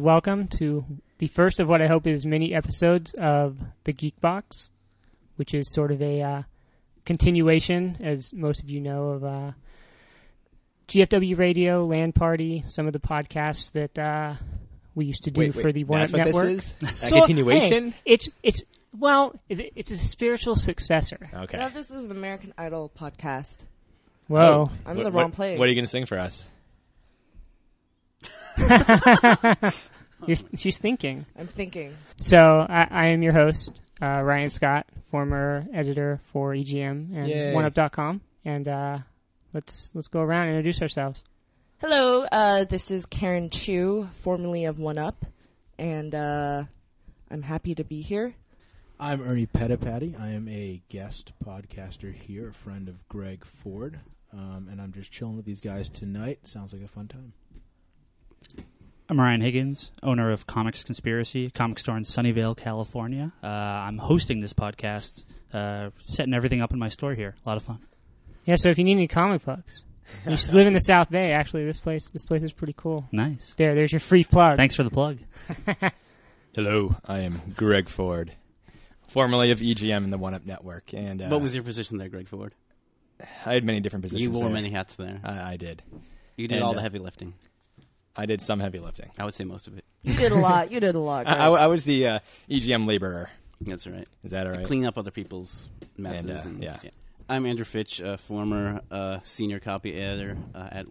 welcome to the first of what I hope is many episodes of the Geek Box, which is sort of a continuation, as most of you know, of GFW Radio, Land Party, some of the podcasts that we used to do for the One Up Network. This is? A continuation? Hey, it's a spiritual successor. Okay. No, this is the American Idol podcast. Whoa. I'm in the wrong place. What are you going to sing for us? She's thinking. I'm thinking. So I am your host, Ryan Scott, former editor for EGM and OneUp.com, and let's go around and introduce ourselves. Hello, this is Karen Chu, formerly of OneUp, and I'm happy to be here. I'm Ernie Petapatty. I am a guest podcaster here, a friend of Greg Ford, and I'm just chilling with these guys tonight. Sounds like a fun time. I'm Ryan Higgins, owner of Comics Conspiracy, a comic store in Sunnyvale, California. I'm hosting this podcast, setting everything up in my store here. A lot of fun. Yeah, so if you need any comic books, you should live in the South Bay. Actually, this place is pretty cool. Nice. There's your free plug. Thanks for the plug. Hello, I am Greg Ford, formerly of EGM and the One Up Network. And what was your position there, Greg Ford? I had many different positions. You wore there. many hats there. I did. You did all the heavy lifting. I did some heavy lifting. I would say most of it. You did a lot. Greg. I was the EGM laborer. That's right. Is that all right? Clean up other people's messes. Yeah. I'm Andrew Fitch, former senior copy editor at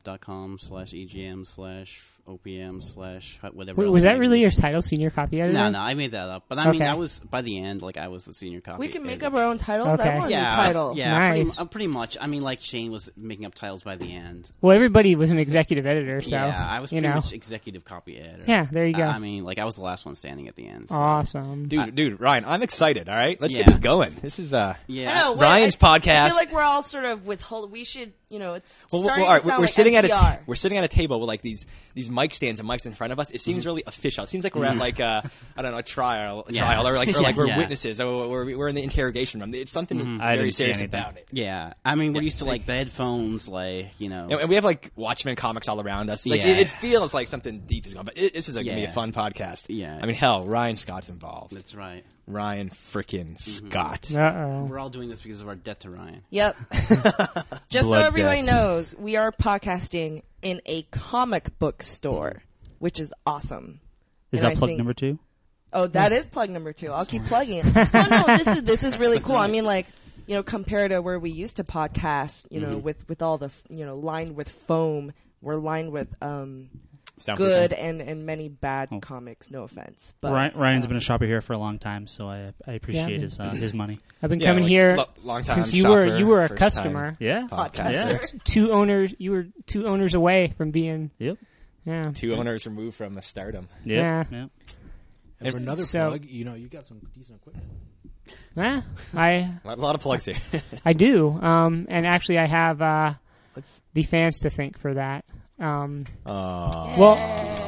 oneup.com/EGM/OPM/whatever. Wait, was that really your title, senior copy editor? No, I made that up. But I mean, I was, by the end, I was the senior copy We can make editor. up our own titles. Okay. I want a new title. Yeah, Nice. pretty much. I mean, like Shane was making up titles by the end. Well, everybody was an executive editor, so yeah, I was you pretty know. much executive copy editor. Yeah, there you go. I mean, I was the last one standing at the end. So. Awesome. Dude, Ryan, I'm excited, all right? Let's Yeah. get this going. This is I know, wait, Ryan's I podcast. feel like we're all sort of withhold. We should, it's Well, starting all right, to sound we're like sitting NPR. we're sitting at a table with these mic stands and mics in front of us. It seems really official. It seems like we're at I don't know, a trial, or like we're Yeah. witnesses, or we're in the interrogation room. It's something very serious about it. Yeah, I mean, we're used to the headphones, And we have Watchmen comics all around us. Like Yeah. it feels like something deep is going. But this is going to be a fun podcast. Yeah. I mean, hell, Ryan Scott's involved. That's right. Ryan frickin' Scott. Uh-oh. We're all doing this because of our debt to Ryan. Yep. Just so Blood everybody debts. knows, we are podcasting in a comic book store, which is awesome. Is And that I plug think- number 2? Oh, that is plug number 2. I'll keep plugging it. No, this is really cool. I mean, compared to where we used to podcast, with all the, lined with foam, we're lined with good and many bad comics. No offense, but Ryan's been a shopper here for a long time, so I appreciate his money. I've been coming here long time since you shopper, were a first customer. time Yeah. podcaster. You were 2 owners away from being. Yep. Yeah. 2 owners removed from a stardom. Yep. Yeah. Yep. And for another So- plug, you got some decent equipment. I A lot of plugs here. I do. And actually, I have the fans to thank for that. Well,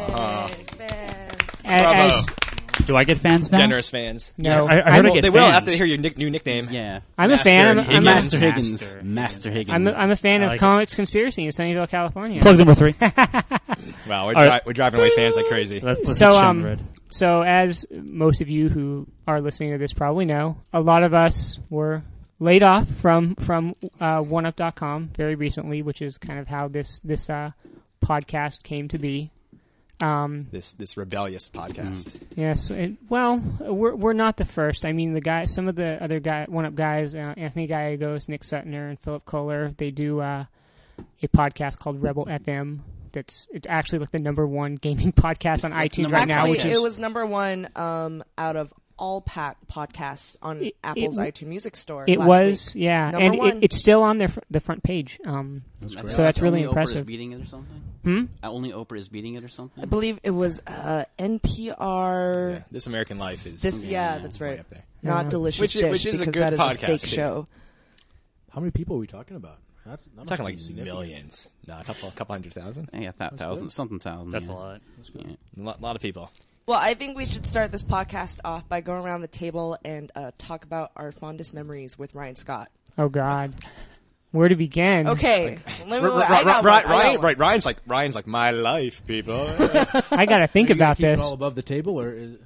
as Do I get fans now? Generous fans. no, I heard I'm, I get They will fans. after they hear your new nickname. Yeah. I'm a fan. Master Master Higgins. Higgins. Master Higgins. I'm a fan I of like Comics Conspiracy in Sunnyvale, California. Plug number 3. Wow, right. we're driving away fans like crazy. Let's So, hit Sean Red. So, as most of you who are listening to this probably know, a lot of us were laid off from OneUp.com very recently, which is kind of how this podcast came to be. This rebellious podcast. Yes, we're not the first. I mean, some of the other OneUp guys, Anthony Gallegos, Nick Sutner, and Philip Kohler, they do a podcast called Rebel FM. It's actually like the #1 gaming podcast on iTunes right now. Actually, Which is it was #1 out of all podcasts on Apple's iTunes Music Store. It last was, week. yeah, Number and one. it's still on the front page. great. So that's really Only Oprah impressive. is beating it or something? Only Oprah is beating it or something? I believe it was NPR. Yeah, This American Life is That's way right. up there. Not Yeah. Delicious Which Dish, is a because good that is a podcast, fake too. show. How many people are we talking about? That I'm must talking be like significant. millions. No, a couple 100,000. Yeah, something thousand. That's yeah. a lot. Yeah. A lot of people. Well, I think we should start this podcast off by going around the table and talk about our fondest memories with Ryan Scott. Oh God, Where to begin? Okay, I got one. Ryan's like my life, people. I got to think Are you gonna about keep it this. all above the table, or is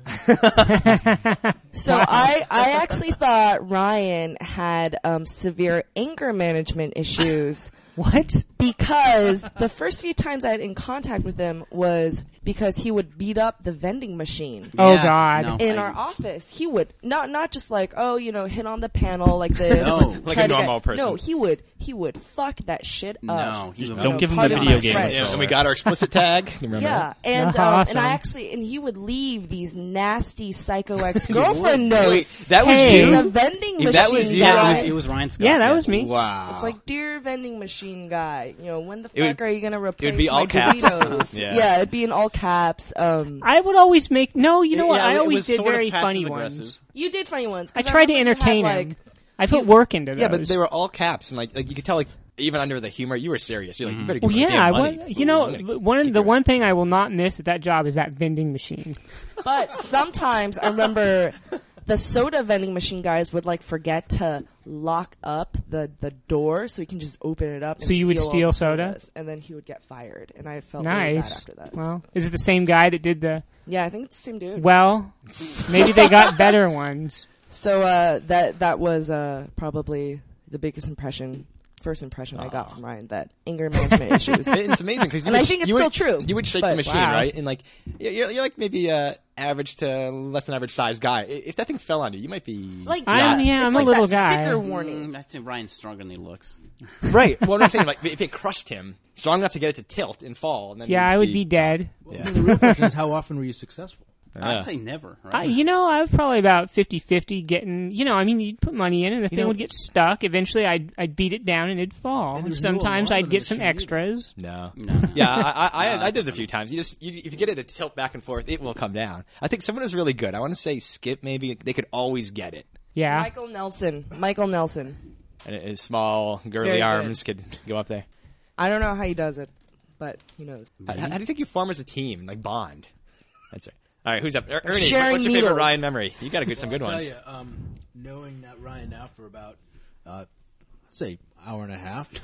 So I actually thought Ryan had severe anger management issues. What? Because the first few times I had in contact with him was because he would beat up the vending machine. Oh, Yeah, God. no. In our office, he would not just like, hit on the panel like this. No. Like try a to normal person. No, he would fuck that shit up. No, he Don't give him the pardon video my game French. Yeah, and we got our explicit tag. You remember Yeah, that? and Awesome. and he would leave these nasty psycho ex-girlfriend notes. Wait, that was Hey. in the you? vending machine That was you? guy. It was Ryan Scott. Yeah, that yes. was me. Wow. It's like, dear vending machine guy, when the It would- fuck are you gonna replace be my all caps. Doritos? Yeah. It'd be in all caps. I would always make... No, you know what? Yeah, I it always was did sort of very funny passive-aggressive. ones. You did funny ones. 'cause I tried to remember you had, entertain like, him. I put work into those. Yeah, but they were all caps, and like you could tell, like even under the humor, you were serious. You're like, you better give Well, me yeah, damn I money. want, I'm gonna kick your one thing I will not miss at that job is that vending machine. But sometimes I remember the soda vending machine guys would like forget to lock up the door so he can just open it up. So and you would all steal the soda? sodas, and then he would get fired, and I felt really bad Nice. after that. Well, is it the same guy that did the? Yeah, I think it's the same dude. Well, maybe they got better ones. So that was probably the biggest first impression I got from Ryan, that anger management issues. It's amazing because, And I think it's still true, You would shake the but- machine, Wow. right? And like you're like maybe average to less than average size guy. If that thing fell on you, you might be Like I'm it's a like little that guy. Sticker warning. I think Ryan's stronger than he looks. right. Well, what I'm saying, like if it crushed him strong enough to get it to tilt and fall, and then Yeah, he'd I would be dead. Yeah. the real question is how often were you successful? I'd say never. Right? I was probably about 50-50 getting, you'd put money in and the thing would get stuck. Eventually, I'd beat it down and it'd fall. And And there's no sometimes alarm I'd in get the some machine either. extras. No. Yeah, I did it a few times. If you get it to tilt back and forth, it will come down. I think someone is really good. I want to say Skip. Maybe they could always get it, Yeah. Michael Nelson. and his small girly Very good. arms could go up there. I don't know how he does it, but he knows. How do you think you form as a team, like bond? That's right. All right, who's up? Ernie, Sharing what's your favorite needles. Ryan memory? You got some good I'll ones. tell you, knowing that Ryan now for about, let's say, hour and a half.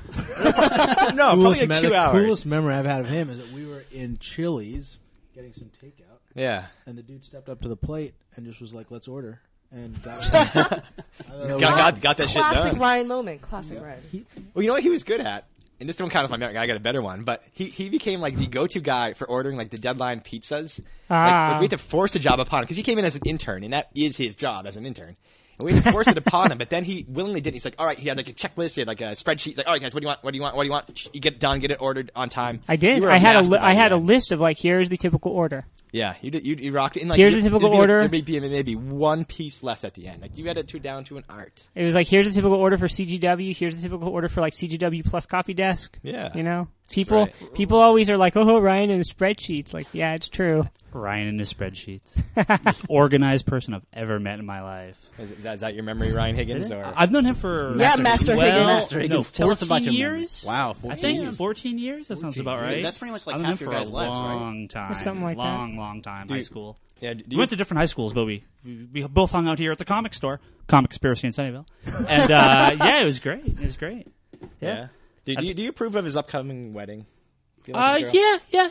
No, probably like 2 the hours. coolest memory I've had of him is that we were in Chili's getting some takeout, Yeah. and the dude stepped up to the plate and just was like, "Let's order." And that was, Got that shit Classic done. Ryan moment. Classic Ryan. Well, you know what he was good at? And this one kind of, I got a better one, but he became like the go-to guy for ordering like the deadline pizzas. Like, we had to force the job upon him because he came in as an intern, and that is his job as an intern. And we had to force it upon him, but then he willingly did. He's like, all right, he had like a checklist, he had like a spreadsheet. He's like, all right, guys, what do you want? What do you want? What do you want? You get it done, get it ordered on time. I did. You were I had master by I had the a end. list of like, here's the typical order. Yeah, you did. You rocked it. And, like, Here's the typical it'd be, like, order. There may be maybe one piece left at the end. Like you had it down to an art. It was like, here's the typical order for CGW. Here's the typical order for like CGW plus copy desk. Yeah. People right. people always are like, oh, Ryan and his spreadsheets. Like, yeah, it's true. Ryan and his spreadsheets. Most organized person I've ever met in my life. Is that your memory, Ryan Higgins? Or I've known him for Yeah, Master well, Higgins. Master Higgins, tell us about 14 your memory. years. Wow, I 14 think years. 14 years. That sounds 14 about years. right. That's pretty much like I've known half him your for guys' a lives, right? long time. Something like that. long time. Do High you- school. yeah, We went to different high schools, but we both hung out here at the comic store, Comic Conspiracy in Sunnyvale, and yeah, it was great. It was great. Yeah. Do you approve of his upcoming wedding? Do you like his girl?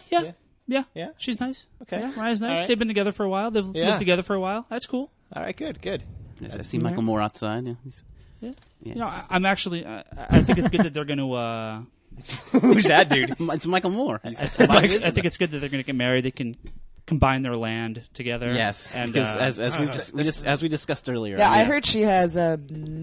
Yeah. Yeah? She's nice. Okay. Yeah, Ryan's nice. All right. They've been together for a while. They've Yeah. lived together for a while. That's cool. All right, good. Yes, I see Michael Moore outside. Yeah, he's- Yeah. Yeah. You know, I'm actually. I think it's good that they're going to. Who's that dude? It's Michael Moore. I think it's good that they're going to get married. They can combine their land together. Yes, and because as we discussed earlier. Yeah, I heard she has a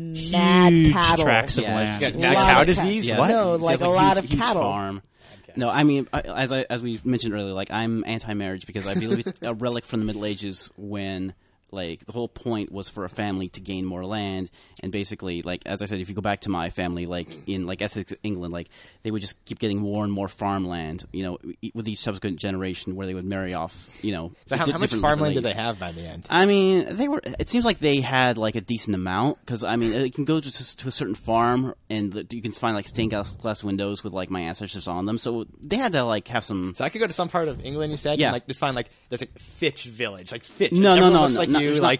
mad huge cattle. tracts of Yeah, land. Got A mad lot cow of disease? Yes. What? No, She like has a lot of huge cattle. farm. No, I mean, as we mentioned earlier, like I'm anti-marriage because I believe it's a relic from the Middle Ages when, like, the whole point was for a family to gain more land, and basically, like, as I said, if you go back to my family, like in like Essex, England, like they would just keep getting more and more farmland, you know, with each subsequent generation, where they would marry off, you know. So how much farmland did they have by the end? I mean, it seems like they had like a decent amount because I mean, it can go just to a certain farm and you can find like stained glass windows with like my ancestors on them. So they had to like have some. So I could go to some part of England, you said, Yeah. and like just find like there's like Fitch Village, like Fitch. No, Everyone no, looks no, like no, you, there's not- like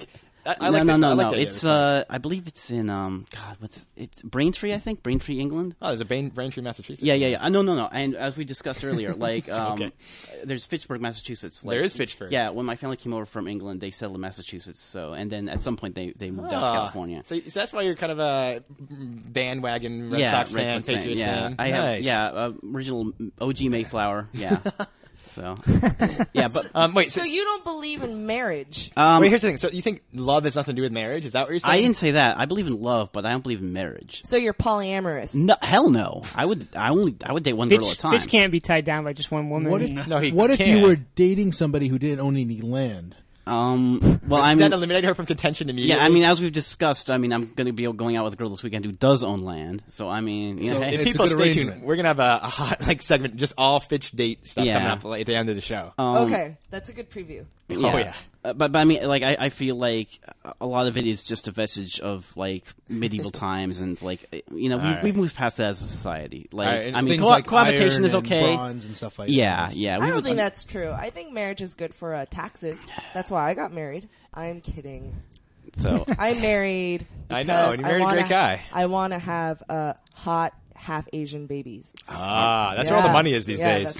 I like this. No. It's I believe it's in it's Braintree, I think. Braintree, England. Oh, there's a Braintree, Massachusetts. Yeah. No. And as we discussed earlier, like there's Fitchburg, Massachusetts. Like, there is Fitchburg. Yeah, when my family came over from England, they settled in Massachusetts. So, and then at some point they moved out to California. So that's why you're kind of a bandwagon Red Sox fan, Patriots fan. I have original OG Mayflower. Yeah. So, yeah, but wait. So you don't believe in marriage? Wait, here's the thing. So you think love has nothing to do with marriage? Is that what you're saying? I didn't say that. I believe in love, but I don't believe in marriage. So you're polyamorous? No, hell no. I would date one girl at a time. Fitch can't be tied down by just one woman. What if you were dating somebody who didn't own any land? Well, I mean, that eliminated her from contention immediately. Yeah, I mean, as we've discussed, I mean, I'm going to be going out with a girl this weekend who does own land. So, I mean, you know, hey. If people stay tuned, we're going to have a hot segment, just all Fitch date stuff coming up at the end of the show. Okay, that's a good preview. Yeah. But I mean, like, I feel like a lot of it is just a vestige of, like, medieval times, and, like, you know, we've moved past that as a society. Like, I mean, cohabitation is okay. And bronze and stuff like yeah. I don't think that's true. I think marriage is good for taxes. That's why I got married. I'm kidding. So I'm married. I know, and you married a great guy. I want to have hot half Asian babies. That's where all the money is these days.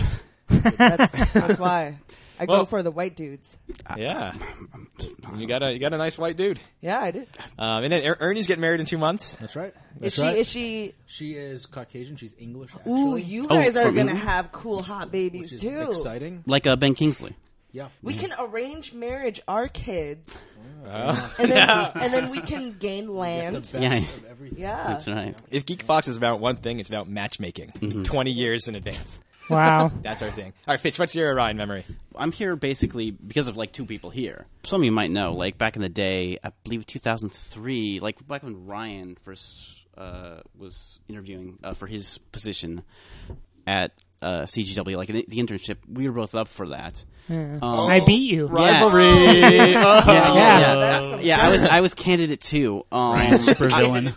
That's why. I go for the white dudes. Yeah, you got a nice white dude. Yeah, I did. And then Ernie's getting married in 2 months. That's right. Is she? She is Caucasian. She's English. Actually. Ooh, you guys are gonna have cool hot babies which is too. Exciting. like Ben Kingsley. Yeah. We can arrange marriage our kids, and then we can gain land. Get the best of everything. Yeah, That's right. If Geekbox is about one thing, it's about matchmaking. 20 years in advance. Wow. That's our thing. All right, Fitch, what's your Ryan memory? I'm here basically because of, like, 2 people here. Some of you might know, like, back in the day, I believe 2003, like, back when Ryan first was interviewing for his position at CGW, like, the internship, we were both up for that. I beat you. Rivalry. Yeah. I was candidate too. Ryan's super villain.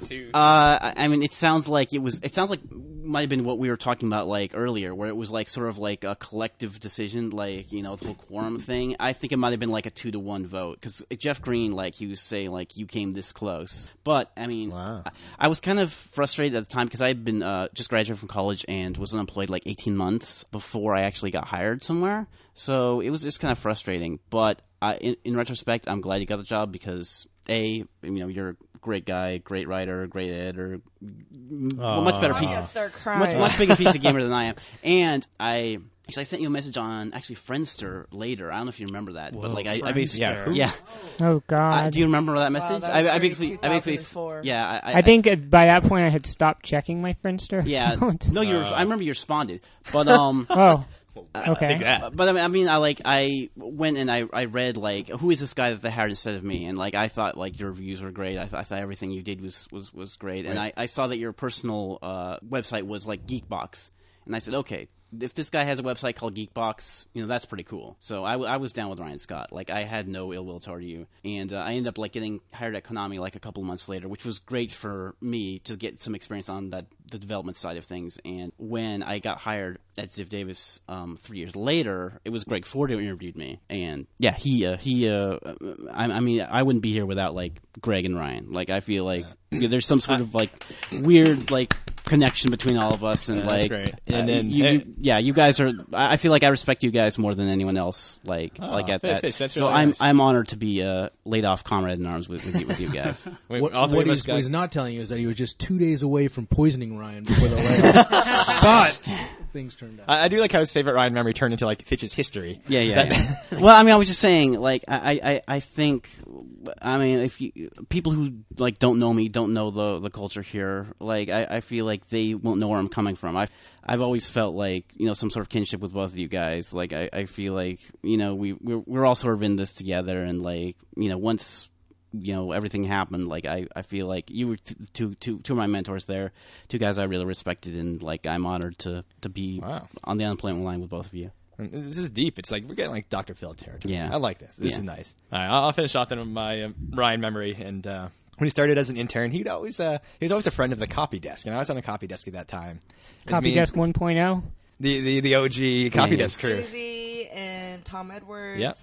I mean, it sounds like might have been what we were talking about, like, earlier, where it was, like, sort of like a collective decision, like, you know, the whole quorum thing. I think it might have been like a 2-to-1 vote, because Jeff Green, like, he was saying, like, you came this close. But I mean, I was kind of frustrated at the time because I had been just graduated from college and was unemployed like 18 months before I actually got hired somewhere. So it was just kind of frustrating. But in retrospect, I'm glad you got the job because you know, you're a great guy, great writer, great editor, much better piece, much bigger piece of gamer than I am. And I sent you a message on Friendster later. I don't know if you remember that, but like I basically Oh God. Do you remember that message? Wow, I basically I think by that point I had stopped checking my Friendster. Yeah. No, I remember you responded, but Oh. Okay. Take that. But I mean, I went and I read, like, who is this guy that they hired instead of me, and like I thought, like, your reviews were great. I thought everything you did was great, and I saw that your personal website was like Geekbox, and I said, okay, if this guy has a website called Geekbox, you know, that's pretty cool. So I was down with Ryan Scott. Like, I had no ill will toward you, and I ended up, like, getting hired at Konami like a couple of months later, which was great for me to get some experience on the development side of things. And when I got hired at Ziff Davis 3 years later, it was Greg Ford who interviewed me, and yeah, I mean, I wouldn't be here without, like, Greg and Ryan. Like, I feel like there's some sort of, like, weird, like, connection between all of us, and like, great. And then you guys are. I feel like I respect you guys more than anyone else. Like at that. Fish, so really I'm honored to be a laid off comrade in arms with you guys. What he's not telling you is that he was just 2 days away from poisoning Ryan before the layoff. But things turned out. I do like how his favorite Ryan memory turned into like Fitch's history. Yeah. Well, I mean, I was just saying, like, I think, I mean, if people who like don't know me, don't know the culture here, like, I feel like they won't know where I'm coming from. I've always felt like, you know, some sort of kinship with both of you guys. Like, I feel like, you know, we're all sort of in this together, and like, you know, once, you know, everything happened, like, I feel like you were two of my mentors there, 2 guys I really respected, and like, I'm honored to be on the unemployment line with both of you. This is deep. It's like we're getting like Dr. Phil territory. Yeah. I like this. This is nice. All right, I'll finish off then with my Ryan memory. And when he started as an intern, he was always a friend of the copy desk, and I was on the copy desk at that time. Copy desk 1.0. The OG copy desk crew. Susie and Tom Edwards. Yep.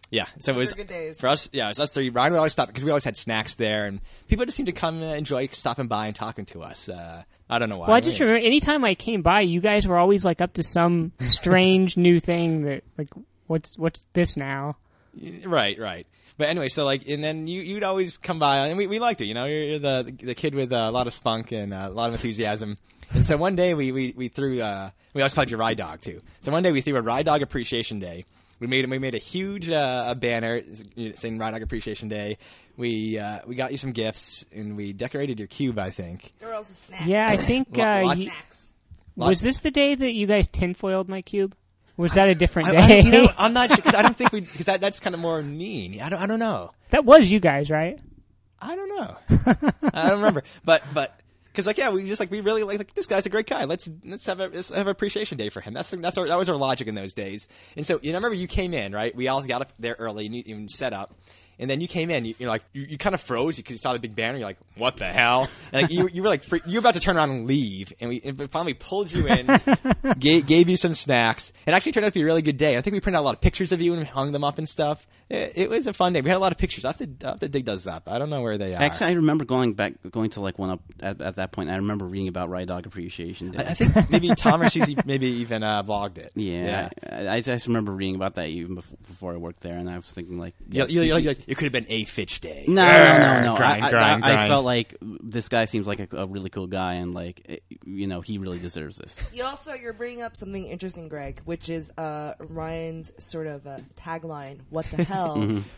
Yeah, so it was good days. for us. Yeah, it was us three. Ryan would always stop because we always had snacks there, and people just seemed to come and enjoy stopping by and talking to us. I don't know why. Well, I just remember anytime I came by, you guys were always like up to some strange new thing that like, what's this now? Right. But anyway, so like, and then you'd always come by, and we liked it. You know, you're the kid with a lot of spunk and a lot of enthusiasm. And so one day we threw. We always called you Ride Dog too. So one day we threw a Ride Dog Appreciation Day. We made a huge banner saying Ride Dog Appreciation Day. We got you some gifts and we decorated your cube. I think. There were also snacks. Yeah, I think snacks. Was this the day that you guys tinfoiled my cube? Or was that a different I, day? you know, I'm not sure because I don't think because that's kind of more mean. I don't know. That was you guys, right? I don't know. I don't remember. But because we really like this guy's a great guy. Let's have an appreciation day for him. That was our logic in those days. And so I remember you came in, right? We all got up there early and you even set up. And then you came in, you kind of froze because you saw the big banner. You're like, what the hell? And like, you were like, you were about to turn around and leave. And we finally pulled you in, gave you some snacks. It actually turned out to be a really good day. I think we printed out a lot of pictures of you and hung them up and stuff. It was a fun day. We had a lot of pictures. I'll have to dig those up. I don't know where they are. Actually, I remember going to like one up at that point. I remember reading about Ride Dog Appreciation Day. I think maybe Tom or Susie maybe even vlogged it. Yeah. I just remember reading about that even before I worked there, and I was thinking like, it could have been a Fitch Day. No. Grind. I felt like this guy seems like a really cool guy, and like he really deserves this. You're bringing up something interesting, Greg, which is Ryan's sort of tagline. What the hell?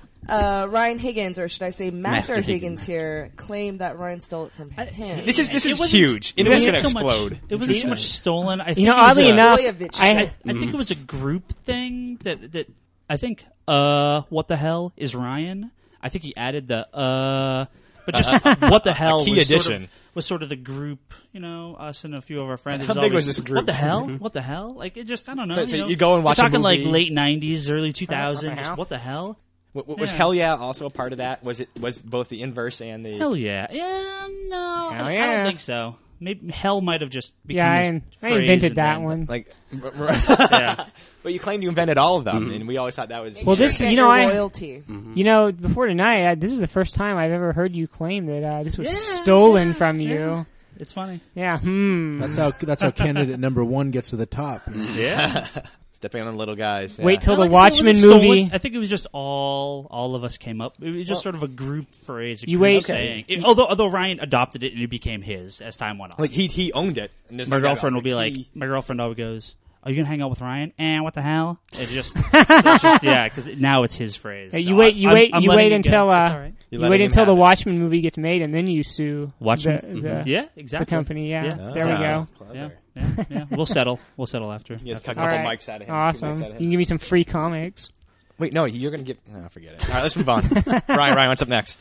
Ryan Higgins, or should I say Master Higgins here, claimed that Ryan stole it from him. This is huge. Internet's going to explode. It wasn't so much stolen. I think oddly enough, I think it was a group thing that I think what the hell is Ryan? I think he added the but just what the hell was sort of the group, us and a few of our friends. How big was this group? What the hell? What the hell? Like it just I don't know. So you go and watch. We're talking a movie. like late '90s, early 2000s. What the hell? Was Hell Yeah also a part of that? Was both the inverse and the Hell Yeah? No, Hell I yeah. don't think so. Maybe Hell might have just become I invented that one. Like, Yeah. but you claimed you invented all of them, and we always thought that was Well, this royalty. Before tonight, this is the first time I've ever heard you claim that this was stolen from you. It's funny. Yeah. That's how candidate number one gets to the top. Yeah. Stepping on the little guys. Yeah. Wait till the Like, Watchmen it wasn't movie. stolen. I think it was just all of us came up. It was just sort of a group phrase. You wait- saying. Although Ryan adopted it and it became his as time went on. Like he owned it. And there's my no doubt girlfriend will about be it. like, He- my girlfriend always goes, "Are you gonna hang out with Ryan?" And what the hell? It's just because now it's his phrase. Hey, So you wait I'm letting until it go. It's all right. you letting wait him until the have it. Watchmen movie gets made, and then you sue Watchmen. the Yeah, the exactly. company. Yeah, Yeah. there we go. Yeah. We'll settle. We'll settle after. He has a All couple right. mics out of him. Awesome. Mics out You of can him. give me some free comics. Wait, no, you're going to give... No, forget it. All right, let's move on. Ryan, what's up next?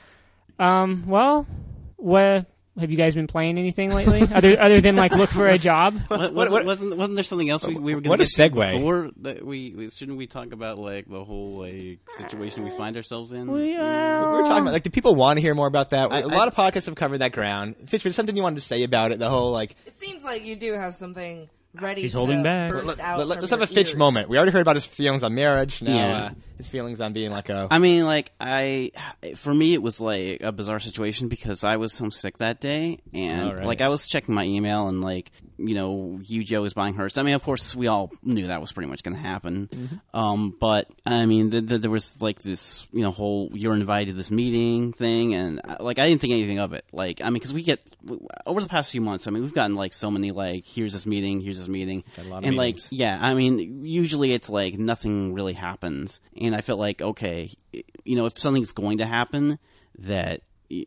Well, what have you guys been playing anything lately? other than like look for a job? Wasn't there something else we were going to What a get to segue. before that we shouldn't we talk about like the whole like situation we find ourselves in? We were talking about, like, do people want to hear more about that? I- A lot of podcasts have covered that ground. Fitch, was there something you wanted to say about it? The whole, like... It seems like you do have something ready He's to holding back. burst out Let's from have a your Fitch ears. moment. We already heard about his feelings on marriage. Now, Yeah. his feelings on being like a... I mean, like for me, it was like a bizarre situation because I was homesick that day, and Oh, right. like I was checking my email, and like Yu Joe was buying hers. I mean, of course, we all knew that was pretty much going to happen. But I mean, there was like this whole you're invited to this meeting thing, and like I didn't think anything of it. Like I mean, because we get over the past few months, I mean, we've gotten like so many like here's this meeting, Got a lot of and like meetings. yeah, I mean, usually it's like nothing really happens. And I felt like, okay, if something's going to happen, that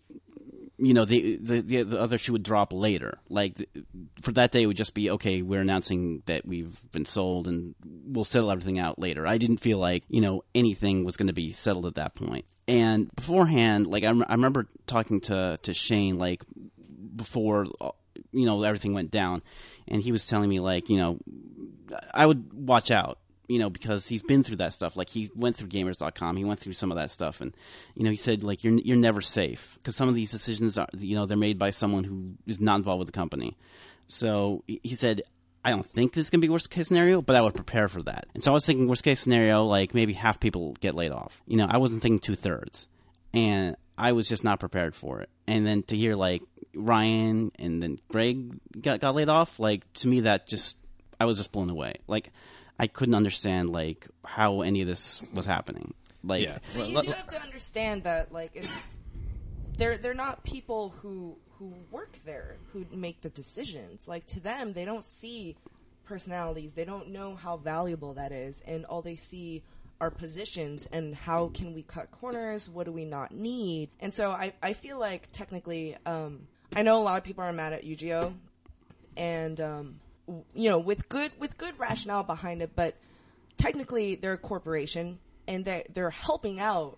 the other shoe would drop later. Like for that day, it would just be okay. We're announcing that we've been sold, and we'll settle everything out later. I didn't feel like anything was going to be settled at that point. And beforehand, like I remember talking to Shane like before everything went down, and he was telling me like I would watch out. Because he's been through that stuff. Like he went through Gamers.com, he went through some of that stuff, and he said like you're never safe because some of these decisions are they're made by someone who is not involved with the company. So he said I don't think this is going to be worst case scenario, but I would prepare for that. And so I was thinking worst case scenario, like maybe half people get laid off. You know, I wasn't thinking 2/3. And I was just not prepared for it. And then to hear like Ryan and then Greg got laid off, like to me that just, I was just blown away. Like I couldn't understand like how any of this was happening. Like, yeah. Well, you do have to understand that like it's, they're not people who work there who make the decisions. Like to them, they don't see personalities. They don't know how valuable that is, and all they see are positions and how can we cut corners. What do we not need? And so I feel like technically, I know a lot of people are mad at UGO, and you know with good rationale behind it, but technically they're a corporation and they're helping out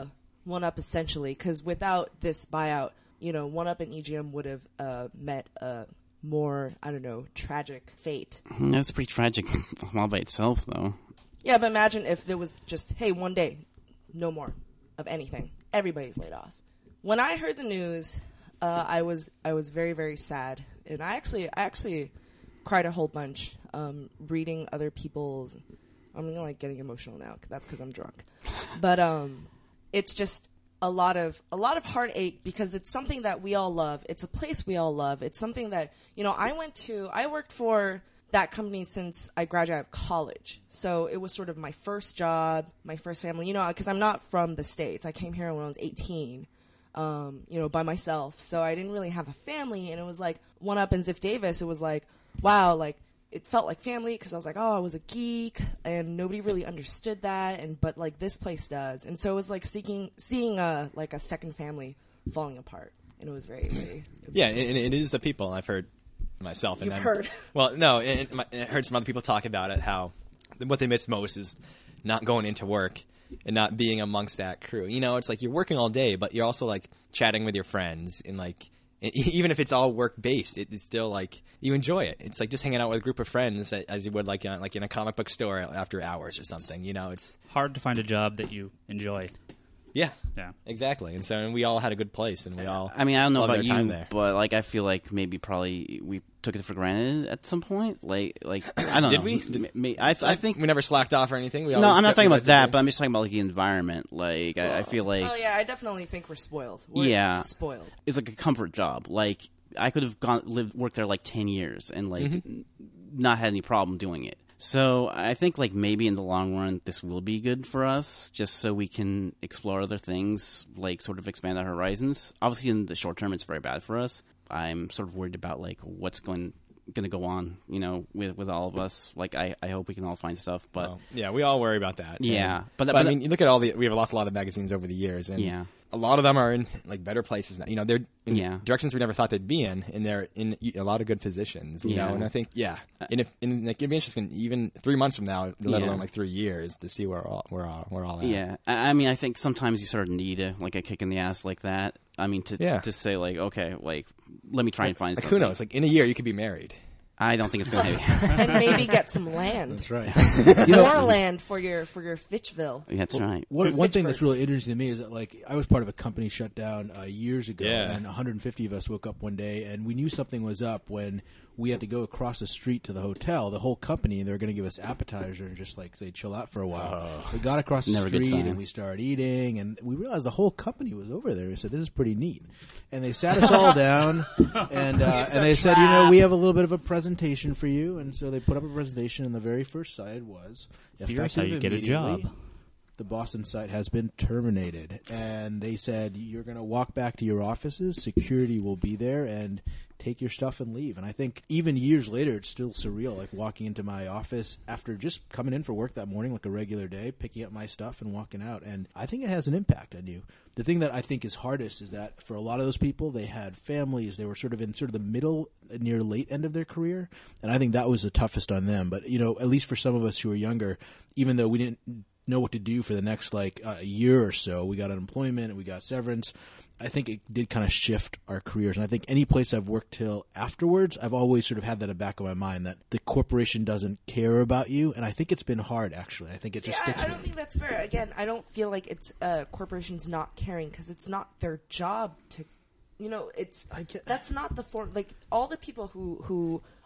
1UP essentially, because without this buyout, you know, 1UP and EGM would have met a more, I don't know, tragic fate. That's pretty tragic all by itself, though. Yeah, but imagine if there was just, hey, one day, no more of anything. Everybody's laid off. When I heard the news, I was very, very sad, and I actually cried a whole bunch reading other people's. I'm like getting emotional now. That's because I'm drunk, but it's just a lot of heartache because it's something that we all love. It's a place we all love. It's something that, you know, I worked for that company since I graduated out of college. So it was sort of my first job, my first family, you know, because I'm not from the States. I came here when I was 18, you know, by myself. So I didn't really have a family. And it was like 1UP and Ziff Davis. It was like, wow, like it felt like family because I was like, oh, I was a geek and nobody really understood that. But like this place does. And so it was like seeing like a second family falling apart. And it was very, very. Yeah, and it is the people. I've heard myself. You've heard. Well, no, and I heard some other people talk about it, how what they miss most is not going into work and not being amongst that crew. You know, it's like you're working all day, but you're also like chatting with your friends and like, even if it's all work-based, it's still like you enjoy it. It's like just hanging out with a group of friends as you would like in a comic book store after hours or something. You know, it's hard to find a job that you enjoy. Yeah, exactly. And so we all had a good place, and we all. I mean, I don't know about you, but like I feel like maybe probably we took it for granted at some point. Like I don't know. Did we? I think we never slacked off or anything. No, I'm not talking about that, but I'm just talking about like the environment. Like I feel like. Oh yeah, I definitely think we're spoiled. We're spoiled. It's like a comfort job. Like I could have worked there like 10 years and like not had any problem doing it. So I think like maybe in the long run this will be good for us, just so we can explore other things, like sort of expand our horizons. Obviously in the short term it's very bad for us. I'm sort of worried about like what's going to go on, you know, with all of us. Like I hope we can all find stuff, but well, yeah, we all worry about that. Yeah, but I mean, you look at we have lost a lot of magazines over the years, and a lot of them are in like better places now. You know, they're in directions we never thought they'd be in, and they're in a lot of good positions. You know, and I think and if like, it'd be interesting even 3 months from now, let alone like 3 years, to see where we're all at. Yeah, I mean, I think sometimes you sort of need a kick in the ass like that. I mean, to say like, okay, like let me try and find something. Who knows? Like in a year, you could be married. I don't think it's going to happen. And maybe get some land. That's right. More land for your Fitchville. That's right. One thing that's really interesting to me is that like I was part of a company shut down years ago, and 150 of us woke up one day and we knew something was up when we had to go across the street to the hotel. The whole company, they were going to give us appetizers and just like say chill out for a while. We got across the street and we started eating, and we realized the whole company was over there. We said, "This is pretty neat," and they sat us all down and they said, "You know, we have a little bit of a presentation for you," and so they put up a presentation, and the very first slide was here's how you get a job. The Boston site has been terminated, and they said you're going to walk back to your offices, security will be there, and take your stuff and leave. And I think even years later, it's still surreal, like walking into my office after just coming in for work that morning like a regular day, picking up my stuff and walking out. And I think it has an impact on you. The thing that I think is hardest is that for a lot of those people, they had families. They were sort of in the middle, near late end of their career, and I think that was the toughest on them. But, you know, at least for some of us who were younger, even though we didn't know what to do for the next like a year or so, we got unemployment and we got severance. I think it did kind of shift our careers, and I think any place I've worked till afterwards, I've always sort of had that in the back of my mind that the corporation doesn't care about you, and I think it's been hard actually. I think it just sticks. I don't think that's fair. Again, I don't feel like it's corporations not caring because it's not their job to, you know, that's not the form. Like all the people who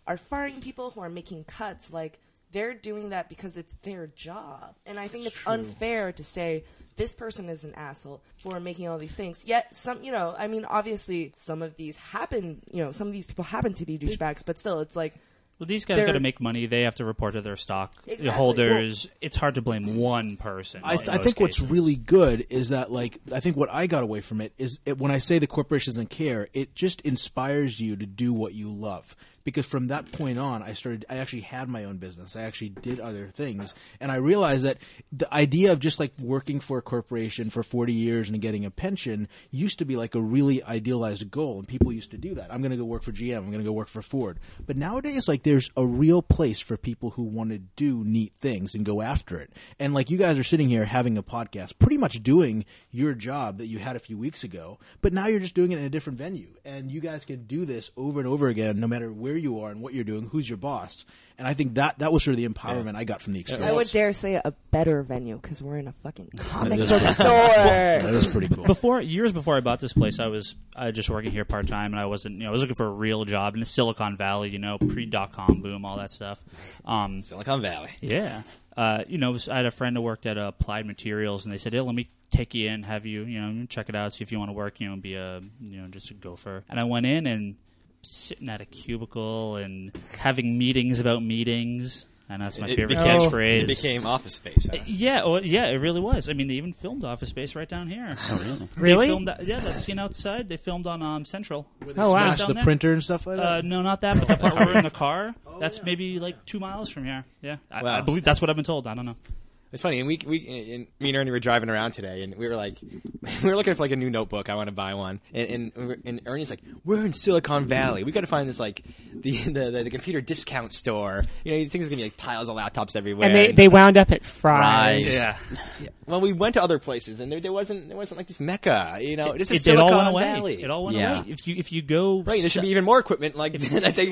are firing people, who are making cuts, like, they're doing that because it's their job. And I think it's unfair to say this person is an asshole for making all these things. Yet some, I mean, obviously some of these happen, some of these people happen to be douchebags, but still it's like, well, these guys got to make money. They have to report to their stock holders. Well, it's hard to blame one person. I think what's really good is that, like, I think what I got away from it is when I say the corporation doesn't care, it just inspires you to do what you love. Because from that point on, I actually had my own business. I actually did other things. And I realized that the idea of just like working for a corporation for 40 years and getting a pension used to be like a really idealized goal. And people used to do that. I'm going to go work for GM. I'm going to go work for Ford. But nowadays, like, there's a real place for people who want to do neat things and go after it. And like, you guys are sitting here having a podcast, pretty much doing your job that you had a few weeks ago. But now you're just doing it in a different venue. And you guys can do this over and over again, no matter where you are and what you're doing, who's your boss. And I think that was sort of the empowerment I got from the experience. I would dare say a better venue, because we're in a fucking comic book store. That is pretty cool. Years before I bought this place, I was just working here part time, and I wasn't. I was looking for a real job in the Silicon Valley. Pre-dot-com boom, all that stuff. Silicon Valley. Yeah. I had a friend who worked at Applied Materials, and they said, "Hey, let me take you in, have you, check it out, see if you want to work, be a, just a gopher." And I went in and sitting at a cubicle and having meetings about meetings, and that's my favorite catchphrase. It became Office Space. Huh? Yeah, it really was. I mean, they even filmed Office Space right down here. Oh, really? Really? They filmed that scene outside. They filmed on Central. Where they smashed the printer and stuff like that? No, not that. But the part where we're in the car. That's maybe like 2 miles from here. Yeah, wow. I believe that's what I've been told. I don't know. It's funny, and me and Ernie were driving around today, and we were like, we were looking for like a new notebook. I want to buy one, and Ernie's like, we're in Silicon Valley. We got to find this like the computer discount store. You think there's gonna be like piles of laptops everywhere. And they wound up at Fry's. Yeah. Well, we went to other places, and there wasn't like this mecca. This is it Silicon all went Valley. Away. It all went away. If you go right, there should be even more equipment like that. They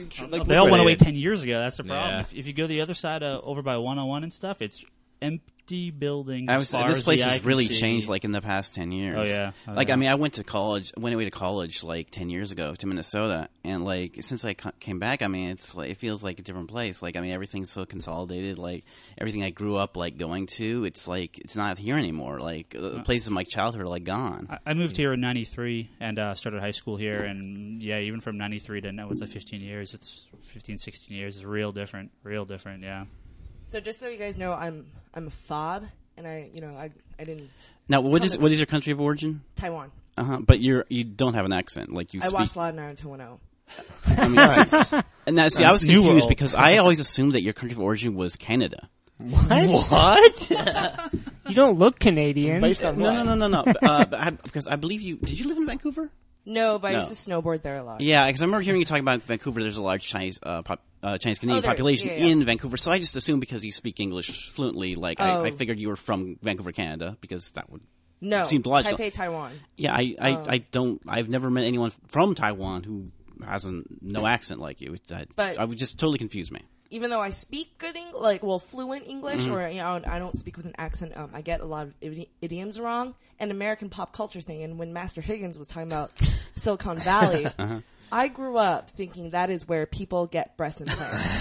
all went away 10 years ago. That's the problem. Yeah. If you go the other side over by 101 and stuff, it's empty buildings. This place has really changed, like in the past 10 years. Oh yeah. I mean, I went away to college like 10 years ago to Minnesota, and like since I came back, I mean, it's like it feels like a different place. Like, I mean, everything's so consolidated. Like everything I grew up like going to, it's like it's not here anymore. Like the places of my childhood are like gone. I moved here in '93 and started high school here, and yeah, even from '93 to now, it's like 15 years. It's 15, 16 years. It's real different. Yeah. So just so you guys know, I'm a fob, and I didn't. Now, what is your country of origin? Taiwan. But you don't have an accent, like you. I watched Law and Order 210. I mean, and now, see, I was confused because I always assumed that your country of origin was Canada. What? You don't look Canadian. Based on No. Because I believe you. Did you live in Vancouver? No, but I used to snowboard there a lot. Yeah, because I remember hearing you talking about Vancouver. There's a large Chinese Canadian population in Vancouver, so I just assumed because you speak English fluently, like I figured you were from Vancouver, Canada, because that would seem logical. Taipei, Taiwan. Yeah, I don't. I've never met anyone from Taiwan who has no accent like you. I would just totally confuse me. Even though I speak good fluent English, or I don't speak with an accent, I get a lot of idioms wrong. And American pop culture thing, and when Master Higgins was talking about Silicon Valley, I grew up thinking that is where people get breast implants.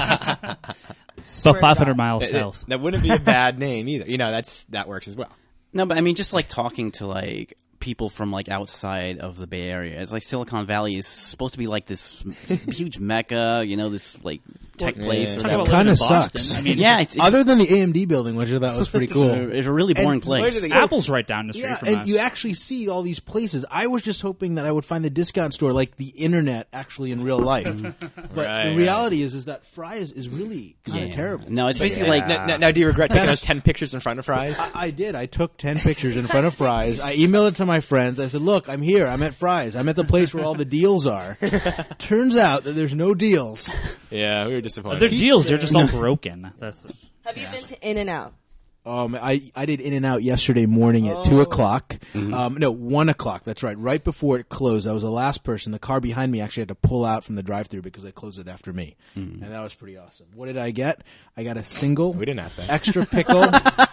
But 500 miles south. That wouldn't be a bad name either. That works as well. No, but I mean, just like talking to like people from like outside of the Bay Area. It's like Silicon Valley is supposed to be like this huge mecca, this like tech place. That kind of sucks. I mean, yeah. It's other than the AMD building, which I thought was pretty cool. It's a really boring place. Apple's right down the street from us. And you actually see all these places. I was just hoping that I would find the discount store like the internet actually in real life. But the reality is that Fry's is really kind of terrible. No, it's basically like... Now, do you regret taking those 10 pictures in front of Fry's? I did. I took 10 pictures in front of Fry's. I emailed it to my friends. I said, look, I'm here. I'm at Fry's. I'm at the place where all the deals are. Turns out that there's no deals. Yeah, we were disappointed. They're deals. They're just all broken. Have you been to In-N-Out? I did In-N-Out yesterday morning at 2 o'clock. Mm-hmm. No, 1 o'clock. That's right. Right before it closed. I was the last person. The car behind me actually had to pull out from the drive-thru because they closed it after me. And that was pretty awesome. What did I get? I got a single we didn't ask that. extra pickle,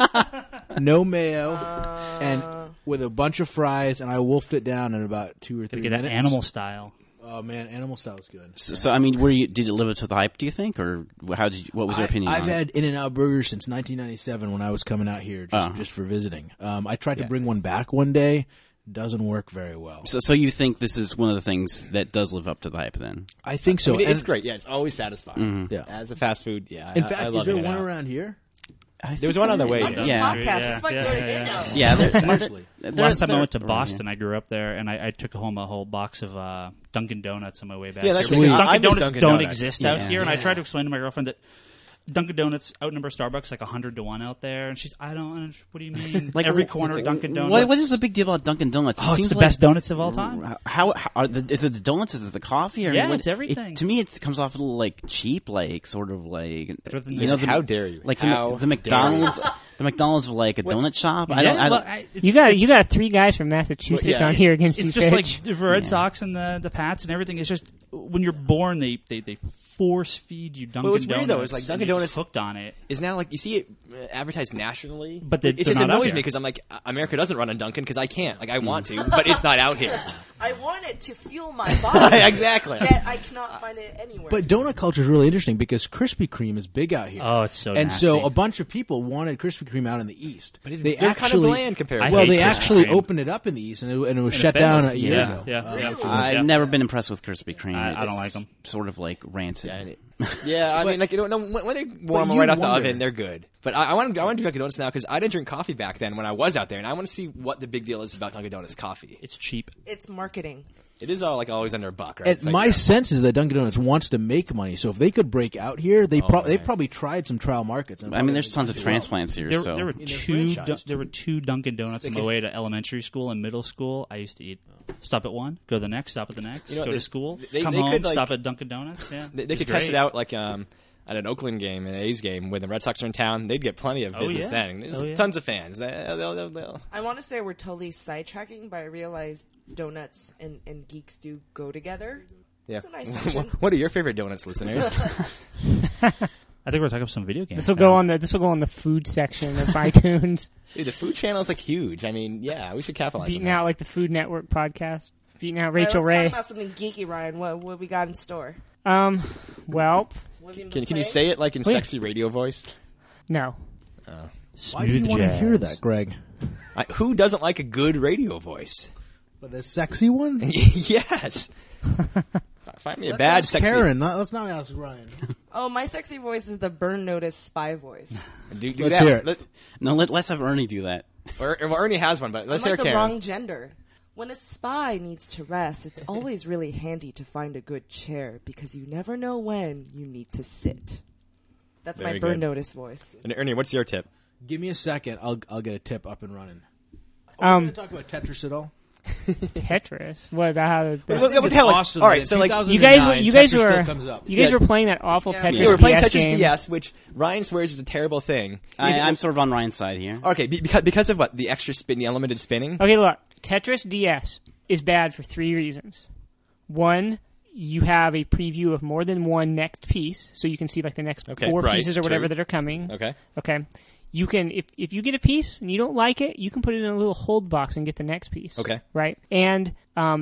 no mayo, and with a bunch of fries, and I wolfed it down in about 2 or 3 minutes. Get animal style. Oh man, Animal Style is good. So I mean, did it live up to the hype? Do you think, or what was your opinion? I've on had In-N-Out burgers since 1997 when I was coming out here just for visiting. I tried to bring one back one day. Doesn't work very well. So you think this is one of the things that does live up to the hype? Then I think so. I mean, it's great. Yeah, it's always satisfying. Mm-hmm. Yeah. As a fast food, yeah. In fact, I love is there In-N-Out. one around here? There was one on the way. On this podcast, it's like going in. Yeah, Actually. Last time I went to Boston, I grew up there, and I took home a whole box of Dunkin' Donuts on my way back. Yeah, that's here. sweet. Dunkin' I miss Donuts Dunkin' don't Donuts. exist out here, and I Yeah. tried to explain to my girlfriend that Dunkin' Donuts outnumber Starbucks like 100-1 out there, and she's, I don't understand. What do you mean? Like Every corner of Dunkin' Donuts. What is the big deal about Dunkin' Donuts? Oh, it's seems the like, best donuts of all time. Is it the donuts? Is it the coffee? Or Yeah, it's everything. To me, it comes off a little like cheap, like sort of like Better than you know. this. How dare you? Like How the McDonald's, the McDonald's of like a donut shop. I don't. You got 3 guys from Massachusetts Well, yeah, on here against It's you, just like Fitch. the Red Sox and the Pats and everything. It's just when you're born, they force feed you Dunkin' Well, what's Donuts. weird, though, is, like, and Dunkin' you're Donuts just hooked on it. Is now like you see it advertised nationally, But it they're just not out annoys here. me because I'm like, America doesn't run on Dunkin' because I can't. Like I want to, but it's not out here. I want it to fuel my body. Exactly. Yet I cannot find it anywhere. But donut culture is really interesting because Krispy Kreme is big out here. Oh, it's so and nasty. so a bunch of people wanted Krispy Kreme out in the East. But they're kind of bland compared. I to Well, hate they Krispy actually Kreme. opened it up in the East, and it was In shut down a Finland. year Yeah, ago. yeah. I've never been impressed with Krispy Kreme. I don't like them. Sort of like rancid. Yeah, I mean, like when they warm them you right off the wonder- oven, they're good. But I want to do Dunkin' Donuts now because I didn't drink coffee back then when I was out there, and I want to see what the big deal is about Dunkin' Donuts coffee. It's cheap. it's marketing. It is all like always under a buck, right? And It's like, my sense is that Dunkin' Donuts wants to make money, so if they could break out here, they've right. probably tried some trial markets. I mean, there's tons of transplants here. There, so there were they're two. franchised. There were 2 Dunkin' Donuts on my way to elementary school and middle school. I used to eat. Stop at one, go to the next. Stop at the next. You know, go they- to school. they come could, home. like- Stop at Dunkin' Donuts. Yeah, they It's could test great. it out like at an Oakland game, an A's game, when the Red Sox are in town. They'd get plenty of business yeah. then. There's Oh, yeah. tons of fans. They'll. I want to say we're totally sidetracking, but I realized donuts and geeks do go together. Yeah. It's a nice section. What are your favorite donuts, listeners? I think we're talking about some video games. This will go on the food section of iTunes. Dude, the food channel is like huge. I mean, yeah, we should capitalize on Beating that. out like the Food Network podcast. Beating out All right, Rachel let's Ray. talk about something geeky, Ryan. What we got in store? Well, What have you been Can you playing? say it like in Oh, yeah. sexy radio voice? no. Why do you want to hear that, Greg? Who doesn't like a good radio voice? But the sexy one? Yes. Find me a bad Ask sexy. Karen. Let's not ask Ryan. Oh, my sexy voice is the Burn Notice spy voice. Do Let's that. hear it. no, let's have Ernie do that. Ernie has one, but let's I'm hear like the Karen's. wrong gender. When a spy needs to rest, it's always really handy to find a good chair because you never know when you need to sit. That's Very my Burn good. Notice voice. And Ernie, what's your tip? Give me a second. I'll get a tip up and running. Are we going to talk about Tetris at all? Tetris. What about how? What the hell? Awesome. All right, so like You guys Tetris still were comes up. you guys Yeah. were playing that awful Yeah. Tetris. we were playing DS Tetris game. DS, which Ryan swears is a terrible thing. I'm sort of on Ryan's side here. Okay, because of what? The extra spin, the unlimited spinning. Okay, look, Tetris DS is bad for 3 reasons. One, you have a preview of more than one next piece, so you can see like the next Okay, 4 right, pieces or whatever true. that are coming. Okay. Okay. You can if you get a piece and you don't like it, you can put it in a little hold box and get the next piece. Okay. Right? And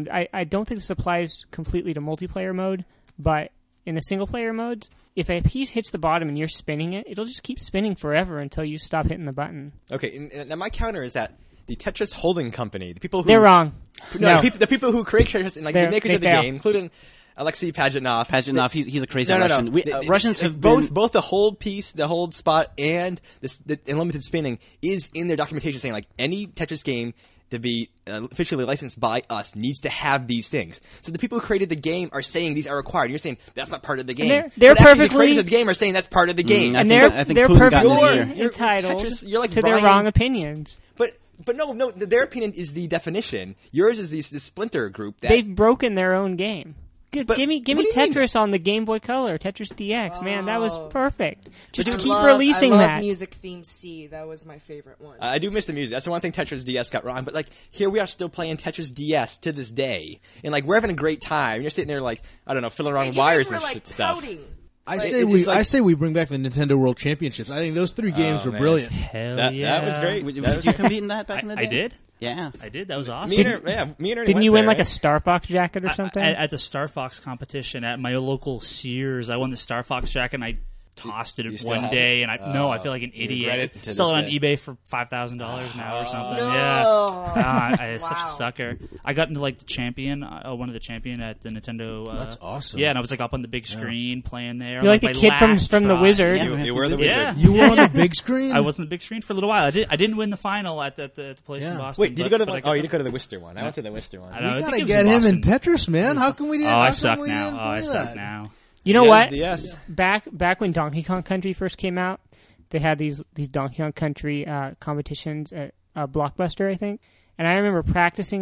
I don't think this applies completely to multiplayer mode, but in the single player modes, if a piece hits the bottom and you're spinning it, it'll just keep spinning forever until you stop hitting the button. Okay, and now my counter is that the Tetris Holding Company, the people who They're wrong. No, the people who create Tetris and like the makers they of the fail. game, including Alexei Pajitnov. Pajitnov, he's a crazy No. Russian. Russians have both been, the hold piece, the hold spot, and the unlimited spinning is in their documentation saying like any Tetris game to be officially licensed by us needs to have these things. So the people who created the game are saying these are required. And you're saying that's not part of the game. they're but actually the perfectly- creators of the game are saying that's part of the game. I And think- they're I think they're Putin got in his perfectly ear. You're entitled Tetris- you're like to their Ryan- wrong opinions. But no, their opinion is the definition. Yours is the splinter group. That, They've broken their own game. Good, But give me what do you mean? Tetris on the Game Boy Color, Tetris DX. Man, that was perfect. Just I keep love- releasing I love that. Music Theme C. That was my favorite one. I do miss the music. That's the one thing Tetris DS got wrong. But like here we are still playing Tetris DS to this day, and like we're having a great time. You're sitting there like I don't know, fiddling around You with guys wires were, and like, shit stuff. pouting. I Like, say it's like- I say we bring back the Nintendo World Championships. I think those 3 games were man. brilliant. Hell That yeah. was great. Did you compete in that back in the day? I did. Yeah, I did. That was awesome. Me and Ernie Didn't you went win there, like a right? Star Fox jacket or something? At the Star Fox competition at my local Sears, I won the Star Fox jacket, and I tossed it still one have day, it? and I feel like an you regret idiot. it to Sell it this on day? eBay for $5,000 now or something. No. Yeah, I was such Wow. a sucker. I got into like the champion, one of the champion at the Nintendo. That's awesome. Yeah, and I was like up on the big screen playing there. You're like my the kid last from The try. Wizard. Yeah. You were the Yeah. wizard. You were on the big screen. I was on the big screen for a little while. I didn't win the final at the place in Yeah. Boston. Wait, did you go to but I the? got Oh, you the- didn't go to the Worcester one. I went to the Worcester one. I don't know. We I gotta think it was get him in Boston. Tetris, man. How can we do? Oh, I suck now. I suck now. You know what? Yes. Back when Donkey Kong Country first came out, they had these Donkey Kong Country competitions at Blockbuster, I think. And I remember practicing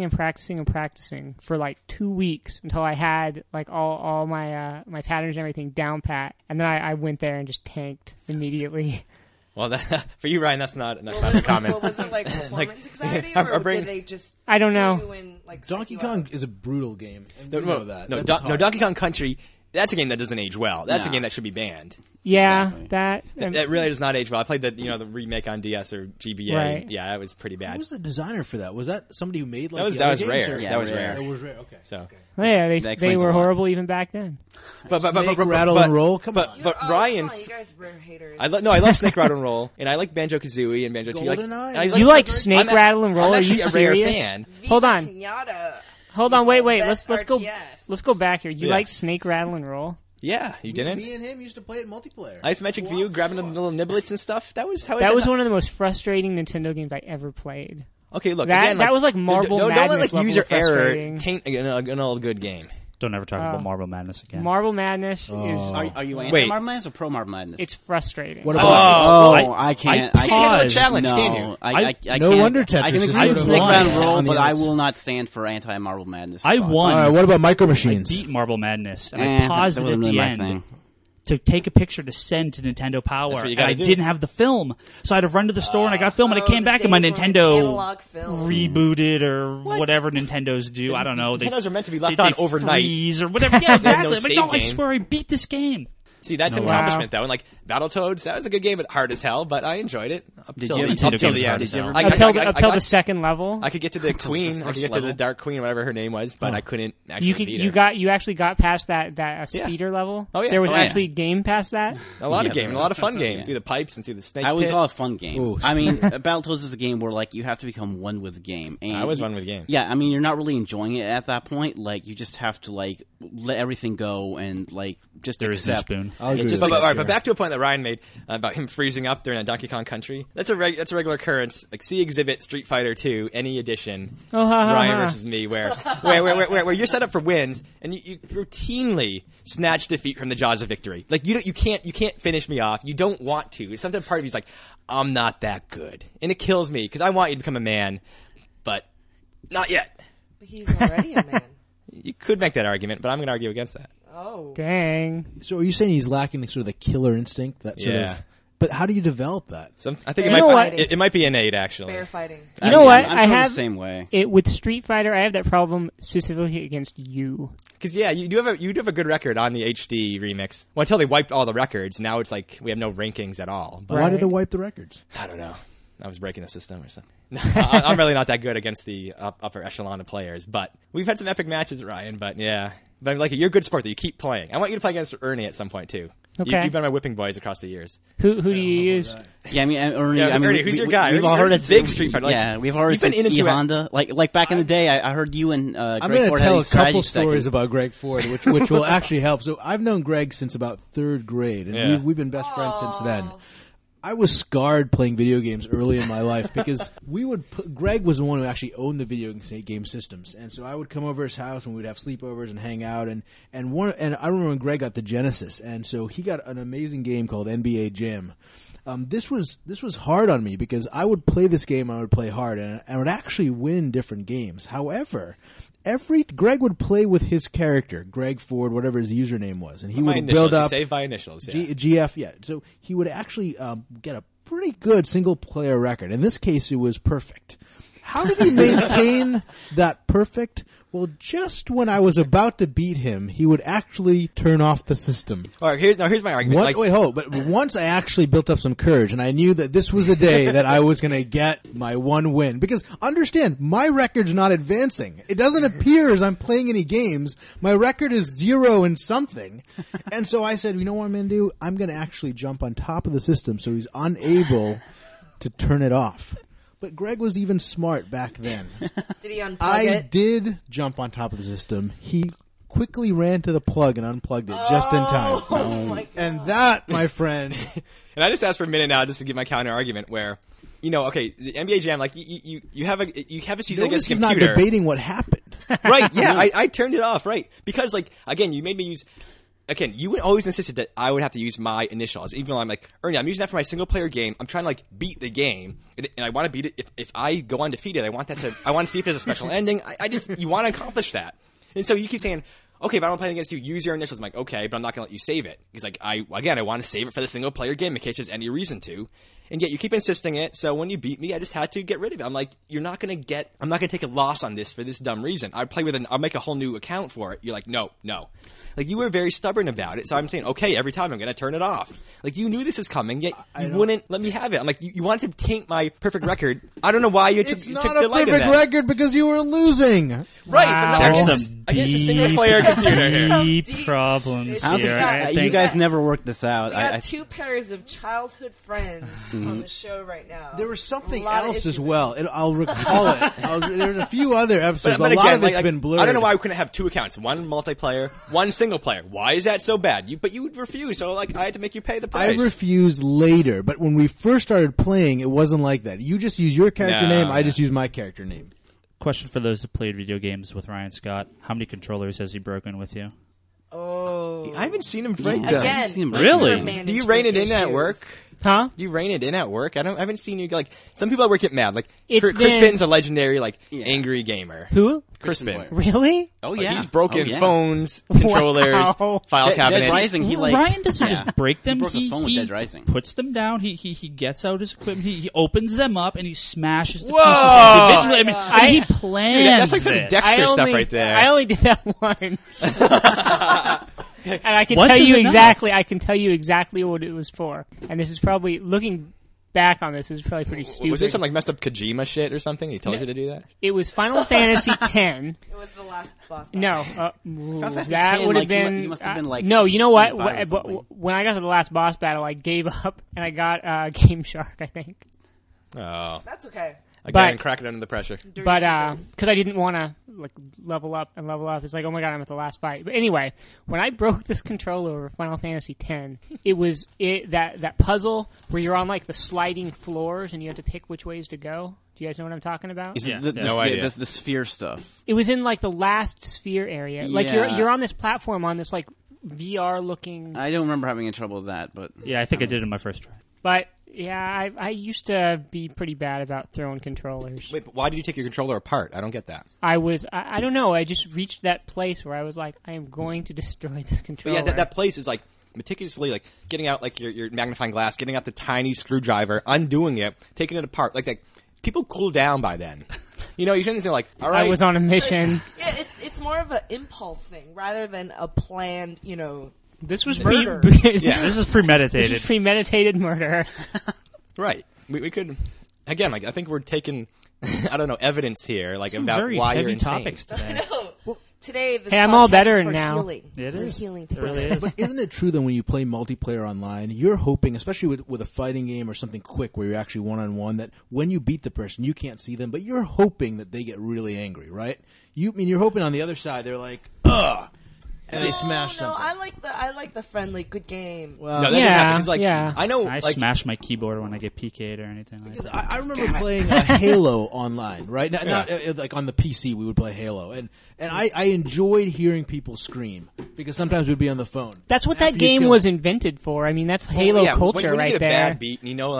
for like 2 weeks until I had like all my my patterns and everything down pat. And then I went there and just tanked immediately. Well, for you, Ryan, that's not Was the it comment. Like, was it like performance anxiety, our or brain- did they just? I don't know. throw you in, like, Donkey set you Kong up? is a brutal game. And No, we know that. no, That's no, hard. Donkey Kong Country. That's a game that doesn't age well. That's a No. game that should be banned. Yeah, Exactly. That really does not age well. I played the remake on DS or GBA. Right. Yeah, that was pretty Who bad. was the designer for that? Was that somebody who made like That was- the that other was games, rare. or- Yeah, that was rare. rare. It was rare. Okay. So. Okay. Oh, yeah, That they explains were a lot. horrible even back then. But Snake, rattle, and roll. Come on. But Oh, Ryan, come on, you guys were haters. I love Snake Rattle and Roll, and I like Banjo Kazooie and Banjo Tooie. GoldenEye? You like I'm Snake act- Rattle and Roll? I'm Are you actually a rare serious? fan. Hold on. Pinata. Hold on, wait. Best Let's go. RTS. Let's go back here. You Yeah. like Snake Rattle and Roll? Yeah, you didn't. Me and him used to play it multiplayer. Isometric view, grabbing the little niblets and stuff. That was how. That was one of the most frustrating Nintendo games I ever played. Okay, look That- again. that was like Marble don't let Madness like level user of error frustrating. taint an old good game. Don't ever talk Oh. about Marble Madness again. Marble Madness is Are you Wait. anti Marble Madness or pro Marble Madness? it's frustrating. What Oh, about I can't. I I can't handle the paused. challenge, no, can you? I No can't. wonder I can Tetris is agree sort with of Snake on Rattle the Roll, but I outs. will not stand for anti Marble Madness. I thoughts. won. All right, what about Micro I Machines? beat Marble Madness, and Eh, I paused that it at wasn't the really my end thing. to take a picture to send to Nintendo Power, what you and gotta I do. didn't have the film, so I had to run to the store and I got film, and I Oh, came the back and my days when Nintendo analog film. rebooted or whatever Nintendos do. I don't know. Nintendos are meant to be left they on overnight. freeze or whatever. Yeah, exactly. no I'm like, save no, I game. swear I beat this game. See, that's an Wow. accomplishment though. And like Battletoads, that was a good game, but hard as hell. But I enjoyed it up Did till you the, ever- up Nintendo till games the hard end. as hell. I- Up till I- the I- second level. I could get to the queen. I could first get to the level. Dark Queen, whatever her name was, but I couldn't actually beat her. You actually got past that speeder level. Oh, yeah. There was Oh, yeah. actually a game past that. a lot of Yeah, game, there a lot of was. fun game Yeah. through the pipes and through the snake I would pit. call it a fun game. Ooh. I mean, Battletoads is a game where like you have to become one with the game. And I was one with the game. Yeah, I mean, you're not really enjoying it at that point. Like, you just have to like let everything go and like just There is no accept. spoon. I'll agree just with But, that, all right, sure. but back to a point that Ryan made about him freezing up during a Donkey Kong Country. That's a regular occurrence. Like see Exhibit Street Fighter 2, any edition. Oh, ha, ha, Ryan ha. versus me, where you're set up for wins and you routinely snatch defeat from the jaws of victory. Like you can't finish me off. You don't want to. Sometimes part of you's like, I'm not that good, and it kills me because I want you to become a man, but not yet. But he's already a man. You could make that argument, but I'm going to argue against that. Oh. Dang. So are you saying he's lacking the sort of the killer instinct? That sort Yeah. of. But how do you develop that? I think You it know might what? it might be innate actually. Bear fighting. You know what? I'm I sort of have the same way. it with Street Fighter. I have that problem specifically against you. Because yeah, you do have a good record on the HD remix. Well, until they wiped all the records, now it's like we have no rankings at all. But Why did they Right. wipe the records? I don't know. I was breaking the system or something. I'm really not that good against the upper echelon of players. But we've had some epic matches, Ryan. But yeah, but like you're a good sport that you keep playing. I want you to play against Ernie at some point too. Okay. You've been my whipping boys across the years. Who do you use? Yeah, I mean, Ernie. Yeah, I mean, Ernie, who's your guy? We've all Ernie's heard a it's big Street Fighter. Like, yeah, we've heard you've been it's into E it. Honda. Like back in the day, I heard you and I'm Greg going to Ford tell had a these strategy couple stories sessions. about Greg Ford, which will actually help. So I've known Greg since about third grade, and Yeah. we've been best friends since then. I was scarred playing video games early in my life because Greg was the one who actually owned the video game systems, and so I would come over his house and we'd have sleepovers and hang out, and I remember when Greg got the Genesis, and so he got an amazing game called NBA Jam. This was hard on me because I would play this game, I would play hard, and I would actually win different games. However, Greg would play with his character, Greg Ford, whatever his username was, and he My would initials, build you up save by initials. Yeah. GF. Yeah, so he would actually get a pretty good single player record. In this case, it was perfect. How did he maintain that perfect? Well, just when I was about to beat him, he would actually turn off the system. All right, here's my argument. Wait, hold. But once I actually built up some courage, and I knew that this was a day that I was going to get my one win. Because, understand, my record's not advancing. It doesn't appear as I'm playing any games. My record is 0 and something. And so I said, you know what I'm going to do? I'm going to actually jump on top of the system so he's unable to turn it off. But Greg was even smart back then. Did he unplug I it? did jump on top of the system. He quickly ran to the plug and unplugged it just in time. Oh my God. And that, my friend... And I just asked for a minute now just to give my counter argument where, the NBA Jam, like, you have a season against a computer. He's not debating what happened. Right, yeah, I turned it off, right. Because, like, again, you made me use... Again, you would always insisted that I would have to use my initials, even though I'm like, Ernie, I'm using that for my single-player game. I'm trying to, like, beat the game, and I want to beat it. If I go undefeated, I want to see if there's a special ending. You want to accomplish that. And so you keep saying, okay, but I'm playing against you, use your initials. I'm like, okay, but I'm not going to let you save it. He's like, I want to save it for the single-player game in case there's any reason to. And yet you keep insisting it, so when you beat me, I just had to get rid of it. I'm like, I'm not going to take a loss on this for this dumb reason. I'll make a whole new account for it. You're like, no. Like, you were very stubborn about it, so I'm saying, okay, every time I'm going to turn it off. Like, you knew this was coming, yet you wouldn't let me have it. I'm like, you wanted to taint my perfect record. I don't know why you took delight in that. It's not a perfect record because you were losing. Right, Wow. but not against a single-player computer here. Deep problems I don't here. think you guys never worked this out. We got two pairs of childhood friends on the show right now. There was something A lot of else issues as well. I'll recall it. There's a few other episodes, but a again, lot of it's been blurred. I don't know why we couldn't have two accounts, one multiplayer, one single player. Why is that so bad? But you would refuse, so like I had to make you pay the price. I refused later, but when we first started playing, it wasn't like that. You just use your character name, I just use my character name. Question for those that played video games with Ryan Scott. How many controllers has he broken with you? Oh. I haven't seen him break Yeah. them. Again. Really? Do you rein it in at work? Huh? Do you rein it in at work? I haven't seen you like some people at work get mad. Like It's Chris been- Pitten's a legendary angry gamer. Who? Chris Kristen Pitten. Boyer. Really? Oh Like, yeah, he's broken oh, yeah. phones, controllers, Wow. file Dead cabinets. Rising, he like Ryan doesn't yeah. just break them. He broke the phone with Dead Rising. Puts them down. He gets out his equipment. He opens them up and he smashes the Whoa! pieces individually. I mean, he plans Dude, that's like some this. Dexter stuff right there. I only did that once. And I can Once tell is you enough. exactly. I can tell you exactly what it was for. And this is probably looking back on this. Is probably pretty stupid. Was this some like messed up Kojima shit or something? He told you to do that? It was Final Fantasy X. It was the last boss battle. No, Fantasy that X, would have like, been. you must have been, like, no, you know what? 25 or something. When I got to the last boss battle, I gave up and I got Game Shark, I think. Oh. That's okay. Again, But- cracking under the pressure. Dirty But secret. because I didn't want to like level up, it's like, oh my god, I'm at the last fight. But anyway, when I broke this controller over Final Fantasy X, it was that puzzle where you're on like the sliding floors and you have to pick which ways to go. Do you guys know what I'm talking about? Is it Yeah. the, No idea. The sphere stuff. It was in like the last sphere area. Like Yeah. you're on this platform on this like VR looking. I don't remember having any trouble with that, but Yeah, I think I did it in my first try. But yeah, I used to be pretty bad about throwing controllers. Wait, but why did you take your controller apart? I don't get that. I don't know. I just reached that place where I was like, I am going to destroy this But controller. yeah, that place is like meticulously like getting out like your magnifying glass, getting out the tiny screwdriver, undoing it, taking it apart. Like people cool down by then. You know, you shouldn't say like, all right. I was on a mission. Yeah, it's more of an impulse thing rather than a planned, This was Murder. Yeah. This is This premeditated. is premeditated murder. Right. We could again. Like I think we're taking I don't know evidence here, like Some about very why heavy you're insane. topics today. No. Today, this Hey, I'm all podcast better is for now. Healing. It We're is. healing It together. really is. But isn't it true that when you play multiplayer online, you're hoping, especially with a fighting game or something quick where you're actually one-on-one, that when you beat the person, you can't see them, but you're hoping that they get really angry, right? You're hoping on the other side, they're like, ugh, and they smash No, something. I like the friendly, good game. Well, No, that Yeah, doesn't happen. 'Cause, like, yeah. I know. I like, smash my keyboard when I get PK'd or anything like because that. I remember playing Halo online, right? Not like on the PC, we would play Halo, and I enjoyed hearing people scream because sometimes we'd be on the phone. That's what After that you game kill was them. invented for. I mean, that's well, Halo yeah, culture when right you get there. a bad beat, and you know, like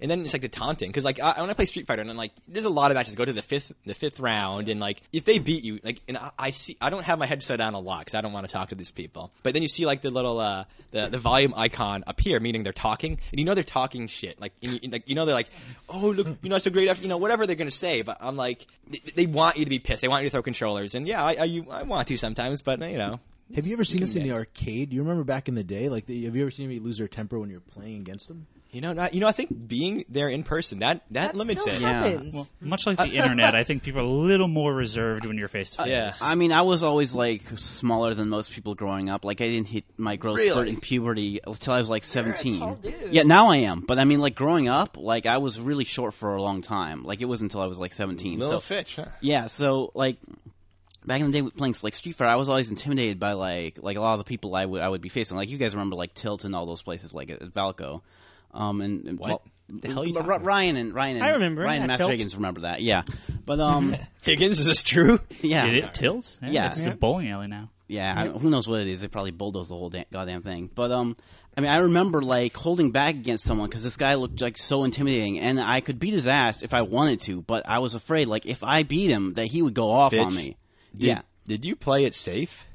And then it's like the taunting, because like when I play Street Fighter, and I'm like, there's a lot of matches go to the fifth round, and like if they beat you, like, and I don't have my headset on a lot because I don't want to talk to these people. But then you see like the little the volume icon appear, meaning they're talking, and you know they're talking shit. Like you know they're like, oh look, it's so great, whatever they're gonna say. But I'm like, they want you to be pissed. They want you to throw controllers, and yeah, I want to sometimes, but Have you ever seen this in the arcade? Do you remember back in the day? Like, have you ever seen anybody lose their temper when you're playing against them? I think being there in person that limits it. Happens. Well, much like the internet, I think people are a little more reserved when you're face to face. Yeah. I mean, I was always like smaller than most people growing up. Like, I didn't hit my growth spurt in puberty until I was like 17. You're a tall dude. Yeah, now I am. But I mean, like growing up, like I was really short for a long time. Like it wasn't until I was like 17. Little Fitch, huh? Yeah, so like back in the day playing like Street Fighter, I was always intimidated by like a lot of the people I would be facing. Like you guys remember like Tilt and all those places like at Valco. And what? The hell you talking Ryan and I remember. Ryan and Master Tilt. Higgins remember that. Yeah. But Higgins, is this true? yeah. Did it tilt? Yeah. It's the bowling alley now. Yeah, who knows what it is? They probably bulldozed the whole goddamn thing. But I mean, I remember like holding back against someone because this guy looked like so intimidating, and I could beat his ass if I wanted to, but I was afraid like if I beat him that he would go off on me. Did you play it safe?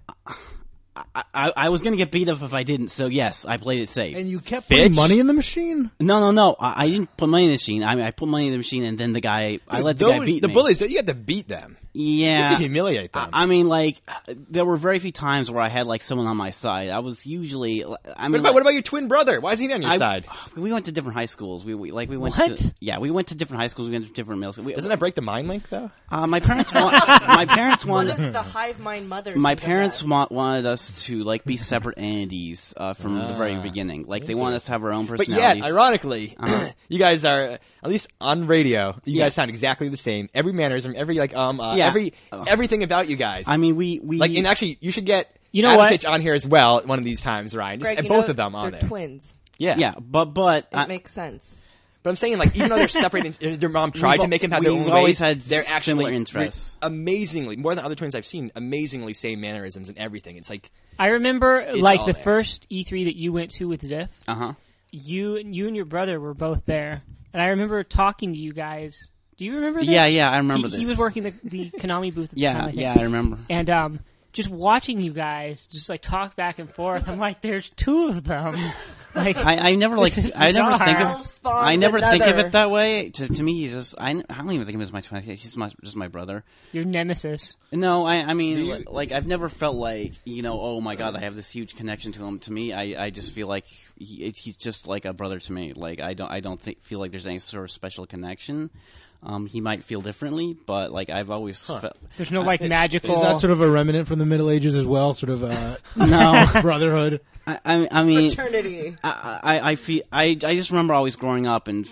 I was going to get beat up if I didn't, so yes, I played it safe. And you kept putting money in the machine? No. I didn't put money in the machine. I mean, I put money in the machine, and then I let the guy beat me. The bullies, you had to beat them. Yeah. You had to humiliate them. I mean, like, there were very few times where I had, like, someone on my side. I was usually... I mean, what about your twin brother? Why is he on your side? We went to different high schools. We went What? to... Yeah, we went to different high schools. We went to different middle schools. Doesn't that break the mind link, though? My parents wanted... What does the hive mind mother My think of parents that? wanted us to, like, be separate entities from the very beginning. Like, they wanted us to have our own But personalities. yet, ironically, you guys are, at least on radio, you guys sound exactly the same. Every mannerism, every, like, everything about you guys. I mean, we like, and actually, you should get what? on here as well one of these times, Ryan. Greg, Just, both of them on they're there. twins. Yeah, but It makes sense. But I'm saying, like, even though they're separated, and their mom tried to make them have their own we've always ways, had they're actually similar interests. amazingly, more than other twins I've seen, amazingly same mannerisms and everything. It's like... I remember, like, all the there. first E3 that you went to with Ziff. Uh-huh. You and your brother were both there. And I remember talking to you guys. Do you remember this? Yeah, I remember He was working the Konami booth at the time, I think. Yeah, I remember. And just watching you guys just like talk back and forth, I'm like, there's two of them. Like I never like this is I never bizarre. think I'll of spawn I never think of another. it that way. To me, he's just I don't even think of him as my twin. He's just my brother. Your nemesis. No, I mean like I've never felt like oh my god, I have this huge connection to him. To me, I just feel like he's just like a brother to me. Like I don't feel like there's any sort of special connection. He might feel differently, but like I've always felt There's no like magical. Is that sort of a remnant from the Middle Ages as well? Sort of no brotherhood? I mean, Fraternity. I just remember always growing up and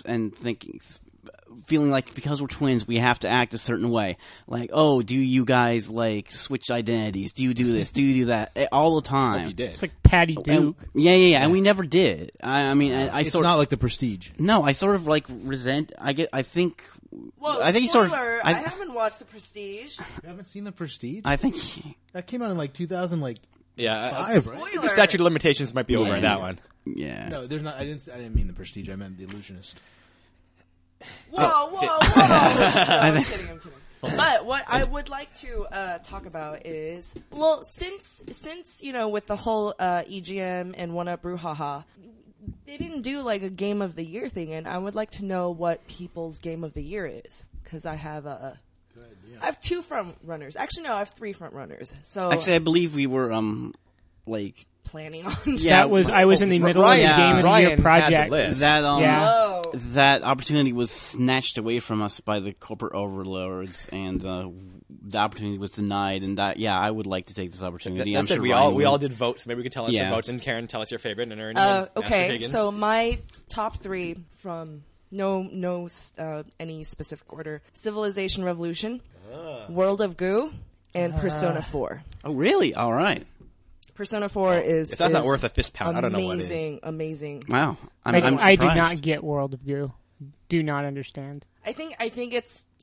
feeling like because we're twins, we have to act a certain way. Like, oh, do you guys like switch identities? Do you do this? Do you do that? All the time. You did. It's like Patty Duke. Yeah, and we never did. I mean, I It's sort not of like the Prestige. no, I sort of like resent. I think. Whoa, I think he spoiler, sort of. I haven't watched The Prestige. You haven't seen the Prestige? I think. That came out in like 2000, like Yeah, 5, right? Spoiler. the statute of limitations might be over in that one. Yeah. No, there's not. I didn't mean the Prestige. I meant the Illusionist. Whoa. I'm kidding. But what I would like to talk about is, well, since with the whole EGM and 1UP brouhaha, they didn't do like a Game of the Year thing, and I would like to know what people's Game of the Year is, because I have I have 2 front runners. Actually, no, I have 3 front runners. So Actually, I believe we were like planning on. Yeah, I was in the middle of the Game of the Year Ryan had the project. list. that. Yeah. Oh. That opportunity was snatched away from us by the corporate overlords, and the opportunity was denied. And I would like to take this opportunity. That I'm said, sure we Ryan all would. did votes. So maybe we could tell us your votes. And Karen, tell us your favorite. And Ernie and Master Okay, Higgins. so my top 3 from no any specific order: Civilization Revolution, World of Goo, and Persona 4. Oh, really? All right. Persona 4 is if that's not is worth a fist pound, I don't know what is. Amazing. Wow. I'm I surprised. do not get World of Goo. Do not understand. I think it's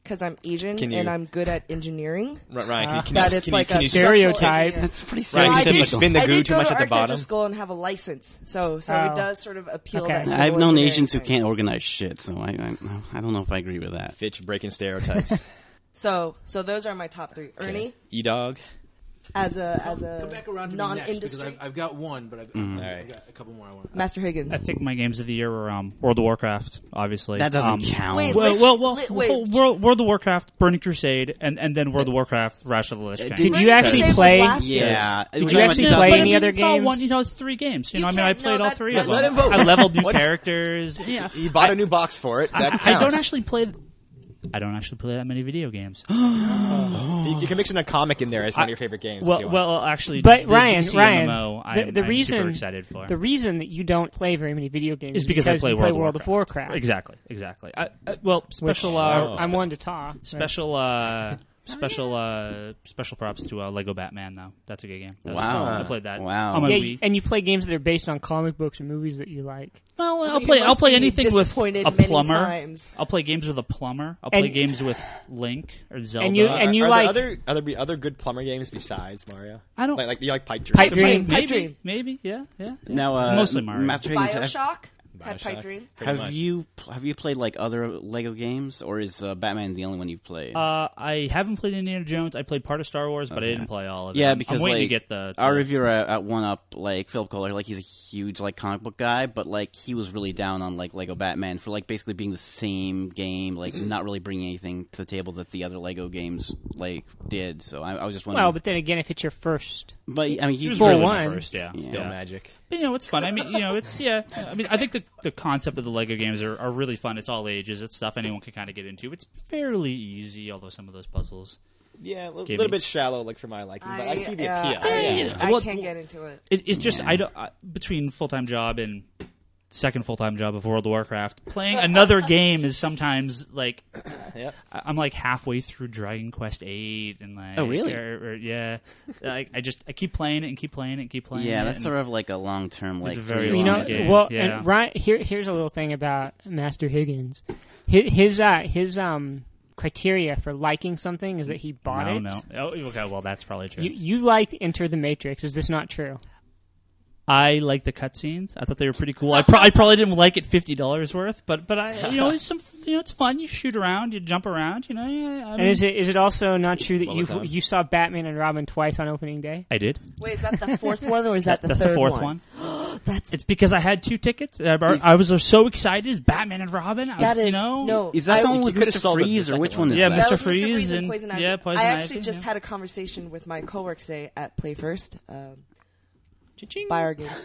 because I'm Asian and I'm good at engineering. Ryan, can you stereotype. That's pretty Ryan, can you spin the goo too much at the bottom? I did go to school and have a license, so it does sort of appeal. Okay. That I've known Asians who can't organize shit, so I don't know if I agree with that. Fitch breaking stereotypes. So those are my top 3. Ernie, E-Dog. As a come back around to non-industry. me next, because I've got one, but I've got a couple more I want. Master Higgins. I think my games of the year were World of Warcraft, obviously. That doesn't count. Wait, World of Warcraft, Burning Crusade, and then World of Warcraft, Wrath of the Lich King. Did you actually play? Yeah. Did you actually play any other games? It's 3 games. I played all 3 of them. Let him vote. I leveled new characters. Yeah, He bought a new box for it. That counts. I don't actually play that many video games. You can mix in a comic in there as one of your favorite games. Actually, but the Ryan, DC MMO, I'm the reason super excited for. The reason that you don't play very many video games is because I play you World of Warcraft. Exactly. Special. I'm one to talk. Special props to Lego Batman, though. That's a good game. Wow. I played that. Wow. On my Wii. And you play games that are based on comic books or movies that you like. Well, I'll play anything with a plumber. Times. I'll play games with a plumber. I'll play games with Link or Zelda. And you are like there other good plumber games besides Mario? I don't like you like Pipe Dream. Pipe Dream. Maybe. Yeah. Now, mostly Mario. Master Higgins, BioShock had Pipe Dream. Have you played like other Lego games, or is Batman the only one you've played? I haven't played Indiana Jones. I played part of Star Wars, but I didn't play all of it. Yeah, because I'm waiting to get the our reviewer at One Up, like Philip Kohler, like he's a huge like comic book guy, but like he was really down on like Lego Batman for like basically being the same game, like not really bringing anything to the table that the other Lego games like did. So I was just wondering. Well, but then again, if it's your first, but I mean, he was full really one. First, Still magic. But it's fun. I mean, it's I mean, I think the concept of the Lego games are really fun. It's all ages. It's stuff anyone can kind of get into. It's fairly easy, although some of those puzzles. Yeah, a little bit shallow, like for my liking, but I see the appeal. I can't get into it. It's just between full-time job and second full-time job of World of Warcraft, playing another game is sometimes like I'm like halfway through Dragon Quest VIII and like really? I keep playing it and keep playing it and keep playing it. Yeah, that's sort of like a long-term like very long game. Well, and Ryan, here's a little thing about Master Higgins. His criteria for liking something is that he bought it. No. Oh, okay. Well, that's probably true. You liked Enter the Matrix. Is this not true? I like the cutscenes. I thought they were pretty cool. I probably didn't like it $50 worth, but it's it's fun. You shoot around, you jump around. And is it also not true that you saw Batman and Robin twice on opening day? I did. Wait, is that the fourth one or is that the That's third the fourth one? It's because I had 2 tickets. I was so excited. It's Batman and Robin. No. Is that the one with Mr. Freeze or which one is that? Yeah, Mr. Freeze and Poison Ivy. Yeah, Poison I Ivy. actually just had a conversation with my coworkers today at Play First. Buy our game.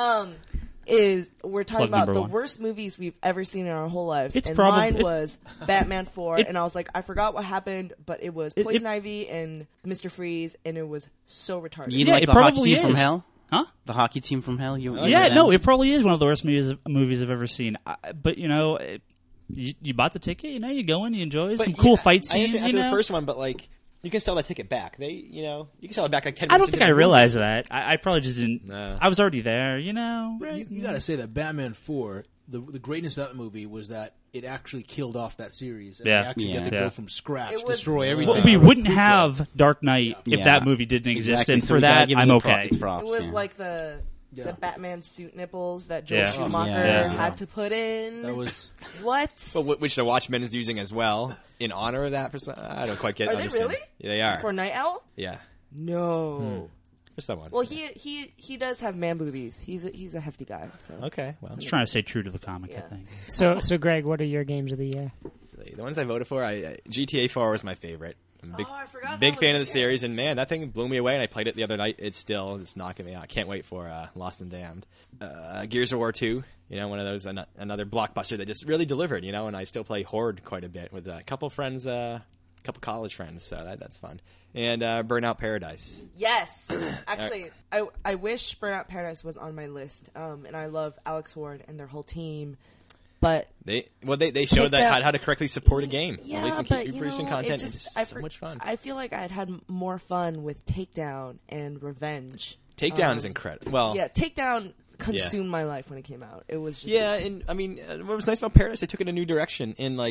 We're talking about the worst movies we've ever seen in our whole lives. Mine was Batman 4, and I was like, I forgot what happened, but it was Poison Ivy and Mr. Freeze, and it was so retarded. You like the hockey team from hell? Huh? The hockey team from hell? It probably is one of the worst movies I've ever seen. But you bought the ticket, you go in, you enjoy some cool fight scenes. I the first one, but like. You can sell that ticket back. You can sell it back like 10 minutes. I don't think I realized that. I probably just didn't. No. I was already there, Right. You got to say that Batman 4, the greatness of that movie was that it actually killed off that series. And they actually got to go from scratch, destroy everything. Well, we wouldn't have Dark Knight if that movie didn't exist, and for that, I'm okay. It was like the Batman suit nipples that Joel Schumacher had to put in. That was what? But which the Watchmen is using as well in honor of that. I don't quite get. Are they really? Yeah, they are for Night Owl. Yeah. No. For someone. Well, he does have man boobies. He's a hefty guy. So. Okay. Well, I was trying to stay true to the comic. I think. So Greg, what are your games of the year? The ones I voted for, GTA 4 was my favorite. I'm a big fan of the series, and man, that thing blew me away. And I played it the other night. It's knocking me out. Can't wait for Lost and Damned. Gears of War 2, one of those another blockbuster that just really delivered. And I still play Horde quite a bit with a couple friends, couple college friends. So that's fun. And Burnout Paradise. Yes, actually, I wish Burnout Paradise was on my list. And I love Alex Ward and their whole team. But they showed that how to correctly support a game. Yeah, and keep producing content. It's so much fun. I feel like I'd had more fun with Takedown and Revenge. Takedown is incredible. Well, yeah, Takedown consumed my life when it came out. It was just and I mean, what was nice about Paradise, they took it a new direction. And like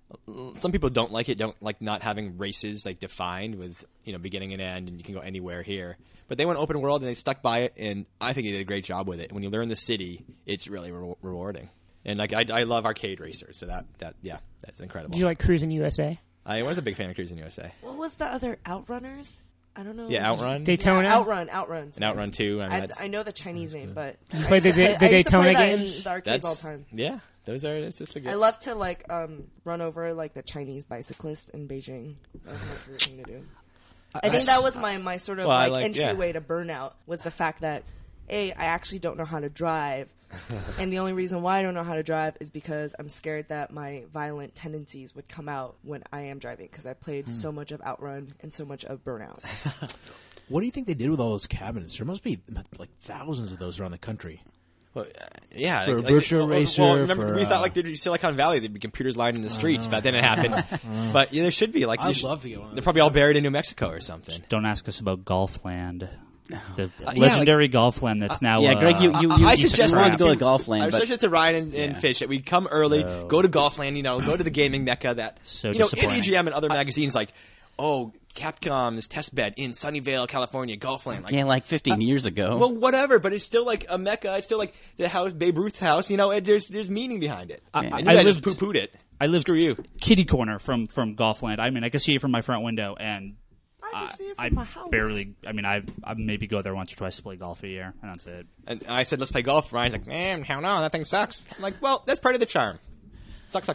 some people don't like it, don't like not having races like defined with beginning and end, and you can go anywhere here. But they went open world and they stuck by it, and I think they did a great job with it. When you learn the city, it's really rewarding. And like I love arcade racers, so that's incredible. Do you like Cruis'n USA? I was a big fan of Cruis'n USA. What was the other Outrunners? I don't know. Yeah, Outrun. Daytona. Yeah, Outrun. And Outrun 2. I know the Chinese name, but you play the Daytona games in the arcades all the time. Yeah, it's just a good. I love to run over like the Chinese bicyclists in Beijing. That's my favorite thing to do. I think that was my sort of entryway to burnout, was the fact that I actually don't know how to drive. And the only reason why I don't know how to drive is because I'm scared that my violent tendencies would come out when I am driving, because I played so much of Outrun and so much of Burnout. What do you think they did with all those cabinets? There must be like thousands of those around the country. Well, yeah, for Virtua Racer. Well, remember, we thought like there'd be Silicon Valley, there'd be computers lined in the streets, but then it happened. But there should be like I'd love to get one. They're probably all buried in New Mexico or something. Don't ask us about Golfland. The legendary Golfland that's now. Greg, I suggest to go to Golfland. I suggest to Ryan and Fish that we come early, go to Golfland. Go to the gaming mecca. That in EGM and other magazines like, Capcom's test bed in Sunnyvale, California, Golfland. Like 15 years ago. Well, whatever, but it's still like a mecca. It's still like the house, Babe Ruth's house. There's meaning behind it. And I just poo-pooed it. I lived Screw you. kitty corner from Golfland. I mean, I could see it from my front window, and I can see it from my house. Barely. I mean, I maybe go there once or twice to play golf a year, and that's it. And I said, let's play golf. Ryan's like, man, hell no, that thing sucks. I'm like, well, that's part of the charm. Sucks.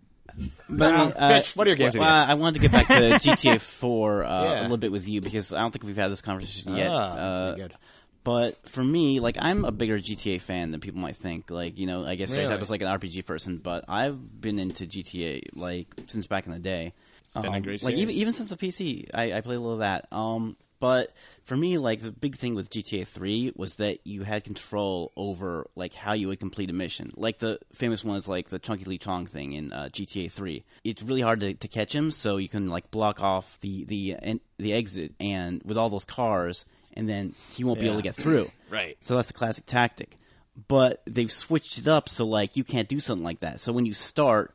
But Bitch, what are your games? I wanted to get back to GTA 4 a little bit with you, because I don't think we've had this conversation yet. Good. But for me, I'm a bigger GTA fan than people might think. I guess Really? I was like an RPG person, but I've been into GTA since back in the day. It's been a great series. Even since the PC, I played a little of that. But for me, the big thing with GTA 3 was that you had control over how you would complete a mission. The famous one is the Chunky Lee Chong thing in GTA 3. It's really hard to catch him, so you can block off the exit and with all those cars, and then he won't be able to get through. Right. So that's the classic tactic. But they've switched it up so you can't do something like that. So when you start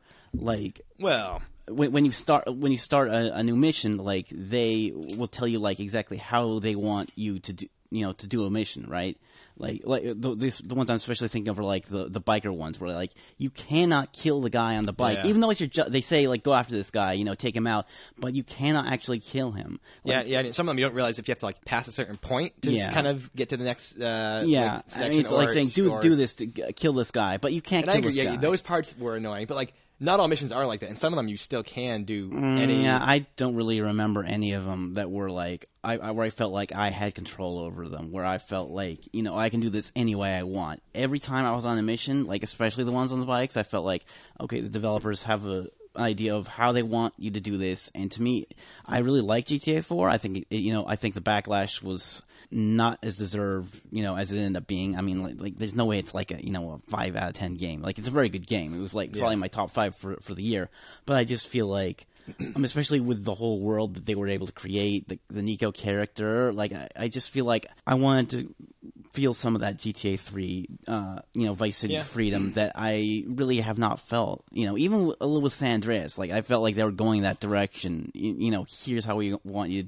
when you start a new mission, they will tell you exactly how they want you to do to do a mission, right? The ones I'm especially thinking of are the biker ones, where you cannot kill the guy on the bike, even though it's they say go after this guy, take him out, but you cannot actually kill him. Some of them you don't realize if you have to pass a certain point to kind of get to the next. Section, I mean, it's saying do this to kill this guy, but you can't kill this guy. Those parts were annoying, but not all missions are like that, and some of them you still can do any. Yeah, I don't really remember any of them that were where I felt like I had control over them, where I felt I can do this any way I want. Every time I was on a mission, especially the ones on the bikes, I felt okay, the developers have an idea of how they want you to do this, and to me, I really like GTA 4. I think I think the backlash was not as deserved, as it ended up being. I mean, there's no way it's a 5 out of 10 game. It's a very good game. It was probably my top 5 for the year. But I just feel especially with the whole world that they were able to create, the Nico character, I just feel I wanted to feel some of that GTA 3, Vice City freedom that I really have not felt. Even a little with San Andreas, I felt they were going that direction. Here's how we want you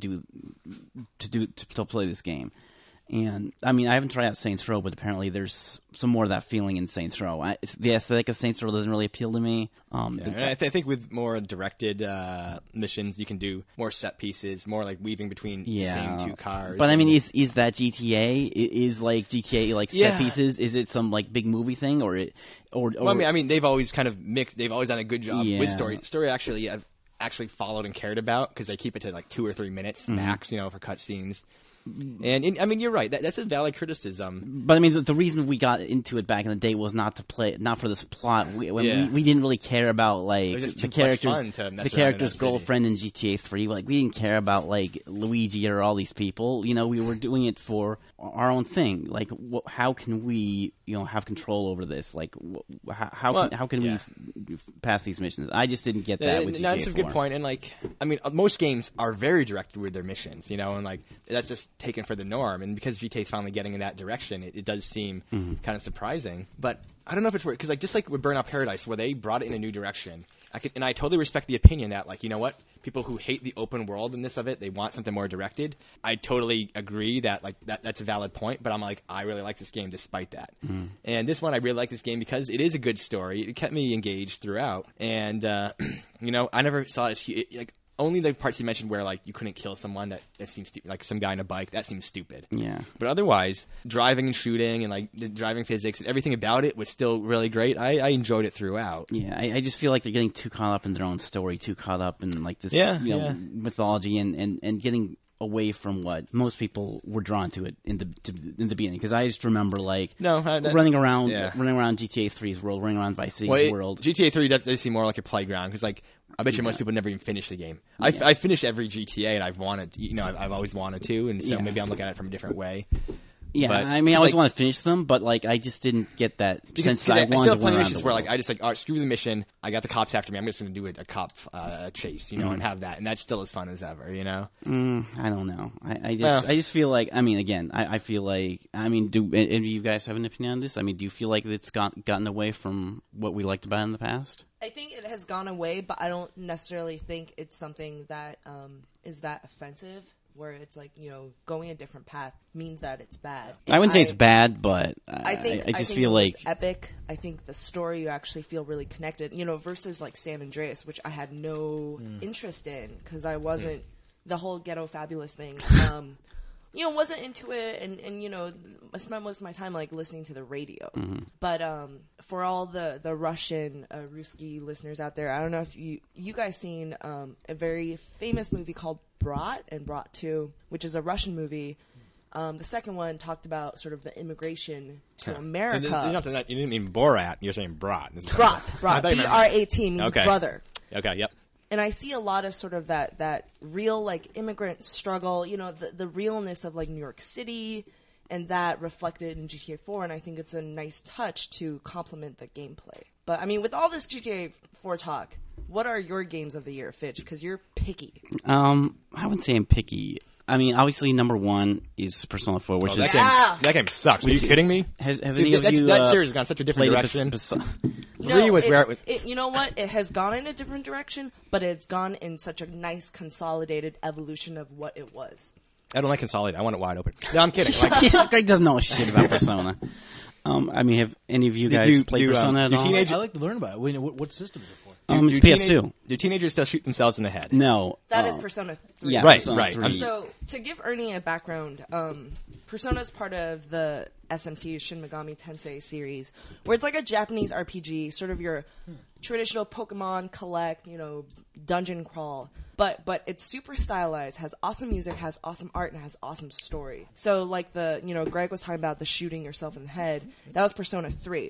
to play this game. And I mean, I haven't tried out Saints Row, but apparently there's some more of that feeling in Saints Row. The aesthetic of Saints Row doesn't really appeal to me. I think with more directed missions, you can do more set pieces, more weaving between the same two cars. But I mean, is that GTA? Is GTA set pieces? Is it some big movie thing, or? Well, I mean, they've always kind of mixed. They've always done a good job with story. Story actually, I've actually followed and cared about, because they keep it to 2 or 3 minutes max, for cutscenes. And I mean, you're right. That's a valid criticism. But I mean, the reason we got into it back in the day was not for this plot. We didn't really care about the character's girlfriend in GTA 3. We didn't care about Luigi or all these people. We were doing it for our own thing. How can we have control over this? How can we pass these missions? I just didn't get that with GTA 4. That's a good point. And I mean, most games are very directed with their missions. And that's just taken for the norm, and because GTA is finally getting in that direction, it does seem kind of surprising. But I don't know if it's weird, because just with Burnout Paradise, where they brought it in a new direction, I totally respect the opinion that, like, you know what, people who hate the open worldness of it, they want something more directed. I totally agree that, like, that's a valid point, but I'm like, I really like this game despite that. And this one, I really like this game because it is a good story. It kept me engaged throughout, and you know, I never saw it like. Only the parts you mentioned where, like, you couldn't kill someone, that seems stupid. Like, some guy on a bike, that seems stupid. Yeah. But otherwise, driving and shooting and, like, the driving physics and everything about it was still really great. I enjoyed it throughout. Yeah, I just feel like they're getting too caught up in their own story, too caught up in, like, this mythology and getting away from what most people were drawn to it in the beginning. Because I just remember, like, running around GTA 3's world, running around Vice City's world. GTA 3 does seem more like a playground because, like, I bet you most people never even finish the game. I finished every GTA, and I've wanted, you know, I've always wanted to, and so maybe I'm looking at it from a different way. Yeah, but I mean, I always want to finish them, but, like, I just didn't get that sense that I wanted to run around the world. Where, like, I just, like, all right, screw the mission. I got the cops after me. I'm just going to do a cop chase, you know, and have that, and that's still as fun as ever, you know. I don't know. I just feel like, I mean, again, I feel like, I mean, do any of you guys have an opinion on this? I mean, do you feel like it's gotten away from what we liked about it in the past? I think it has gone away, but I don't necessarily think it's something that is that offensive, where it's like, you know, going a different path means that it's bad. I wouldn't say it's bad, but I just feel like it's epic. I think the story, you actually feel really connected, you know, versus like San Andreas, which I had no interest in because I wasn't the whole Ghetto Fabulous thing. You know, wasn't into it, and you know, I spent most of my time like listening to the radio. But for all the Russian Ruski listeners out there, I don't know if you guys seen a very famous movie called Brat and Brat 2, which is a Russian movie. The second one talked about sort of the immigration to America. So you didn't mean Borat. You're saying Brat. Brat. BRAT means brother. Okay. Yep. And I see a lot of sort of that real, like, immigrant struggle, you know, the realness of, like, New York City, and that reflected in GTA 4, and I think it's a nice touch to complement the gameplay. But, I mean, with all this GTA 4 talk, what are your games of the year, Fitch? Because you're picky. I wouldn't say I'm picky. I mean, obviously, number one is Persona 4, which is... That game sucks. Are you kidding me? Have any of you... That series has gone such a different direction. No, you know what? It has gone in a different direction, but it's gone in such a nice, consolidated evolution of what it was. I don't like consolidate. I want it wide open. No, I'm kidding. Greg doesn't know shit about Persona. I mean, have any of you guys played Persona at all? I like to learn about it. What system is it for? It's PS2. Do teenagers still shoot themselves in the head? No. That is Persona 3. Yeah, right. Persona 3. So, to give Ernie a background, Persona is part of the SMT, Shin Megami Tensei series, where it's like a Japanese RPG, sort of your traditional Pokemon collect, you know, dungeon crawl. But it's super stylized, has awesome music, has awesome art, and has awesome story. So, like Greg was talking about the shooting yourself in the head, that was Persona 3,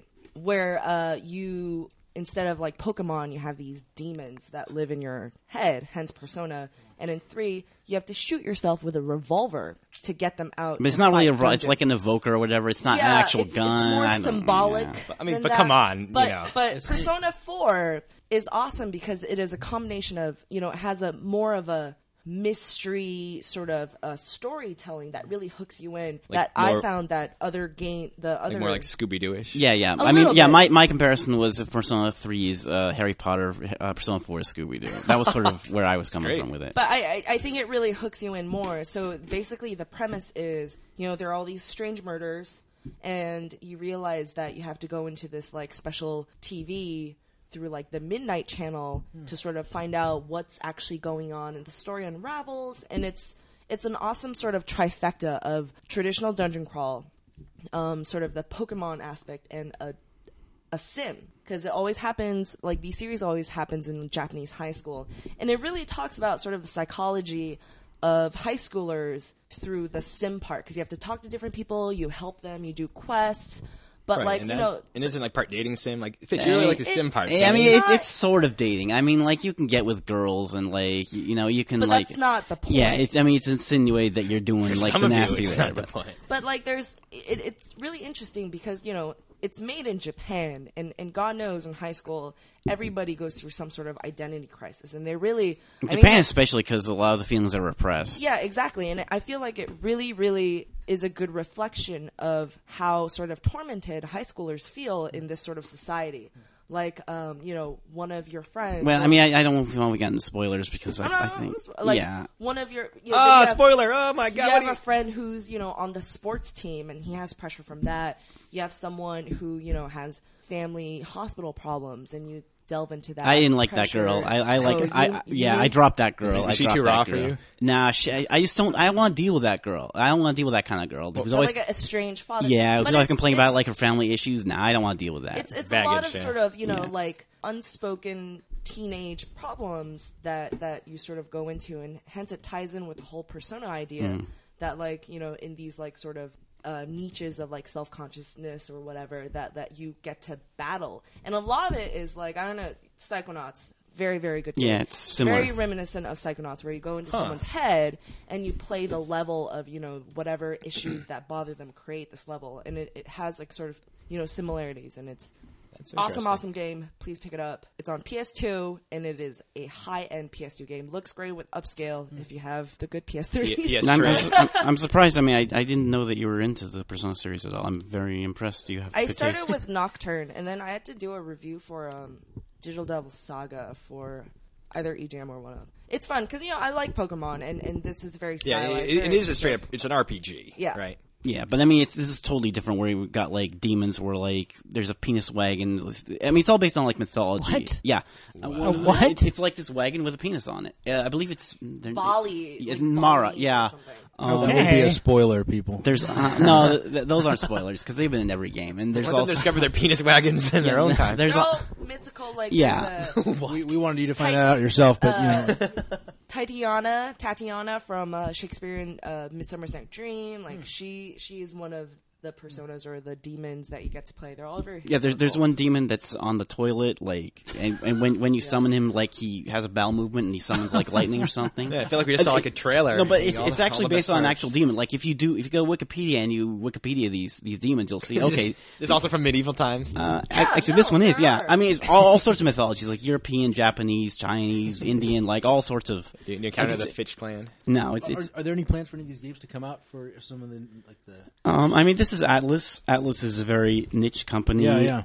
where you... Instead of, like, Pokemon, you have these demons that live in your head, hence Persona. And in 3, you have to shoot yourself with a revolver to get them out. But it's not really it's like an evoker or whatever. It's not an actual gun. It's more symbolic. But come on. But Persona 4 is awesome because it is a combination of, you know, it has more of a mystery sort of storytelling that really hooks you in. Like I found that other game, more like Scooby-Doo-ish. Yeah. I mean, yeah. My comparison was of Persona 3's Harry Potter, Persona 4's Scooby-Doo. That was sort of where I was coming from with it. But I think it really hooks you in more. So basically, the premise is, you know, there are all these strange murders, and you realize that you have to go into this like special TV through like the Midnight Channel to sort of find out what's actually going on, and the story unravels, and it's an awesome sort of trifecta of traditional dungeon crawl, sort of the Pokemon aspect, and a sim, because it always happens, like these series always happens in Japanese high school, and it really talks about sort of the psychology of high schoolers through the sim part, because you have to talk to different people, you help them, you do quests. But right, like, and you know, and isn't like part dating sim? Like, Fitch, you really like the sim part. I mean, it's sort of dating. I mean, like you can get with girls and like you know you can but like. That's not the point. Yeah, it's insinuated that you're doing like the nasty there. But like, it's really interesting because, you know, it's made in Japan, and God knows in high school everybody goes through some sort of identity crisis, and they really Japan especially because a lot of the feelings are repressed. Yeah, exactly, and I feel like it really, really is a good reflection of how sort of tormented high schoolers feel in this sort of society. like one of your friends. Well, I mean, I don't want to get into spoilers because I think one of your spoiler! Oh my god! You have a friend who's on the sports team and he has pressure from that. You have someone who has family hospital problems and you delve into that. I didn't like pressure. that girl. I dropped that girl. Is she too raw for you? Nah, I just don't. I don't want to deal with that girl. I don't want to deal with that kind of girl. It was always like a estranged father. Yeah, it was always complaining about like her family issues. Nah, I don't want to deal with that. It's a lot of sort of like unspoken teenage problems that you sort of go into, and hence it ties in with the whole persona idea that like in these like sort of niches of like self-consciousness or whatever that you get to battle, and a lot of it is like, I don't know, Psychonauts, very, very good game. Yeah, it's similar. Very reminiscent of Psychonauts, where you go into someone's head and you play the level of whatever issues that bother them, create this level, and it has like sort of similarities, and it's awesome game. Please pick it up. It's on PS2, and it is a high-end PS2 game. Looks great with upscale if you have the good PS3. I'm surprised. I mean, I didn't know that you were into the Persona series at all. I'm very impressed. You have. I started with Nocturne, and then I had to do a review for Digital Devil Saga for either eJam or one of them. It's fun because I like Pokemon, and this is very stylized. Yeah, it is a straight up. It's an RPG. Yeah, right. Yeah, but I mean, this is totally different. Where we've got like demons, where like there's a penis wagon. I mean, it's all based on like mythology. What? Yeah, what? It's like this wagon with a penis on it. I believe it's Bali. It's Mara. Yeah. That would be a spoiler, people. There's no, those aren't spoilers because they've been in every game, and there's also discover their penis wagons in their own time. They're all mythical, like we wanted you to find that out yourself, but Tatiana from Shakespearean Midsummer's Night Dream, like she is one of the personas or the demons that you get to play. They're all very there's one demon that's on the toilet, like, and when you summon him, like he has a bowel movement and he summons like lightning or something. Yeah, I feel like we just saw like a trailer. No, but it's actually based on an actual demon. Like if you go to Wikipedia and you Wikipedia these demons, you'll see. Okay, it's also from medieval times. Actually, this one is. Yeah, I mean it's all sorts of mythologies, like European, Japanese, Chinese, Indian, like all sorts of. You encounter the Fitch clan. No, Are there any plans for any of these games to come out for some of the like the? I mean, this is Atlas. Atlas is a very niche company. Yeah.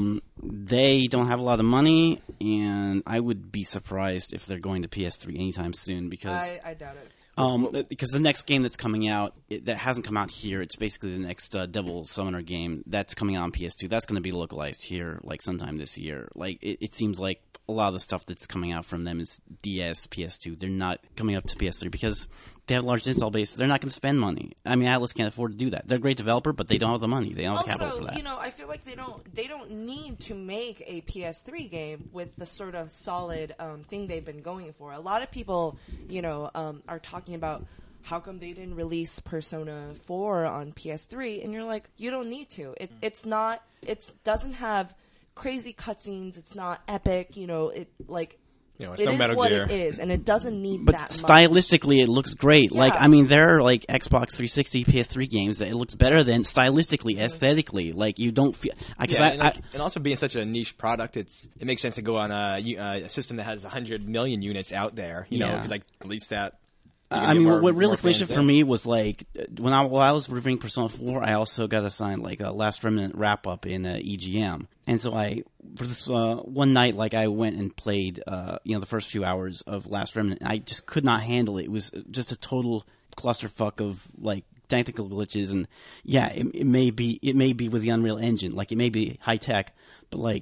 They don't have a lot of money, and I would be surprised if they're going to PS3 anytime soon because I doubt it. Because the next game that's coming out that hasn't come out here, it's basically the next Devil Summoner game that's coming out on PS2. That's going to be localized here, like sometime this year. Like it seems like a lot of the stuff that's coming out from them is DS, PS2. They're not coming up to PS3 because they have a large install base. They're not going to spend money. I mean, Atlas can't afford to do that. They're a great developer, but they don't have the money. They don't have the capital for that. Also, I feel like they don't need to make a PS3 game with the sort of solid thing they've been going for. A lot of people, are talking about how come they didn't release Persona 4 on PS3, and you're like, you don't need to. It doesn't have crazy cutscenes. It's not epic. it's it no is Metal what Gear. it is, and it doesn't need but that stylistically, it looks great. Yeah. Like, I mean, there are like Xbox 360, PS3 games that it looks better than stylistically, aesthetically. Like, you don't feel. And also being such a niche product, it makes sense to go on a system that has 100 million units out there. Because like at least that. I mean, what really cliched it for me was like when I was reviewing Persona 4, I also got assigned like a Last Remnant wrap up in EGM, and so for this one night, like I went and played, the first few hours of Last Remnant. I just could not handle it. It was just a total clusterfuck of like technical glitches, and it may be with the Unreal Engine, like it may be high tech, but like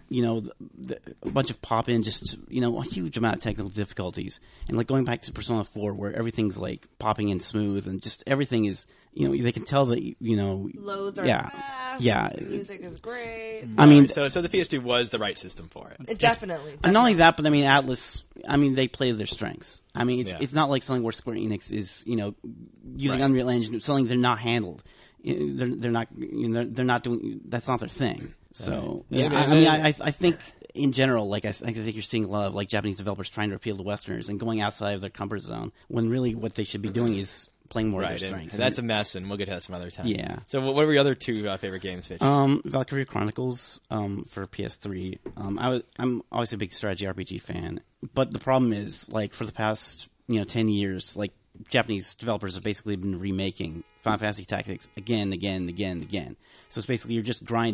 a bunch of pop in, just a huge amount of technical difficulties, and like going back to Persona 4 where everything's like popping in smooth and just everything is they can tell that loads are fast. Yeah, the music is great. I mean, so the PS2 was the right system for it. Definitely. And not only that, but I mean, Atlas. I mean, they play their strengths. I mean, it's not like something where Square Enix is using Unreal Engine, something they're not handled. They're not they're not doing. That's not their thing. So I think in general, like I think you're seeing a lot of like Japanese developers trying to appeal to Westerners and going outside of their comfort zone when really what they should be doing is playing more of their strengths. And that's a mess, and we'll get to that some other time. Yeah. So what were your other two favorite games, Fitch? Valkyria Chronicles for PS3. I'm always a big strategy RPG fan, but the problem is like for the past 10 years, like Japanese developers have basically been remaking Final Fantasy Tactics again. So it's basically you're just grinding.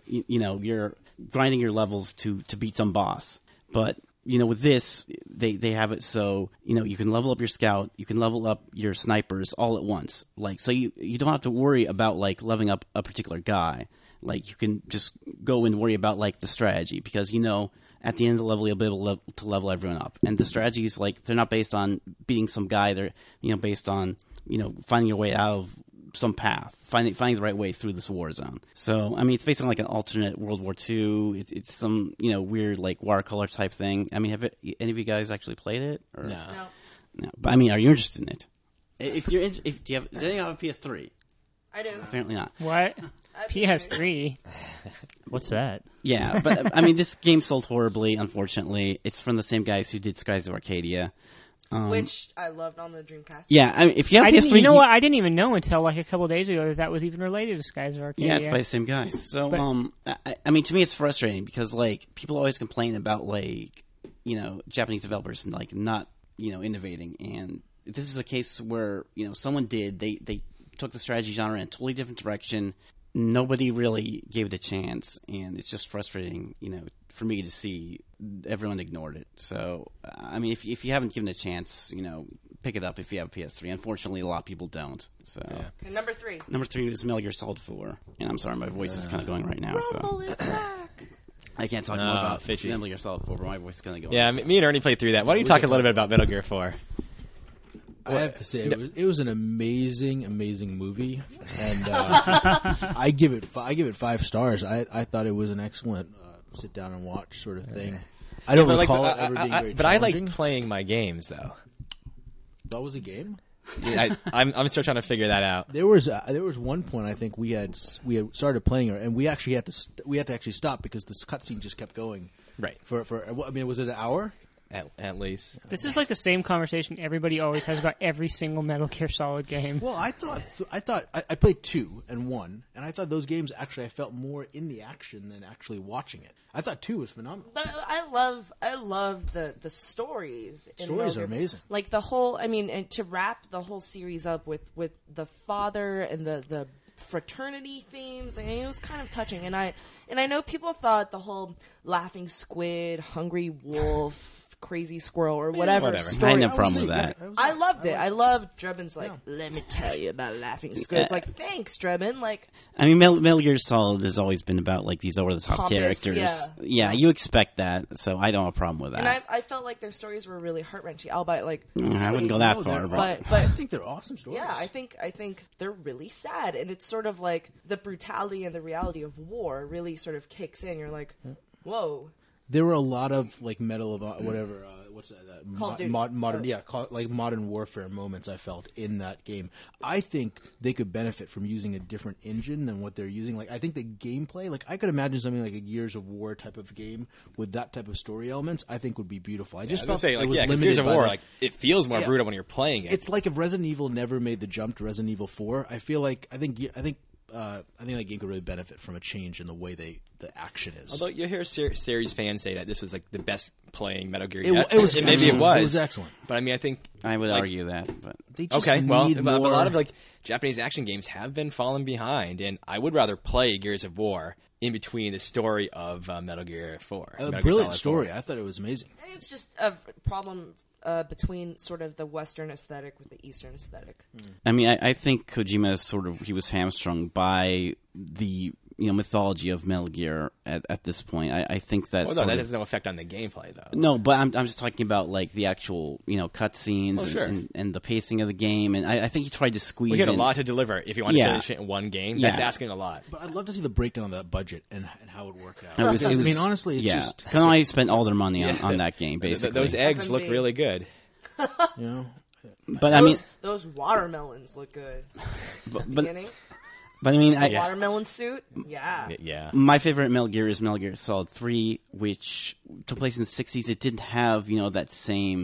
you're grinding your levels to beat some boss. But with this, they have it so you can level up your scout, you can level up your snipers all at once. Like, so you don't have to worry about like leveling up a particular guy. Like, you can just go and worry about like the strategy, because at the end of the level you'll be able to level everyone up. And the strategies, like, they're not based on beating some guy. They're based on finding your way out of some path, finding the right way through this war zone. So, I mean, it's based on like an alternate World War II. It's some weird like watercolor type thing. I mean, have any of you guys actually played it? Or? No. But I mean, are you interested in it? Does anyone have a PS3? I do. Apparently not. What? PS3? What's that? Yeah, but I mean, this game sold horribly. Unfortunately, it's from the same guys who did Skies of Arcadia. Which I loved on the Dreamcast. Yeah, I mean, if you have PS3... You know what? I didn't even know until like a couple days ago that was even related to Skies of Arcadia. Yeah, it's by the same guys. So, I mean, to me it's frustrating because, like, people always complain about, like, Japanese developers and, like, not, innovating. And this is a case where, someone did. They took the strategy genre in a totally different direction. Nobody really gave it a chance, and it's just frustrating, for me to see everyone ignored it. So, I mean, if you haven't given it a chance, pick it up if you have a PS3. Unfortunately, a lot of people don't. So, Okay, number 3. Number 3 is Metal Gear Solid 4. And I'm sorry, my voice is kind of going right now. Rumble So is back. I can't talk more about Metal Gear Solid 4, but my voice is going to go. Yeah, me and Ernie played through that. Why don't you talk a little bit about Metal Gear 4? I have to say, it was an amazing movie, and I give it 5 stars. I thought it was an excellent sit down and watch sort of thing. I don't recall it ever being very but I challenging. like playing my games though. That was a game. I'm still trying to figure that out. There was one point I think we had started playing her, and we actually had to actually stop because this cutscene just kept going. Right. For I mean, was it an hour? At least. This is like the same conversation everybody always has about every single Metal Gear Solid game. Well, I thought I played 2 and 1, and I thought those games actually I felt more in the action than actually watching it. I thought 2 was phenomenal. But I love the stories. Stories are amazing. Like the whole, I mean, and to wrap the whole series up with the father and the fraternity themes, and it was kind of touching. And I know people thought the whole laughing squid, hungry wolf, crazy squirrel or whatever. I had no problem with that. I loved it. I loved Drebin's let me tell you about laughing squid. It's like, thanks, Drebin. Like, I mean, Metal Gear Solid has always been about like these over the top characters. Yeah, you expect that, so I don't have a problem with that. And I felt like their stories were really heart wrenching. Albeit like I wouldn't go that far, but I think they're awesome stories. Yeah, I think they're really sad, and it's sort of like the brutality and the reality of war really sort of kicks in. You're like, whoa. There were a lot of like Medal of whatever. What's that? Call of Duty. Modern modern warfare moments I felt in that game. I think they could benefit from using a different engine than what they're using. Like, I think the gameplay, like I could imagine something like a Gears of War type of game with that type of story elements. I think would be beautiful. I just felt it was limited Gears of by War, like it feels more brutal when you're playing it. It's like if Resident Evil never made the jump to Resident Evil 4. I feel like I think that game could really benefit from a change in the way the action is. Although you hear series fans say that this was like the best playing Metal Gear. It was maybe it was. It was excellent. But I mean, I think I would argue that. But they just a more... lot of like Japanese action games have been falling behind, and I would rather play Gears of War in between the story of Metal Gear 4. A brilliant story. 4. I thought it was amazing. And it's just a problem between sort of the Western aesthetic with the Eastern aesthetic. I mean, I think Kojima he was hamstrung by the mythology of Metal Gear at this point. I think that that has no effect on the gameplay, though. No, but I'm just talking about like the actual cutscenes and the pacing of the game, and I think he tried to squeeze. We had a lot to deliver if you want to finish it in one game. That's asking a lot. But I'd love to see the breakdown of that budget and how it worked out. I mean, honestly, it's just Konami spent all their money on that game. Basically, those eggs look really good. But I mean, those watermelons look good. But I mean, watermelon suit, yeah. My favorite Metal Gear is Metal Gear Solid 3, which took place in the 60s. It didn't have that same.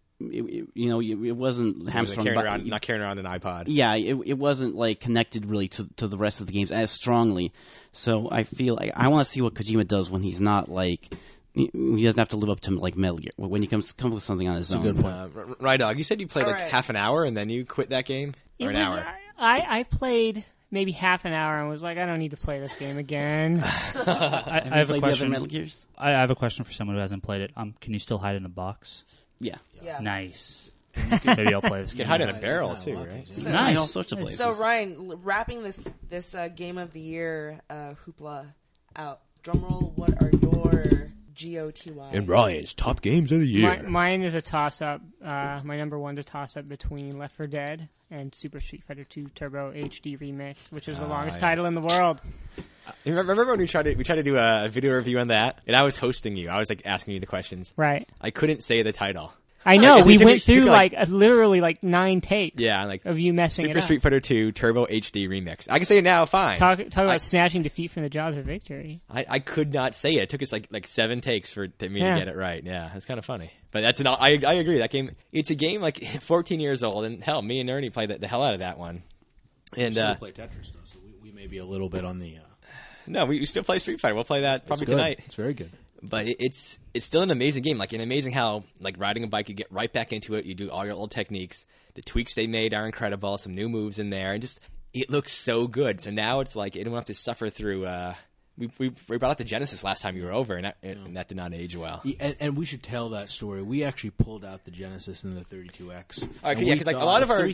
It wasn't hamstrung. Not carrying around an iPod. Yeah, it wasn't like connected really to the rest of the games as strongly. So I feel like I want to see what Kojima does when he's not like. He doesn't have to live up to like Metal Gear when he comes with something on his own. That's a good point. Right, Dog. You said you played half an hour and then you quit that game, or an hour. I played maybe half an hour and was like, I don't need to play this game again. I have a question. Metal Gears? I have a question for someone who hasn't played it. Can you still hide in a box? Yeah. Nice. Maybe I'll play this You game. can hide in a barrel too, right? So, Nice. All sorts of places. So Ryan, wrapping this Game of the Year hoopla out. Drumroll, what are your GOTY? And Ryan's top games of the year. Mine is a toss-up. My number one's a toss-up between Left 4 Dead and Super Street Fighter 2 Turbo HD Remix, which is the longest title in the world. Remember when we tried to do a video review on that, and I was hosting you. I was like asking you the questions. Right. I couldn't say the title. I know. Like, we went through literally 9 takes. Yeah, like of you messing it Super up. Street Fighter 2 Turbo HD Remix. I can say it now. Fine. Talk about snatching defeat from the jaws of victory. I could not say it. It took us like 7 takes for me to get it right. Yeah, it's kind of funny. But I agree. That game. It's a game like 14 years old, and hell, me and Ernie played the hell out of that one. And we still play Tetris though, so we may be a little bit on the. No, we still play Street Fighter. We'll play that probably tonight. It's very good. But it's still an amazing game. Like, an amazing how, like, riding a bike, you get right back into it. You do all your old techniques. The tweaks they made are incredible. Some new moves in there. And just, it looks so good. So now it's like, you don't have to suffer through, we brought out the Genesis last time you were over, and that did not age well. Yeah, and we should tell that story. We actually pulled out the Genesis and the 32X. Because like a lot of our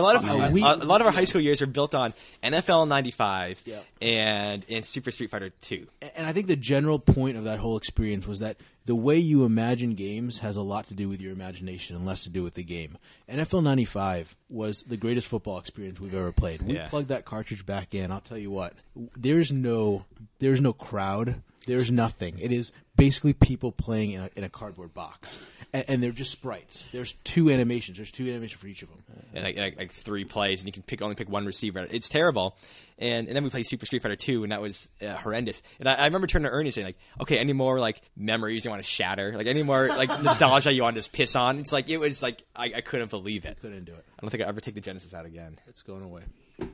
high school years are built on NFL '95 and Super Street Fighter 2. And I think the general point of that whole experience was that the way you imagine games has a lot to do with your imagination and less to do with the game. NFL '95 was the greatest football experience we've ever played. We plugged that cartridge back in. I'll tell you what, there's no crowd. There's nothing. It is basically people playing in a cardboard box, and they're just sprites. There's 2 animations. There's 2 animations for each of them. And like 3 plays, and you can only pick one receiver. It's terrible. And then we played Super Street Fighter 2, and that was horrendous. And I remember turning to Ernie saying, like, okay, any more like memories you want to shatter? Like, any more like nostalgia you want to just piss on? It's like, it was like, I couldn't believe it. Couldn't do it. I don't think I'll ever take the Genesis out again. It's going away.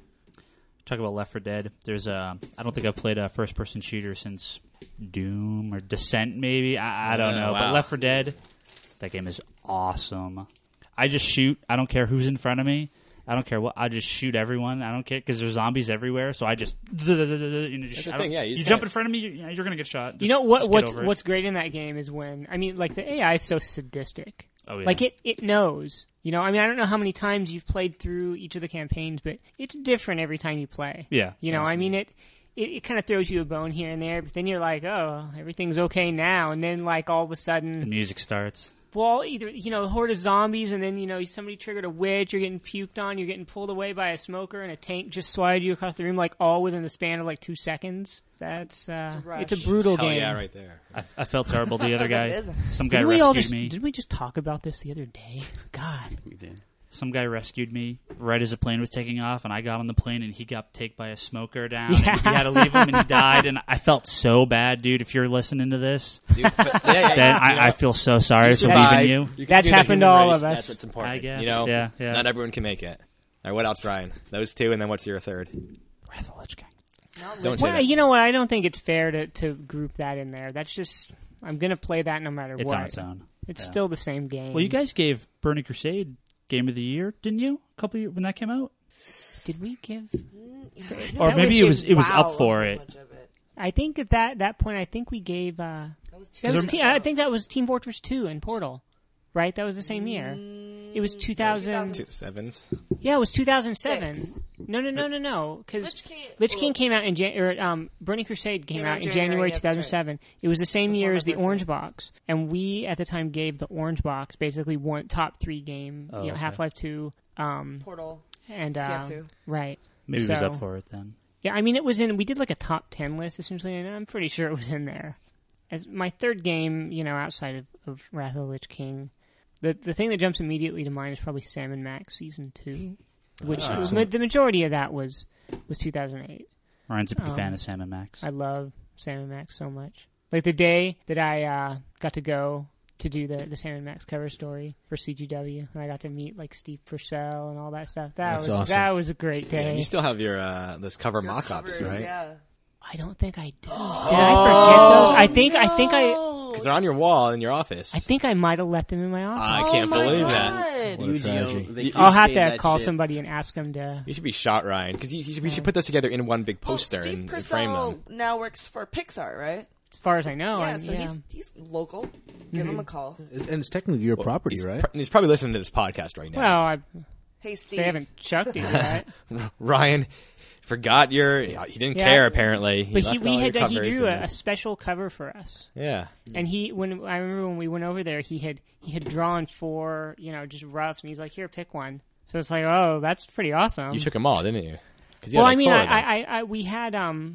Talk about Left 4 Dead. There's I don't think I've played a first-person shooter since Doom or Descent, maybe. I don't know. Wow. But Left 4 Dead, that game is awesome. I just shoot. I don't care who's in front of me. I don't care what. I just shoot everyone. I don't care because there's zombies everywhere. So I just. That's the thing. Yeah, you jump in front of me, you're going to get shot. You know what's great in that game is when the AI is so sadistic. Oh yeah. Like it knows. You know, I mean, I don't know how many times you've played through each of the campaigns, but it's different every time you play. Yeah. You know, absolutely. I mean, it kind of throws you a bone here and there, but then you're like, oh, everything's okay now, and then like all of a sudden the music starts. Well, either, a horde of zombies, and then, somebody triggered a witch, you're getting puked on, you're getting pulled away by a smoker, and a tank just swatted you across the room, like, all within the span of, like, 2 seconds. That's, it's a brutal game. Yeah, right there. I felt terrible the other guy. Some guy Didn't rescued me. Didn't we just talk about this the other day? God. We did. Some guy rescued me right as the plane was taking off, and I got on the plane, and he got taken by a smoker down. Yeah. And he had to leave him, and he died. And I felt so bad, dude. If you're listening to this, Dude, then I feel so sorry for leaving you. That's happened to all of us. That's what's important. I guess. Yeah. Yeah. Not everyone can make it. All right, what else, Ryan? Those 2, and then what's your third? Wrath of the Lich King. Don't say Well, that. you know what? I don't think it's fair to group that in there. That's just, I'm going to play that no matter It's what. on its own. It's still the same game. Well, you guys gave Burning Crusade Game of the Year, didn't you? A couple years when that came out, Did we give? or maybe it was up for it. I think at that point, I think we gave. I think that was Team Fortress 2 and Portal, right? That was the same year. It was 2000. 7s. Yeah, it was 2007. No. Because Lich King came out in Burning Crusade came out in January 2007. Right. It was the same year as the Orange Box, and we at the time gave the Orange Box basically one top 3 game. Okay. Half-Life 2, Portal, and TF2. Right. Maybe it was up for it then. Yeah, I mean, it was in. We did like a top 10 list essentially, and I'm pretty sure it was in there. As my third game, outside of Wrath of the Lich King, the thing that jumps immediately to mind is probably Sam & Max Season 2, which the majority of that was 2008. Ryan's a big fan of Sam & Max. I love Sam & Max so much. Like the day that I got to go to do the Sam & Max cover story for CGW, and I got to meet like Steve Purcell and all that stuff. That's awesome. That was a great day. Yeah, you still have your those cover mock-ups, right? Yeah. I don't think I do. Did I forget those? I think I Because they're on your wall in your office. I think I might have left them in my office. I can't believe that. I'll have to call somebody and ask them to. You should be shot, Ryan, because we should put this together in one big poster Steve and Purcell frame them. now works for Pixar, right? As far as I know. Yeah, so he's local. Give him a call. And it's technically your property, right? He's probably listening to this podcast right now. Well, hey, Steve. They haven't chucked it yet. Ryan forgot he didn't care apparently. But he drew a special cover for us. Yeah. And I remember when we went over there, he had drawn 4, just roughs, and he's like, "Here, pick one." So it's like, oh, that's pretty awesome. You took them all, didn't you? Well, I mean, we had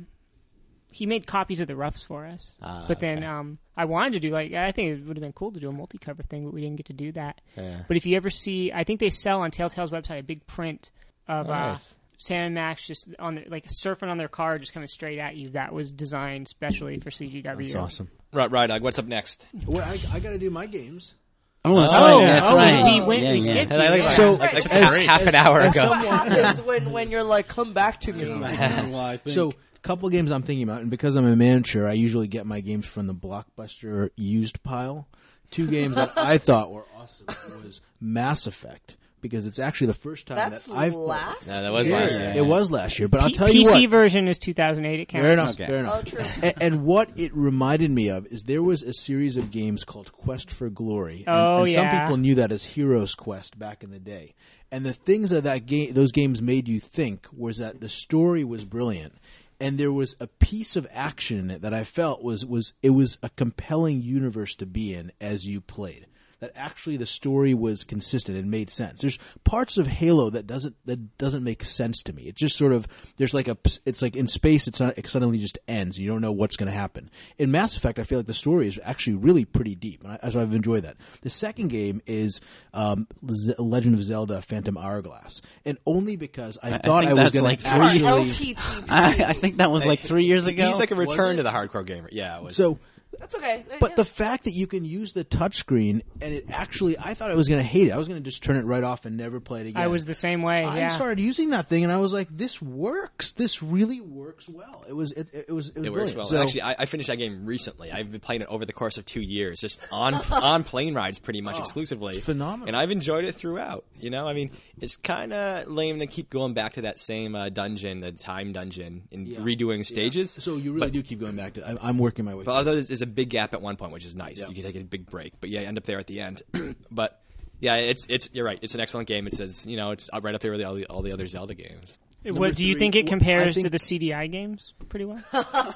he made copies of the roughs for us. But then I wanted to do, I think it would have been cool to do a multi-cover thing, but we didn't get to do that. Yeah. But if you ever see, I think they sell on Telltale's website a big print of Sam and Max just on surfing on their car, just coming straight at you. That was designed specially for CGW. That's awesome. Right, Doug, what's up next? Well, I got to do my games. Oh, that's right. That's right. We skipped you. So, half an hour ago. What happens when you're like, come back to me? So, a couple games I'm thinking about, and because I'm a manager, I usually get my games from the Blockbuster used pile. 2 games that I thought were awesome was Mass Effect, because it's actually the first time that I've last. No, that was last year. It was last year, but I'll tell you what. PC version is 2008. It counts. Fair enough. Oh, true. And what it reminded me of is there was a series of games called Quest for Glory, and some people knew that as Heroes Quest back in the day. And the things that those games made you think was that the story was brilliant. And there was a piece of action in it that I felt was a compelling universe to be in as you played. That actually the story was consistent and made sense. There's parts of Halo that doesn't make sense to me. It's just sort of it's like in space it suddenly just ends. You don't know what's going to happen. In Mass Effect, I feel like the story is actually really pretty deep, and so I've enjoyed that. The second game is Legend of Zelda: Phantom Hourglass, and only because I thought I was going to actually. I think that was 3 years ago. He's like a return to the hardcore gamer. Yeah, it was. So. That's okay. But the fact that you can use the touchscreen, and it actually, I thought I was going to hate it. I was going to just turn it right off and never play it again. I was the same way. I started using that thing, and I was like, "This works. This really works well." It was works well. So, actually, I finished that game recently. I've been playing it over the course of 2 years, just on plane rides, pretty much exclusively. Phenomenal. And I've enjoyed it throughout. I mean, it's kind of lame to keep going back to that same dungeon, the time dungeon, and redoing stages. Yeah. So you really do keep going back to. I'm working my way. But although there's a big gap at one point, which is nice. You can take a big break, but you end up there at the end. But yeah, it's you're right. It's an excellent game. It says it's right up there with all the other Zelda games. Do you think it compares to the CDI games pretty well?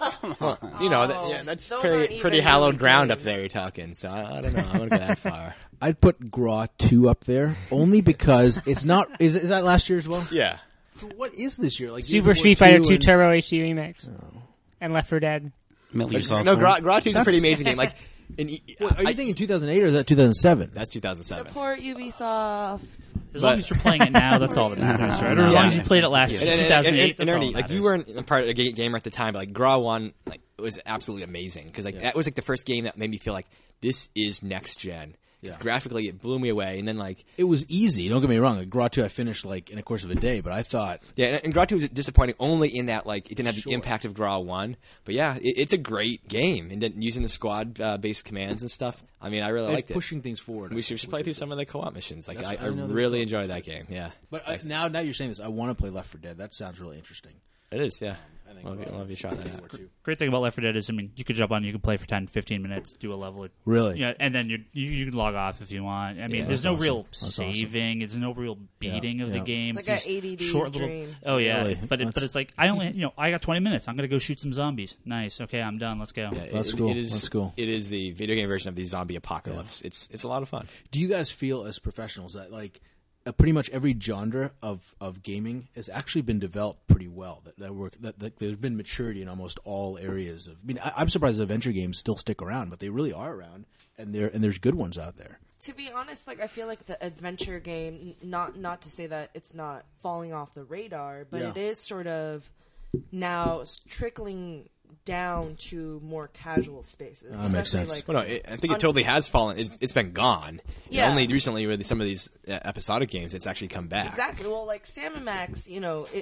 That's pretty hallowed ground up there. You're talking, so I don't know. I wouldn't go that far. I'd put Gra 2 up there only because it's not. Is that last year as well? Yeah. What is this year? Super Street Fighter 2 Turbo HD Remix and Left 4 Dead. No, Gra 2 is a pretty amazing game. Are you thinking 2008 or is that 2007? That's 2007. Support Ubisoft. As long as you're playing it now, that's all that matters, right? Or as long as you played it last year, 2008. And Ernie, you weren't a part of a gamer at the time, but Gra 1 was absolutely amazing because that was the first game that made me feel like this is next gen. Yeah. Graphically, it blew me away, and then it was easy. Don't get me wrong. Gra 2 I finished in the course of a day, but I thought and Gra 2 was disappointing only in that it didn't have the impact of Gra 1. But yeah, it's a great game, and then using the squad based commands and stuff. I mean, I really liked it. Pushing things forward. We should play through some of the co-op missions. I really enjoyed that game. Yeah, but now you're saying this, I want to play Left 4 Dead. That sounds really interesting. It is, yeah. I'll have you shot that out. Great thing about Left 4 Dead is, you could jump on, you can play for 10, 15 minutes, do a level. Really? Yeah, and then you can log off if you want. There's no real saving. There's no real beating of the game. It's like an ADD short dream. Oh yeah, really? But it's like I got 20 minutes. I'm gonna go shoot some zombies. Nice. Okay, I'm done. Let's go. Yeah, that's cool. That's cool. It is the video game version of the zombie apocalypse. Yeah. It's a lot of fun. Do you guys feel as professionals that pretty much every genre of gaming has actually been developed pretty well? That there's been maturity in almost all areas of. I'm surprised adventure games still stick around, but they really are around, and there's good ones out there. To be honest, I feel like the adventure game, not to say that it's not falling off the radar, but it is sort of now trickling down to more casual spaces. That makes sense. I think it totally has fallen. It's been gone. Yeah. Only recently with some of these episodic games, it's actually come back. Exactly. Well, Sam and Max,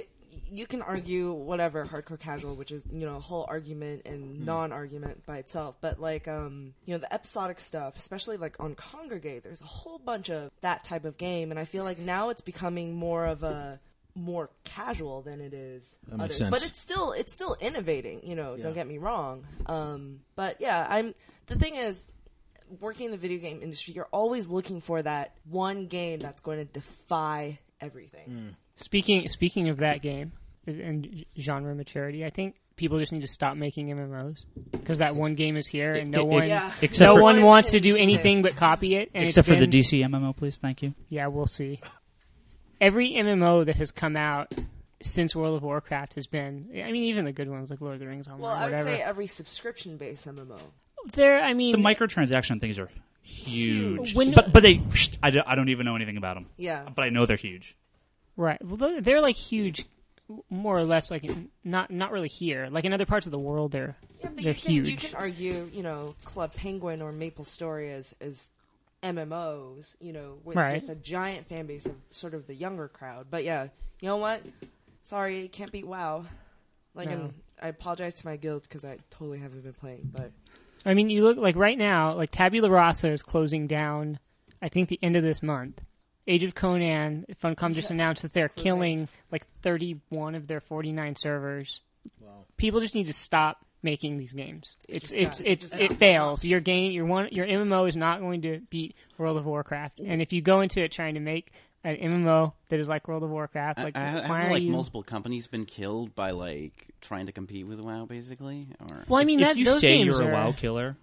you can argue whatever hardcore casual, which is, you know, a whole argument and non-argument by itself. But like, you know, the episodic stuff, especially like on Congregate, there's a whole bunch of that type of game, and I feel like now it's becoming more of a more casual than it is That makes others. sense. But it's still innovating. You know, don't get me wrong. But yeah, the thing is, working in the video game industry, you're always looking for that one game that's going to defy everything. Speaking of that game and genre maturity, I think people just need to stop making MMOs because that one game is here and no one wants to do anything but copy it. And except for the DC MMO, please. Thank you. Yeah, we'll see. Every MMO that has come out since World of Warcraft has been, I mean, even the good ones like Lord of the Rings Online. Well, I would whatever. say every subscription-based MMO. The microtransaction things are huge. But they, I don't even know anything about them. Yeah. But I know they're huge. Right. Well, they're like huge, more or less. Like not really here. Like in other parts of the world, they're huge. You can argue, you know, Club Penguin or MapleStory as MMOs, you know, with a giant fan base of sort of the younger crowd. But yeah, you know what? Sorry, can't beat WoW. Like, and I apologize to my guild because I totally haven't been playing. But I mean, you look like right now, like Tabula Rasa is closing down. I think the end of this month. Age of Conan, Funcom just announced that they're killing like 31 of their 49 servers. Wow. People just need to stop making these games. It fails. Your MMO is not going to beat World of Warcraft. And if you go into it trying to make an MMO that is like World of Warcraft, like I feel like multiple companies been killed by like trying to compete with WoW, basically. Or well, I mean, if you say you're a WoW killer,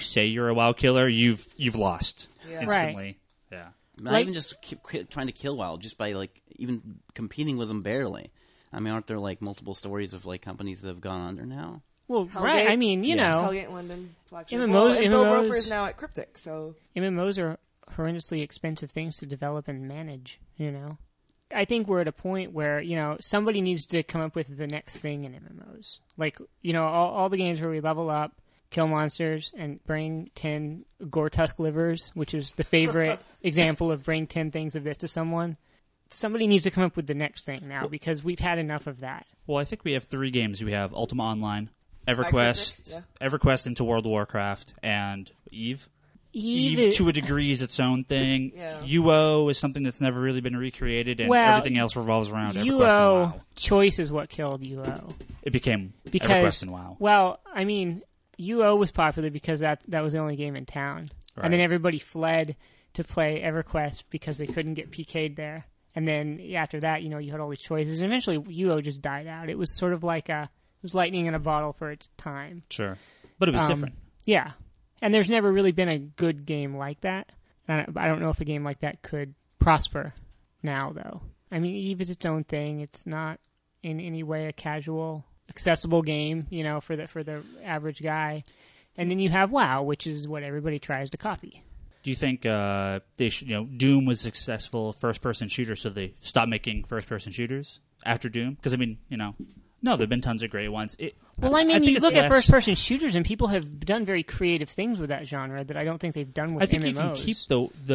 you've lost instantly. Right. Yeah. Not even just trying to kill WoW, just by like even competing with them barely. I mean, aren't there like multiple stories of like companies that have gone under now? Well, Hellgate, right. I mean, you know, Hellgate London, flagship. MMOs, and Bill Roper is now at Cryptic, so MMOs are horrendously expensive things to develop and manage. You know, I think we're at a point where, you know, somebody needs to come up with the next thing in MMOs. Like, you know, all the games where we level up, kill monsters, and bring 10 Gore-Tusk livers, which is the favorite example of bring 10 things of this to someone. Somebody needs to come up with the next thing now because we've had enough of that. Well, I think we have 3 games. We have Ultima Online, EverQuest into World of Warcraft, and Eve. Eve to a degree is its own thing. Yeah. UO is something that's never really been recreated, and everything else revolves around EverQuest and WoW. Choice is what killed UO. It became EverQuest and WoW. Well, I mean, UO was popular because that was the only game in town. Right. And then everybody fled to play EverQuest because they couldn't get PK'd there. And then after that, you know, you had all these choices. And eventually, UO just died out. It was sort of like it was lightning in a bottle for its time. Sure. But it was different. Yeah. And there's never really been a good game like that. I don't know if a game like that could prosper now, though. I mean, Eve is its own thing. It's not in any way a casual, accessible game, you know, for the average guy. And then you have WoW, which is what everybody tries to copy. Do you think they should, you know, Doom was a successful first-person shooter, so they stopped making first-person shooters after Doom? Because, I mean, you know, no, there have been tons of great ones. You look at first-person shooters, and people have done very creative things with that genre that I don't think they've done with MMOs. I think you can keep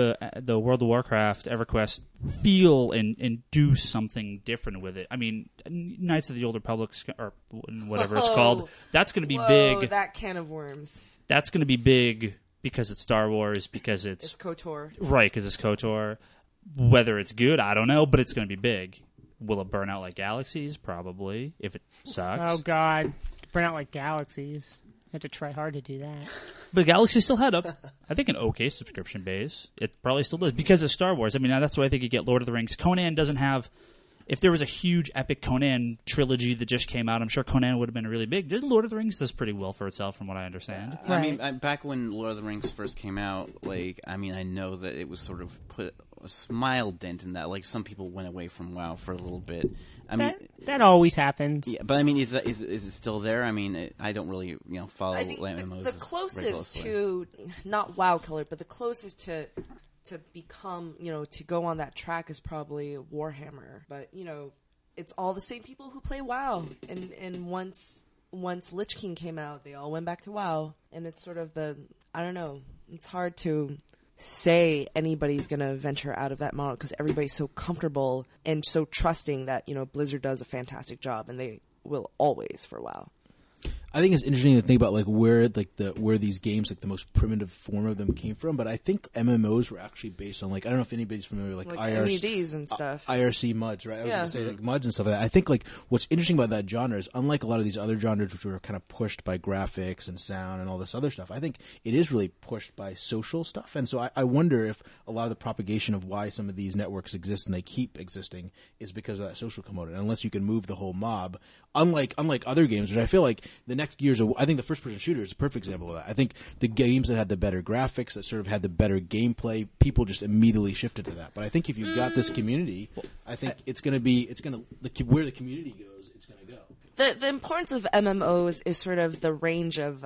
the World of Warcraft, EverQuest feel and do something different with it. I mean, Knights of the Old Republic, or whatever it's called, that's going to be big. That can of worms. That's going to be big because it's Star Wars, because it's KOTOR. Right, because it's KOTOR. Whether it's good, I don't know, but it's going to be big. Will it burn out like Galaxies? Probably, if it sucks. Oh, God. Burn out like Galaxies. You have to try hard to do that. But Galaxy still had I think, an okay subscription base. It probably still does, because of Star Wars. I mean, that's why I think you get Lord of the Rings. Conan doesn't have... If there was a huge epic Conan trilogy that just came out, I'm sure Conan would have been really big. Lord of the Rings does pretty well for itself, from what I understand. I mean, back when Lord of the Rings first came out, like, I mean, I know that it was sort of put a smile dent in that. Like, some people went away from WoW for a little bit. I mean, that always happens. Yeah, but I mean, is it still there? I mean, I don't really, follow MMOs. The closest to not WoW killer, but the closest to become, to go on that track is probably Warhammer. But, it's all the same people who play WoW. And once Lich King came out, they all went back to WoW. And it's sort of I don't know, it's hard to say anybody's going to venture out of that model because everybody's so comfortable and so trusting that, Blizzard does a fantastic job, and they will always for WoW. I think it's interesting to think about where these games, the most primitive form of them came from. But I think MMOs were actually based on I don't know if anybody's familiar with IRCs and stuff, IRC MUDs, right? I was going to say MUDs and stuff like that. I think what's interesting about that genre is, unlike a lot of these other genres which were kind of pushed by graphics and sound and all this other stuff, I think it is really pushed by social stuff. And so I wonder if a lot of the propagation of why some of these networks exist and they keep existing is because of that social component. Unless you can move the whole mob, unlike other games, which I feel like the next years, I think the first-person shooter is a perfect example of that. I think the games that had the better graphics, that sort of had the better gameplay, people just immediately shifted to that. But I think if you've got this community, I think where the community goes, it's going to go. The importance of MMOs is sort of the range of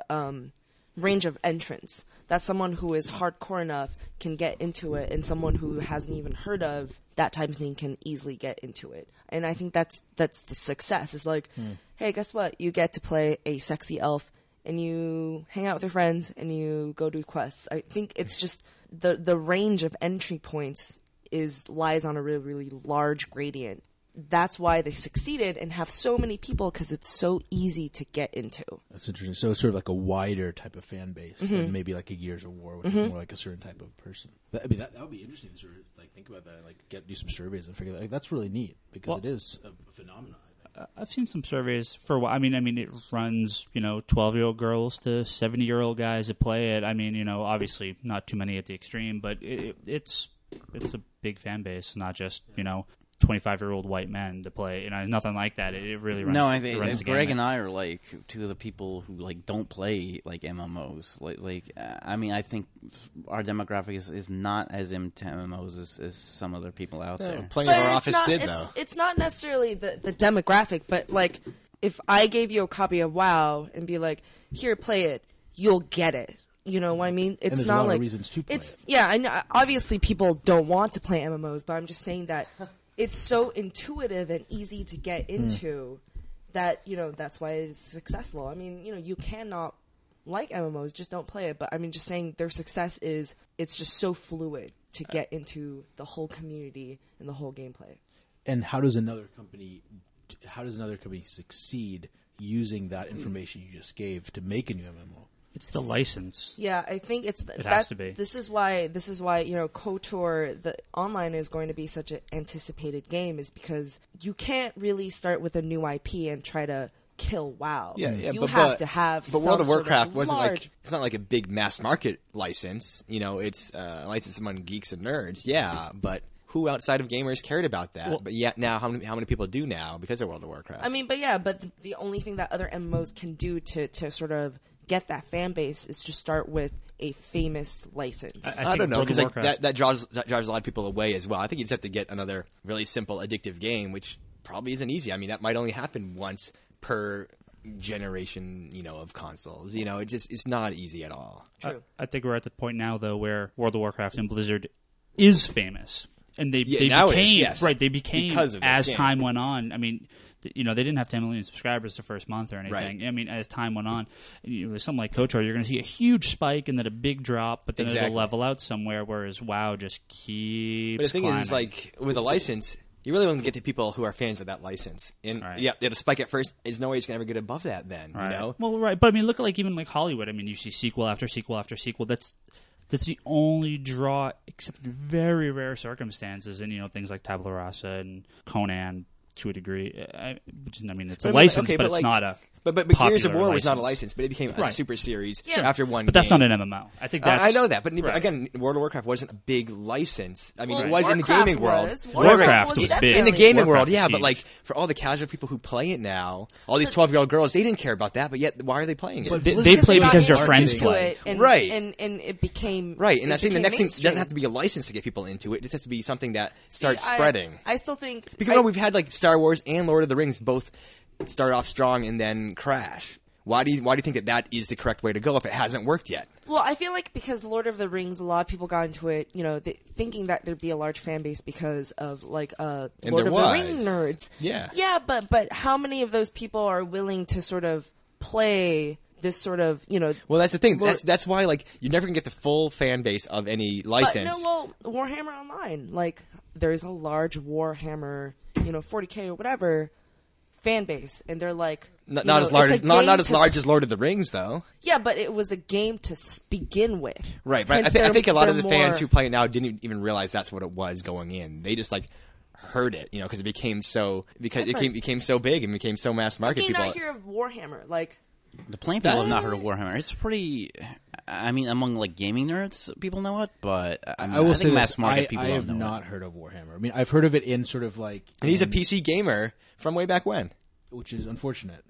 entrance. That someone who is hardcore enough can get into it, and someone who hasn't even heard of that type of thing can easily get into it. And I think that's the success. It's hey, guess what? You get to play a sexy elf, and you hang out with your friends, and you go do quests. I think it's just the range of entry points lies on a really, really large gradient. That's why they succeeded and have so many people, because it's so easy to get into. That's interesting. So it's sort of a wider type of fan base than maybe a Gears of War, which is more like a certain type of person. That would be interesting to sort of think about that and do some surveys and figure that. That's really neat because it is a phenomenon. I've seen some surveys for what I mean, it runs 12-year-old girls to 70-year-old guys that play it. I mean, obviously not too many at the extreme, but it's a big fan base, not just 25-year-old white men to play. Nothing like that. It really runs. No, runs the Greg and I are two of the people who don't play MMOs. I think our demographic is not as into MMOs as some other people out there. Plenty of our office did though. It's not necessarily the demographic, but if I gave you a copy of WoW and be here, play it, you'll get it. You know what I mean? It's and not a lot of reasons to play it. Yeah, I know. Obviously, people don't want to play MMOs, but I'm just saying that. It's so intuitive and easy to get into that, that's why it's successful. I mean, you cannot like MMOs, just don't play it. But just saying their success is it's just so fluid to get into the whole community and the whole gameplay. And how does another company succeed using that information you just gave to make a new MMO? It's the license. Yeah, I think it has to be. This is why KOTOR, the online, is going to be such an anticipated game, is because you can't really start with a new IP and try to kill WoW. You have to have. But World of Warcraft wasn't it's not like a big mass market license. It's a license among geeks and nerds. Yeah, but who outside of gamers cared about that? Well, but now how many people do now because of World of Warcraft? But the only thing that other MMOs can do to sort of get that fan base is to start with a famous license. I don't know, because that draws a lot of people away as well. I think you just have to get another really simple, addictive game, which probably isn't easy. That might only happen once per generation, of consoles. It's not easy at all. True. I think we're at the point now, though, where World of Warcraft and Blizzard is famous, and they became as time went on. They didn't have 10 million subscribers the first month or anything. Right. As time went on, with something like KOTOR, you're going to see a huge spike and then a big drop, but then it'll level out somewhere, whereas WoW just keeps But the thing climbing. is, with a license, you really want to get to people who are fans of that license. And, the spike at first, there's no way it's going to ever get above that then, Right. Well, right. But, look at, even Hollywood. You see sequel after sequel after sequel. That's the only draw, except in very rare circumstances, and, things like Tabula Rasa and Conan, to a degree. It's a license, but it's not a But Gears of War was not a license, but it became a super series after one But game. that's not an MMO. I think that's... I know that, but again, World of Warcraft wasn't a big license. It was in the Warcraft gaming world. Warcraft was big. In the gaming world, Warcraft but for all the casual people who play it now, all these 12-year-old girls, they didn't care about that, but yet why are they playing it? But they play because their friends play. Right. And it became... Right, and I think the next thing doesn't have to be a license to get people into it. It just has to be something that starts spreading. I still think... Because we've had Star Wars and Lord of the Rings both start off strong and then crash. Why do you think that is the correct way to go if it hasn't worked yet? Well, I feel like because Lord of the Rings, a lot of people got into it, thinking that there'd be a large fan base because of Lord of the Ring nerds. Yeah. Yeah, but how many of those people are willing to sort of play this sort of, Well, that's the thing. That's why, like, you're never gonna get the full fan base of any license. Warhammer Online, like, there's a large Warhammer, 40K or whatever fan base, and they're like not as large as Lord of the Rings, though. Yeah, but it was a game to begin with. Right, but I think a lot of the fans who play it now didn't even realize that's what it was going in. They just like heard it, because it became so it became so big and became so mass market. People not hear of Warhammer, like. The plain people have not heard of Warhammer. It's pretty. I mean, among like gaming nerds, people know it, but I will say mass market people don't know it. I have not heard of Warhammer. I mean, I've heard of it in sort of like. And he's a PC gamer from way back when, which is unfortunate.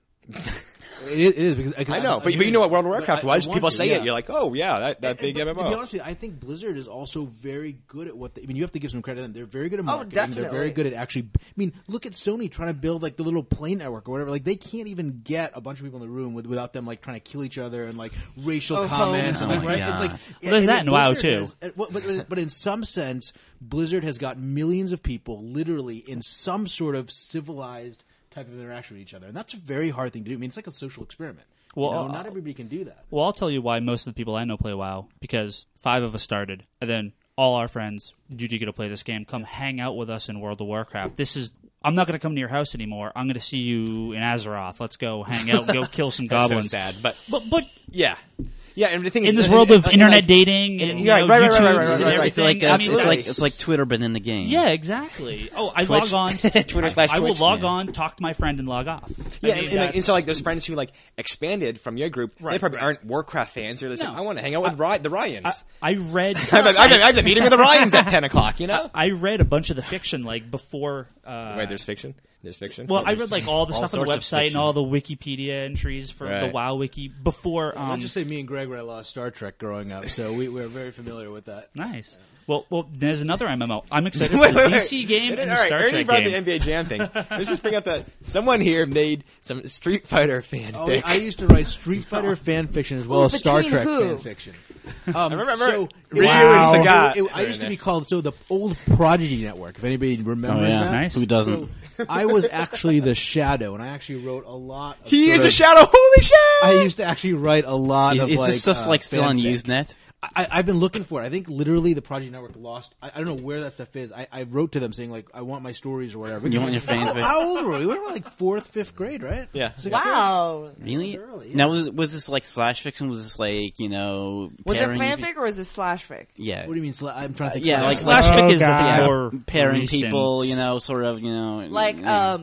It is because I know, but you know what World of Warcraft was. People say it. You're like, oh yeah, that big MMO. To be honest with you, I think Blizzard is also very good at what. You have to give some credit to them. They're very good at marketing. Definitely. They're very good at actually. I mean, look at Sony trying to build like the little play network or whatever. Like they can't even get a bunch of people in the room without them like trying to kill each other and like racial comments. And, like, right? It's like there's that in WoW too. But in some sense, Blizzard has got millions of people literally in some sort of civilized type of interaction with each other, and that's a very hard thing to do. I mean, it's like a social experiment. Well, not everybody can do that. Well, I'll tell you why most of the people I know play WoW, because 5 of us started, and then all our friends, did you get to play this game? Come hang out with us in World of Warcraft. I'm not going to come to your house anymore. I'm going to see you in Azeroth. Let's go hang out, go kill some goblins. That's so sad, but yeah. Yeah, and the thing is, in this world of internet dating and YouTube and everything, it's like Twitter, but in the game. Yeah, exactly. Oh, I log on. I will log on, talk to my friend, and log off. Yeah, and so like those friends who like expanded from your group, they probably aren't Warcraft fans. They're like, I want to hang out with the Ryans. I read. I have a meeting with the Ryans at 10:00. I read a bunch of the fiction like before. Wait, there's fiction. There's fiction. Well, I read like all the stuff on the website and all the Wikipedia entries for the WoW wiki before. Let's just say me and Greg read a lot of Star Trek growing up, so we were very familiar with that. Nice. Well, there's another MMO. I'm excited for the DC game and the Star Trek game. Brought the NBA Jam thing. Let's just bring up that someone here made some Street Fighter fanfic. I used to write Street Fighter fan fiction as well as Star Trek fan fiction. I remember Ryu and Sagat. I used to be called the old Prodigy Network. If anybody remembers that, nice. Who doesn't? So, I was actually the Shadow, and I actually wrote a lot. He is a Shadow. Holy shit! I used to actually write a lot of. Is this just like still on Usenet? I've been looking for it. I think literally the Prodigy Network lost. I don't know where that stuff is. I wrote to them saying like I want my stories or whatever. You want your fanfic? How old were we? We were like 4th, 5th grade, right? Yeah. Wow. Really? Now was this like slash fiction? Was this like Was it fanfic or was it slash fic? Yeah. What do you mean? I'm trying to think. Yeah, like slash fic is more pairing recent. people. Sort of. Like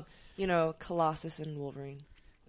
Colossus and Wolverine.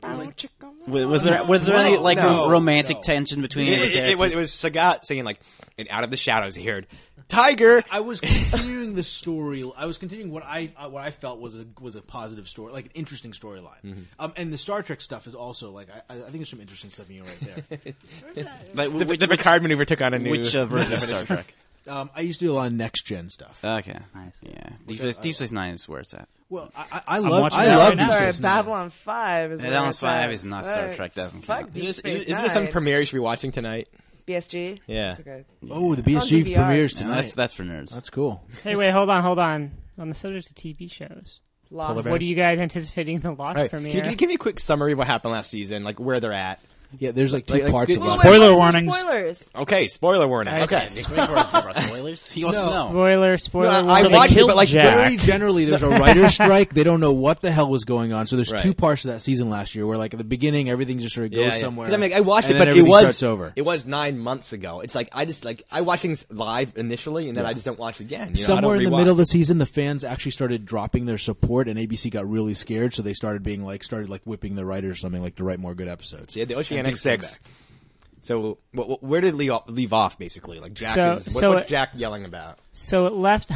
Was there any like romantic tension between it was Sagat saying like, and out of the shadows he heard Tiger. I was continuing the story. I was continuing what I felt was a positive story, like an interesting storyline. Mm-hmm. And the Star Trek stuff is also like I think there's some interesting stuff in here right there. Like the Picard maneuver took on a new version of Star Trek. I used to do a lot of next gen stuff. Okay, nice. Yeah, Deep Space Nine is where it's at. Well, I love Deep Space Nine. Babylon 5 is Babylon 5 is not Star Trek. Doesn't count. Isn't there some premiere you should be watching tonight? BSG? Yeah. Okay. Oh, the BSG premieres tonight. That's for nerds. That's cool. Hey, wait, hold on. On the subject of TV shows, Lost. What are you guys anticipating the Lost premiere? Can you give me a quick summary of what happened last season, like where they're at? Yeah, there's like two parts of Lost. Spoiler warnings. Spoilers. Okay, spoiler warning. Okay. Spoilers? He wants to know. Spoiler warning. I watched it, but like very generally, there's a writer's strike. They don't know what the hell was going on. So there's two parts of that season last year where like at the beginning, everything just sort of goes somewhere. I mean, I watched it, but it was 9 months ago. It's like I watch things live initially, and then I just don't watch again. Somewhere in the middle of the season, the fans actually started dropping their support, and ABC got really scared, so they started whipping the writers or something like to write more good episodes. Yeah, the Oceanic 6. So where did it leave off, basically? Like Jack what's Jack yelling about? So it left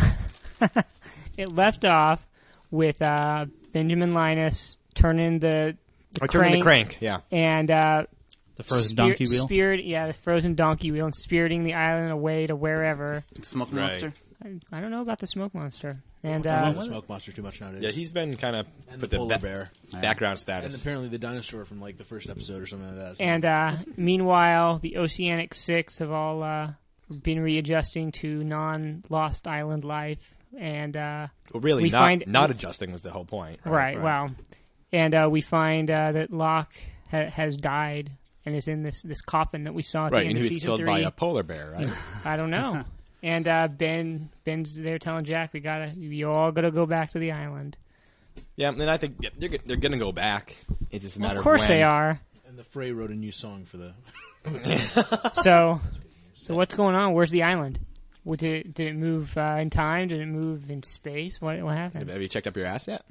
off with Benjamin Linus turning the crank, yeah. And the frozen donkey wheel? The frozen donkey wheel, and spiriting the island away to wherever. Smoke monster? I don't know about the smoke monster. And the smoke monster too much nowadays. Yeah, he's been kind of put the polar bear background status, and apparently the dinosaur from like the first episode or something like that. And meanwhile, the Oceanic 6 have all been readjusting to non-Lost Island life, and not adjusting was the whole point. Right. Well, and we find that Locke has died, and is in this coffin that we saw at the Right, end and of he was season killed 3. by a polar bear, right? I don't know. And Ben's there telling Jack, we all gotta go back to the island. Yeah, and I think they're gonna go back. It's just a matter Of course when. they are. And the Fray wrote a new song for the. So what's going on? Where's the island? Did it move in time? Did it move in space? What happened? Have you checked up your ass yet?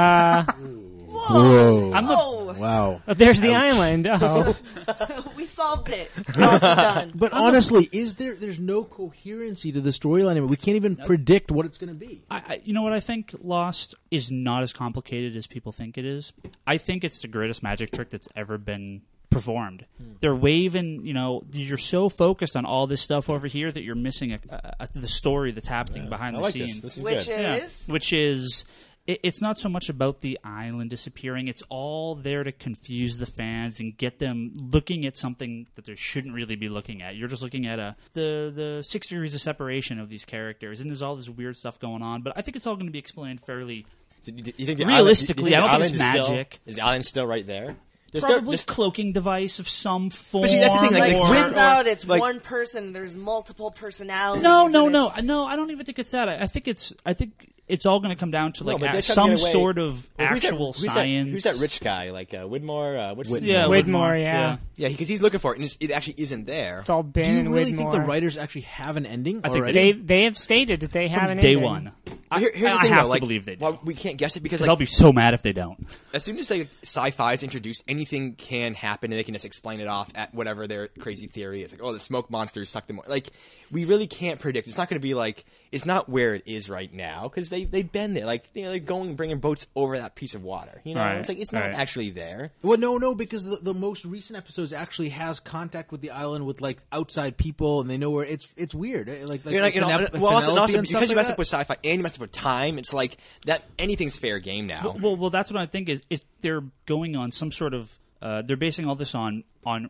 Whoa! Wow! Oh, there's the island. Oh, We solved it. Well done. But honestly, there's no coherency to the storyline anymore. We can't even predict what it's going to be. You know what I think Lost is not as complicated as people think it is. I think it's the greatest magic trick that's ever been performed. They're waving, you're so focused on all this stuff over here that you're missing the story that's happening behind the scenes. This is Which good. is? Which is, it's not so much about the island disappearing. It's all there to confuse the fans and get them looking at something that they shouldn't really be looking at. You're just looking at the 6 degrees of separation of these characters, and there's all this weird stuff going on. But I think it's all going to be explained fairly So you think the realistically. island, I don't think it's magic. Is the island still right there? Probably cloaking device of some form. But see, that's the thing, Like, Like, turns out it's like- one person. There's multiple personalities. No. and it's- I don't even think it's that. I think it's all going to come down to No, like but they're trying to some get away- sort of Well, actual science. Who's that rich guy? Like Widmore? What's his Yeah, name? Widmore, yeah. Yeah, because he's looking for it, and it actually isn't there. it's all Ben Do you and really Widmore. think the writers actually have an ending I think already? They have stated that they have from an day ending. one. Here's the I thing, have though, to like, believe they do. well, we can't guess it because I'll like, be so mad if they don't. as soon as sci-fi is introduced, anything can happen, and they can just explain it off at whatever their crazy theory is. Like, oh, the smoke monsters sucked them. Like, we really can't predict. It's not going to be like it's not where it is right now because they've been there. Like, they're bringing boats over that piece of water. Right, It's like it's not right. actually there. Well, no, because the most recent episodes actually has contact with the island with like outside people, and they know where it's weird. Like Well, also Penelope and stuff because you like mess up that. with sci-fi and you mess up with time, it's like that. Anything's fair game now. Well, that's what I think is they're going on some sort of. They're basing all this on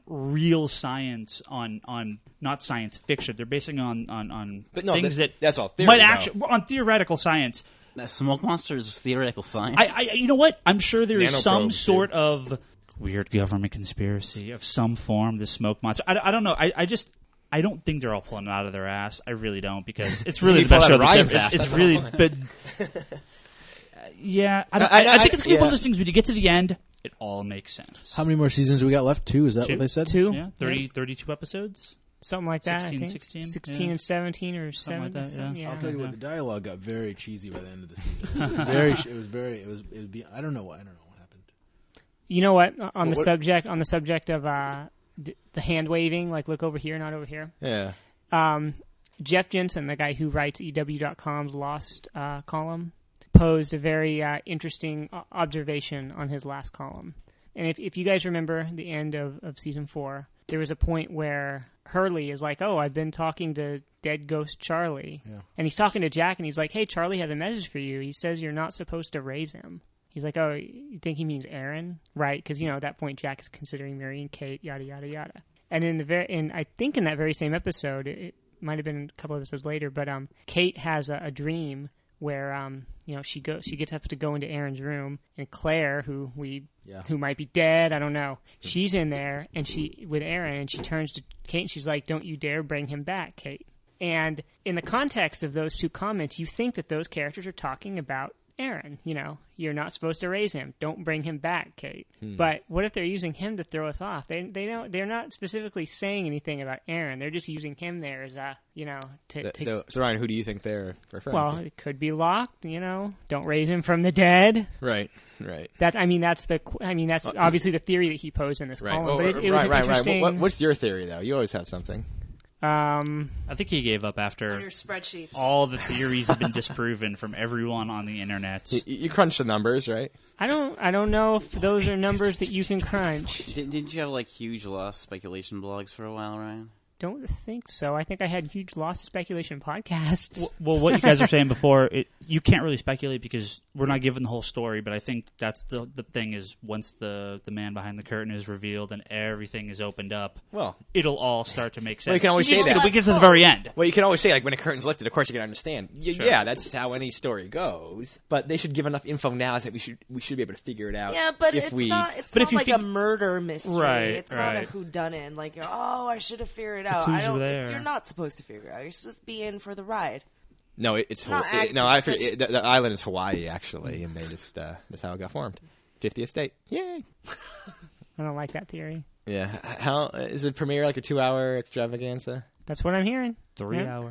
real science, on not science fiction. They're basing on But no, things that's all theory, might though. actually on theoretical science. That smoke monster is theoretical science. You know what? I'm sure there is some Nanoprobes, sort of weird government conspiracy of some form. The smoke monster. I don't know. I don't think they're all pulling it out of their ass. I really don't because it's really the pull best out show. of Ryan's That's ass, it's that's really, all. but yeah, I think it's gonna be one of those things when you get to the end, it all makes sense. How many more seasons do we got left? 2? Is that Two. what they said? 2? Yeah, 32 episodes. Something like that. 16, I think. 16, 16 yeah. and 17 or Something like 7. that, something, yeah. I'll tell you Yeah. what, the dialogue got very cheesy by the end of the season. It was I don't know what happened. You know what? On the What- subject of the hand waving, like look over here, not over here. Yeah. Jeff Jensen, the guy who writes EW.com's Lost column, posed a very interesting observation on his last column. And if you guys remember the end of season 4, there was a point where Hurley is like, oh, I've been talking to dead ghost Charlie. Yeah. And he's talking to Jack, and he's like, hey, Charlie has a message for you. He says you're not supposed to raise him. He's like, oh, you think he means Aaron? Right, because, at that point, Jack is considering marrying Kate, yada, yada, yada. And I think in that very same episode, it might have been a couple episodes later, but Kate has a dream where she gets up to go into Aaron's room, and Claire, who might be dead, I don't know, she's in there and with Aaron, and she turns to Kate and she's like, don't you dare bring him back, Kate. And in the context of those two comments, you think that those characters are talking about Aaron. You're not supposed to raise him. Don't bring him back, Kate. But what if they're using him to throw us off? They're not specifically saying anything about Aaron. They're just using him there as So Ryan, who do you think they're referring well, to? it could be Locke. Don't raise him from the dead. Right. That's obviously the theory that he posed in this Right. column. But it was right. interesting. What's your theory though? You always have something. I think he gave up On after your spreadsheets. all the theories have been disproven from everyone on the internet. You crunch the numbers, right? I don't know if those are numbers that you can crunch. Didn't you have like huge Lost speculation blogs for a while, Ryan? don't think so. I think I had huge Lost Speculation podcasts. Well, what you guys were saying before, you can't really speculate because we're not given the whole story, but I think that's the thing is once the man behind the curtain is revealed and everything is opened up, well, it'll all start to make sense. Well, you can always say that. We get to the very end. Well, you can always say, like, when a curtain's lifted, of course you can understand. Sure. Yeah, that's how any story goes. But they should give enough info now so that we should be able to figure it out. Yeah, but if it's not like a murder mystery. Right, it's not a whodunit. Like, I should have figured it out. You're not supposed to figure it out. You're supposed to be in for the ride. No, it's Hawaii. No, I forget. The island is Hawaii, actually, and they just that's how it got formed. 50th state. Yay! I don't like that theory. Yeah. How is it premiere like a 2-hour extravaganza? That's what I'm hearing. 3 hour.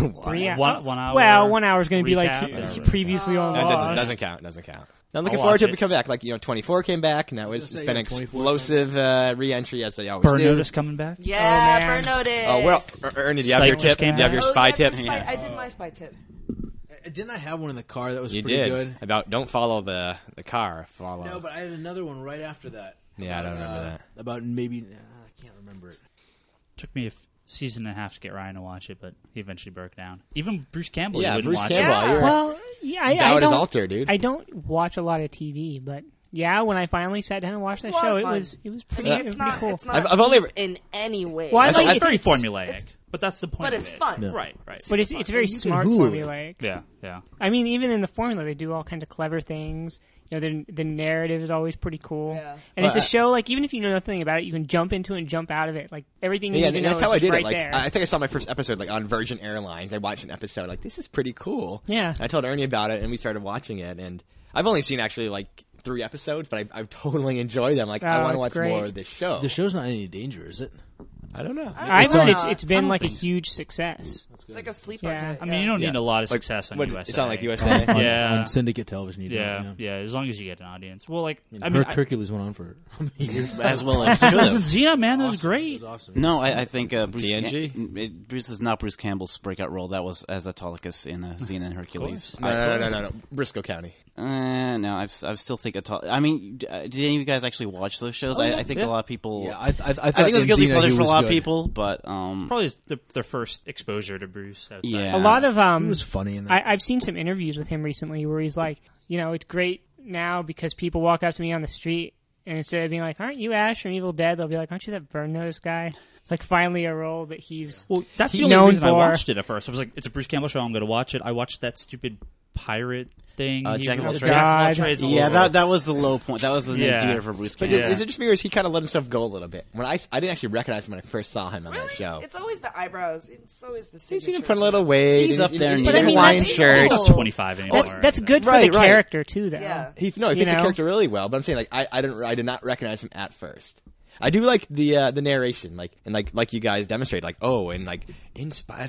3 hours. 1 hour. Well, 1 hour is going to be like previously on That Lost. doesn't count. Now, I'm looking forward to it coming back. Like, 24 came back. Now it's been an explosive re-entry, as they always Burn do. Notice coming back? Yeah, Burn Notice. Oh, well, Ernie, do you have your tip? Do you have your spy tip? I did my spy tip. Didn't I have one in the car that was pretty did. good? About don't follow the car. Follow. No, but I had another one right after that. Yeah, I don't remember that. About maybe... I can't remember it. Took me a season and a half to get Ryan to watch it, but he eventually broke down. Even Bruce Campbell, yeah, wouldn't Bruce watch Campbell. it. Well, yeah, I Bowed his don't. altar, dude. I don't watch a lot of TV, but yeah, when I finally sat down and watched that show, it was pretty. I mean, it was it's not, cool. it's not I've only in any way. Well, I like It's it. very formulaic, but that's the point but of it's it. fun. Yeah. Right. But it's very smart Hulu formulaic. Yeah. I mean, even in the formula, they do all kinds of clever things. The narrative is always pretty cool. Yeah. And it's a show, like, even if you know nothing about it, you can jump into it and jump out of it. Like, everything you need to know that's how is I did right it. Like, there. I think I saw my first episode like on Virgin Airlines. I watched an episode. Like, this is pretty cool. Yeah. And I told Ernie about it, and we started watching it. And I've only seen actually like 3 episodes, but I've totally enjoyed them. Like, I want to watch more of this show. The show's not in any danger, is it? I don't know. I've heard know. it's been like a huge success. It's like a sleeper Yeah. hit. I mean, you don't need a lot of Like, success on what- USA. It's not like USA. Yeah. On syndicate television, you don't. Yeah, as long as you get an audience. Well, like, Hercules went on for years. as well as should have. Xena, man, that was Awesome. great. It was awesome. No, I think Bruce. TNG? Bruce is not Bruce Campbell's breakout role. That was as Autolycus in Xena and Hercules. No. Briscoe County. No, I still think I mean, did any of you guys actually watch those shows? I think a lot of people. Yeah, I thought I think it was in guilty Xena pleasure he for a was lot of good. people, but Probably their first exposure to Bruce. Outside. Yeah. A lot of He was funny in that. I've seen some interviews with him recently where he's like, it's great now because people walk up to me on the street and instead of being like, "Aren't you Ash from Evil Dead?" they'll be like, "Aren't you that Burn Notice guy?" It's like finally a role that he's That's the he's only known reason I for. watched it at first. I was like, it's a Bruce Campbell show. I'm going to watch it. I watched that stupid pirate thing. Jack of all Oh, trades. God. Yeah, that was the low point. That was the Yeah. nadir for Bruce But Campbell. is it just me, or is he kind of let himself go a little bit? When I didn't actually recognize him when I first saw him on that show. It's always the eyebrows. It's always the He's signature. even put a little weight. He's up there in But I the mean, Hawaiian that's- shirt. He's not 25 anymore. that's good for Right, the right. character too, though. Yeah. He fits the character really well, but I'm saying like I did not recognize him at first. I do like the narration, like you guys demonstrate, like and like in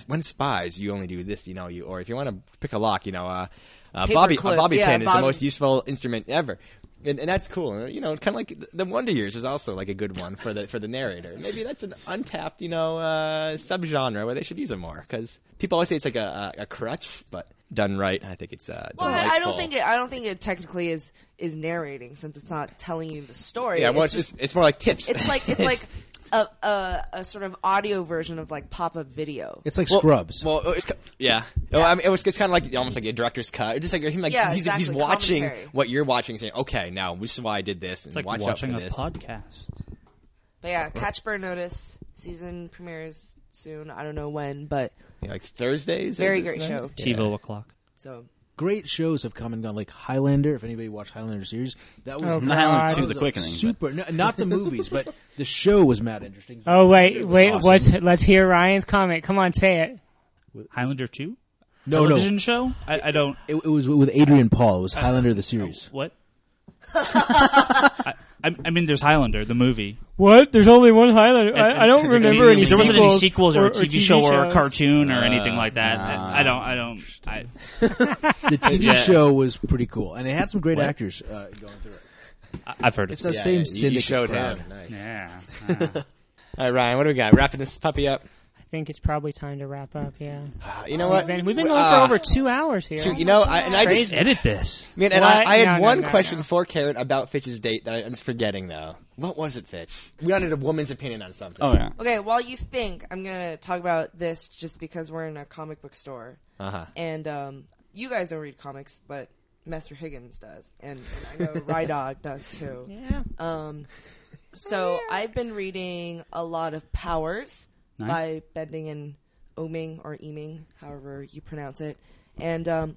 spies you only do this, or if you want to pick a lock, a bobby pin is the most useful instrument ever. And that's cool, kind of like the Wonder Years is also like a good one for the narrator. Maybe that's an untapped, subgenre where they should use it more because people always say it's like a crutch, but done right, I think it's delightful. I don't think it technically is narrating since it's not telling you the story. Yeah, well, it's more like tips. It's like a sort of audio version of like pop-up video. It's like Scrubs. Yeah. I mean, it's kind of like almost like a director's cut. It's just like him, like Yeah, he's exactly. watching Commentary. what you're watching, saying, "Okay, now this is why I did this," and It's like watch out watching for a this. podcast. But yeah, catch Burn Notice. Season premieres soon. I don't know when, but Yeah, like Thursdays. very is great this show. night? TiVo o'clock. So Great shows have come and gone, like Highlander. If anybody watched Highlander series, that was Oh, Not Highlander God. 2, that The was a Quickening. super. No, not the movies, but the show was mad interesting. Oh wait, It was awesome. let's hear Ryan's comment. Come on, say it. Highlander 2? No, Television show? I don't. It was with Adrian Paul. It was Highlander the series. What? I mean, there's Highlander, the movie. What? There's only one Highlander. And- I don't and- remember any There sequels. wasn't any sequels or a TV show or a shows. cartoon or anything like that. nah. I don't. The TV Yeah. show was pretty cool, and it had some great What? actors going through it. I've heard It's it. the same you syndicate showed crowd. him. Nice. Yeah. All right, Ryan, what do we got? Wrapping this puppy up. I think it's probably time to wrap up. Yeah. You know what? We've been going for over 2 hours here. Shoot, I just edit this. Man, and I had one question for Karen about Fitch's date that I'm just forgetting though. What was it, Fitch? We wanted a woman's opinion on something. Oh yeah. Okay, while you think, I'm gonna talk about this just because we're in a comic book store, and you guys don't read comics, but Master Higgins does, and I know Rydog does too. Yeah. So I've been reading a lot of Powers by Bending and Oming, or Eaming, however you pronounce it. And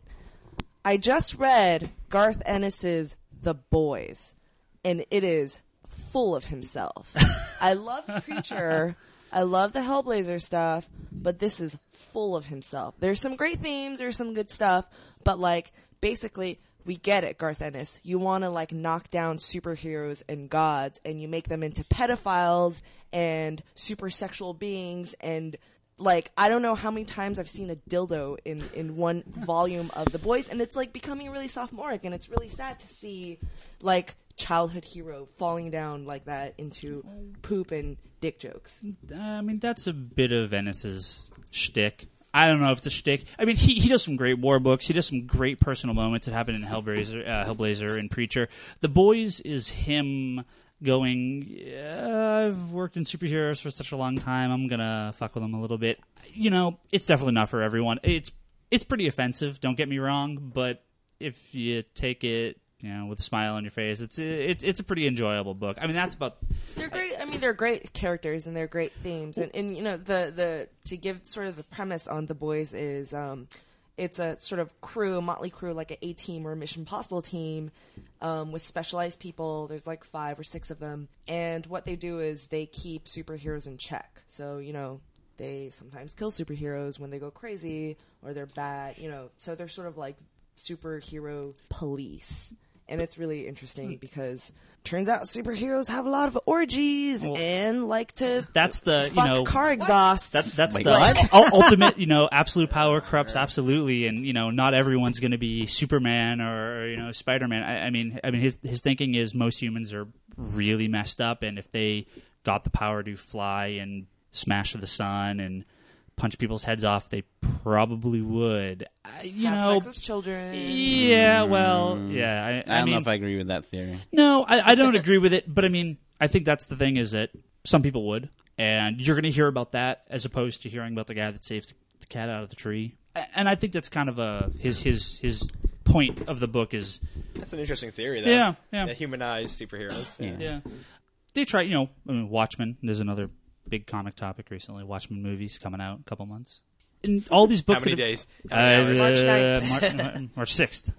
I just read Garth Ennis's The Boys, and it is full of himself. I love Preacher. I love the Hellblazer stuff, but this is full of himself. There's some great themes, there's some good stuff, but like basically we get it, Garth Ennis. You want to like knock down superheroes and gods, and you make them into pedophiles and super sexual beings, and like I don't know how many times I've seen a dildo in one volume of The Boys, and it's like becoming really sophomoric, and it's really sad to see like childhood hero falling down like that into poop and dick jokes. I mean, that's a bit of Ennis's shtick. I don't know if it's a shtick. I mean, he does some great war books. He does some great personal moments that happen in Hellblazer and Preacher. The Boys is him going, I've worked in superheroes for such a long time, I'm going to fuck with them a little bit. You know, it's definitely not for everyone. It's pretty offensive, don't get me wrong, but if you take it, you know, with a smile on your face, it's a pretty enjoyable book. I mean, that's about. They're great. I mean, they're great characters and they're great themes. And you know, the to give sort of the premise on The Boys is, it's a sort of crew, motley crew, like an A-team or a Mission Impossible team, with specialized people. There's like 5 or 6 of them, and what they do is they keep superheroes in check. So you know, they sometimes kill superheroes when they go crazy or they're bad. You know, so they're sort of like superhero police. And it's really interesting because turns out superheroes have a lot of orgies and like to fuck car exhausts. That's the ultimate, you know, absolute power corrupts absolutely, and you know, not everyone's going to be Superman or you know, Spider-Man. I mean his thinking is most humans are really messed up, and if they got the power to fly and smash the sun and punch people's heads off, they probably would. Have sex with children. Yeah, well, yeah. I don't know if I agree with that theory. No, I don't agree with it, but I mean, I think that's the thing is that some people would, and you're going to hear about that as opposed to hearing about the guy that saved the cat out of the tree. And I think that's kind of his point of the book is... That's an interesting theory, though. Yeah. They humanize superheroes. Yeah. They try, you know, I mean, Watchmen, there's another big comic topic recently. Watchmen movies coming out in a couple months. And all these books. How many days? March 9th. March 6th.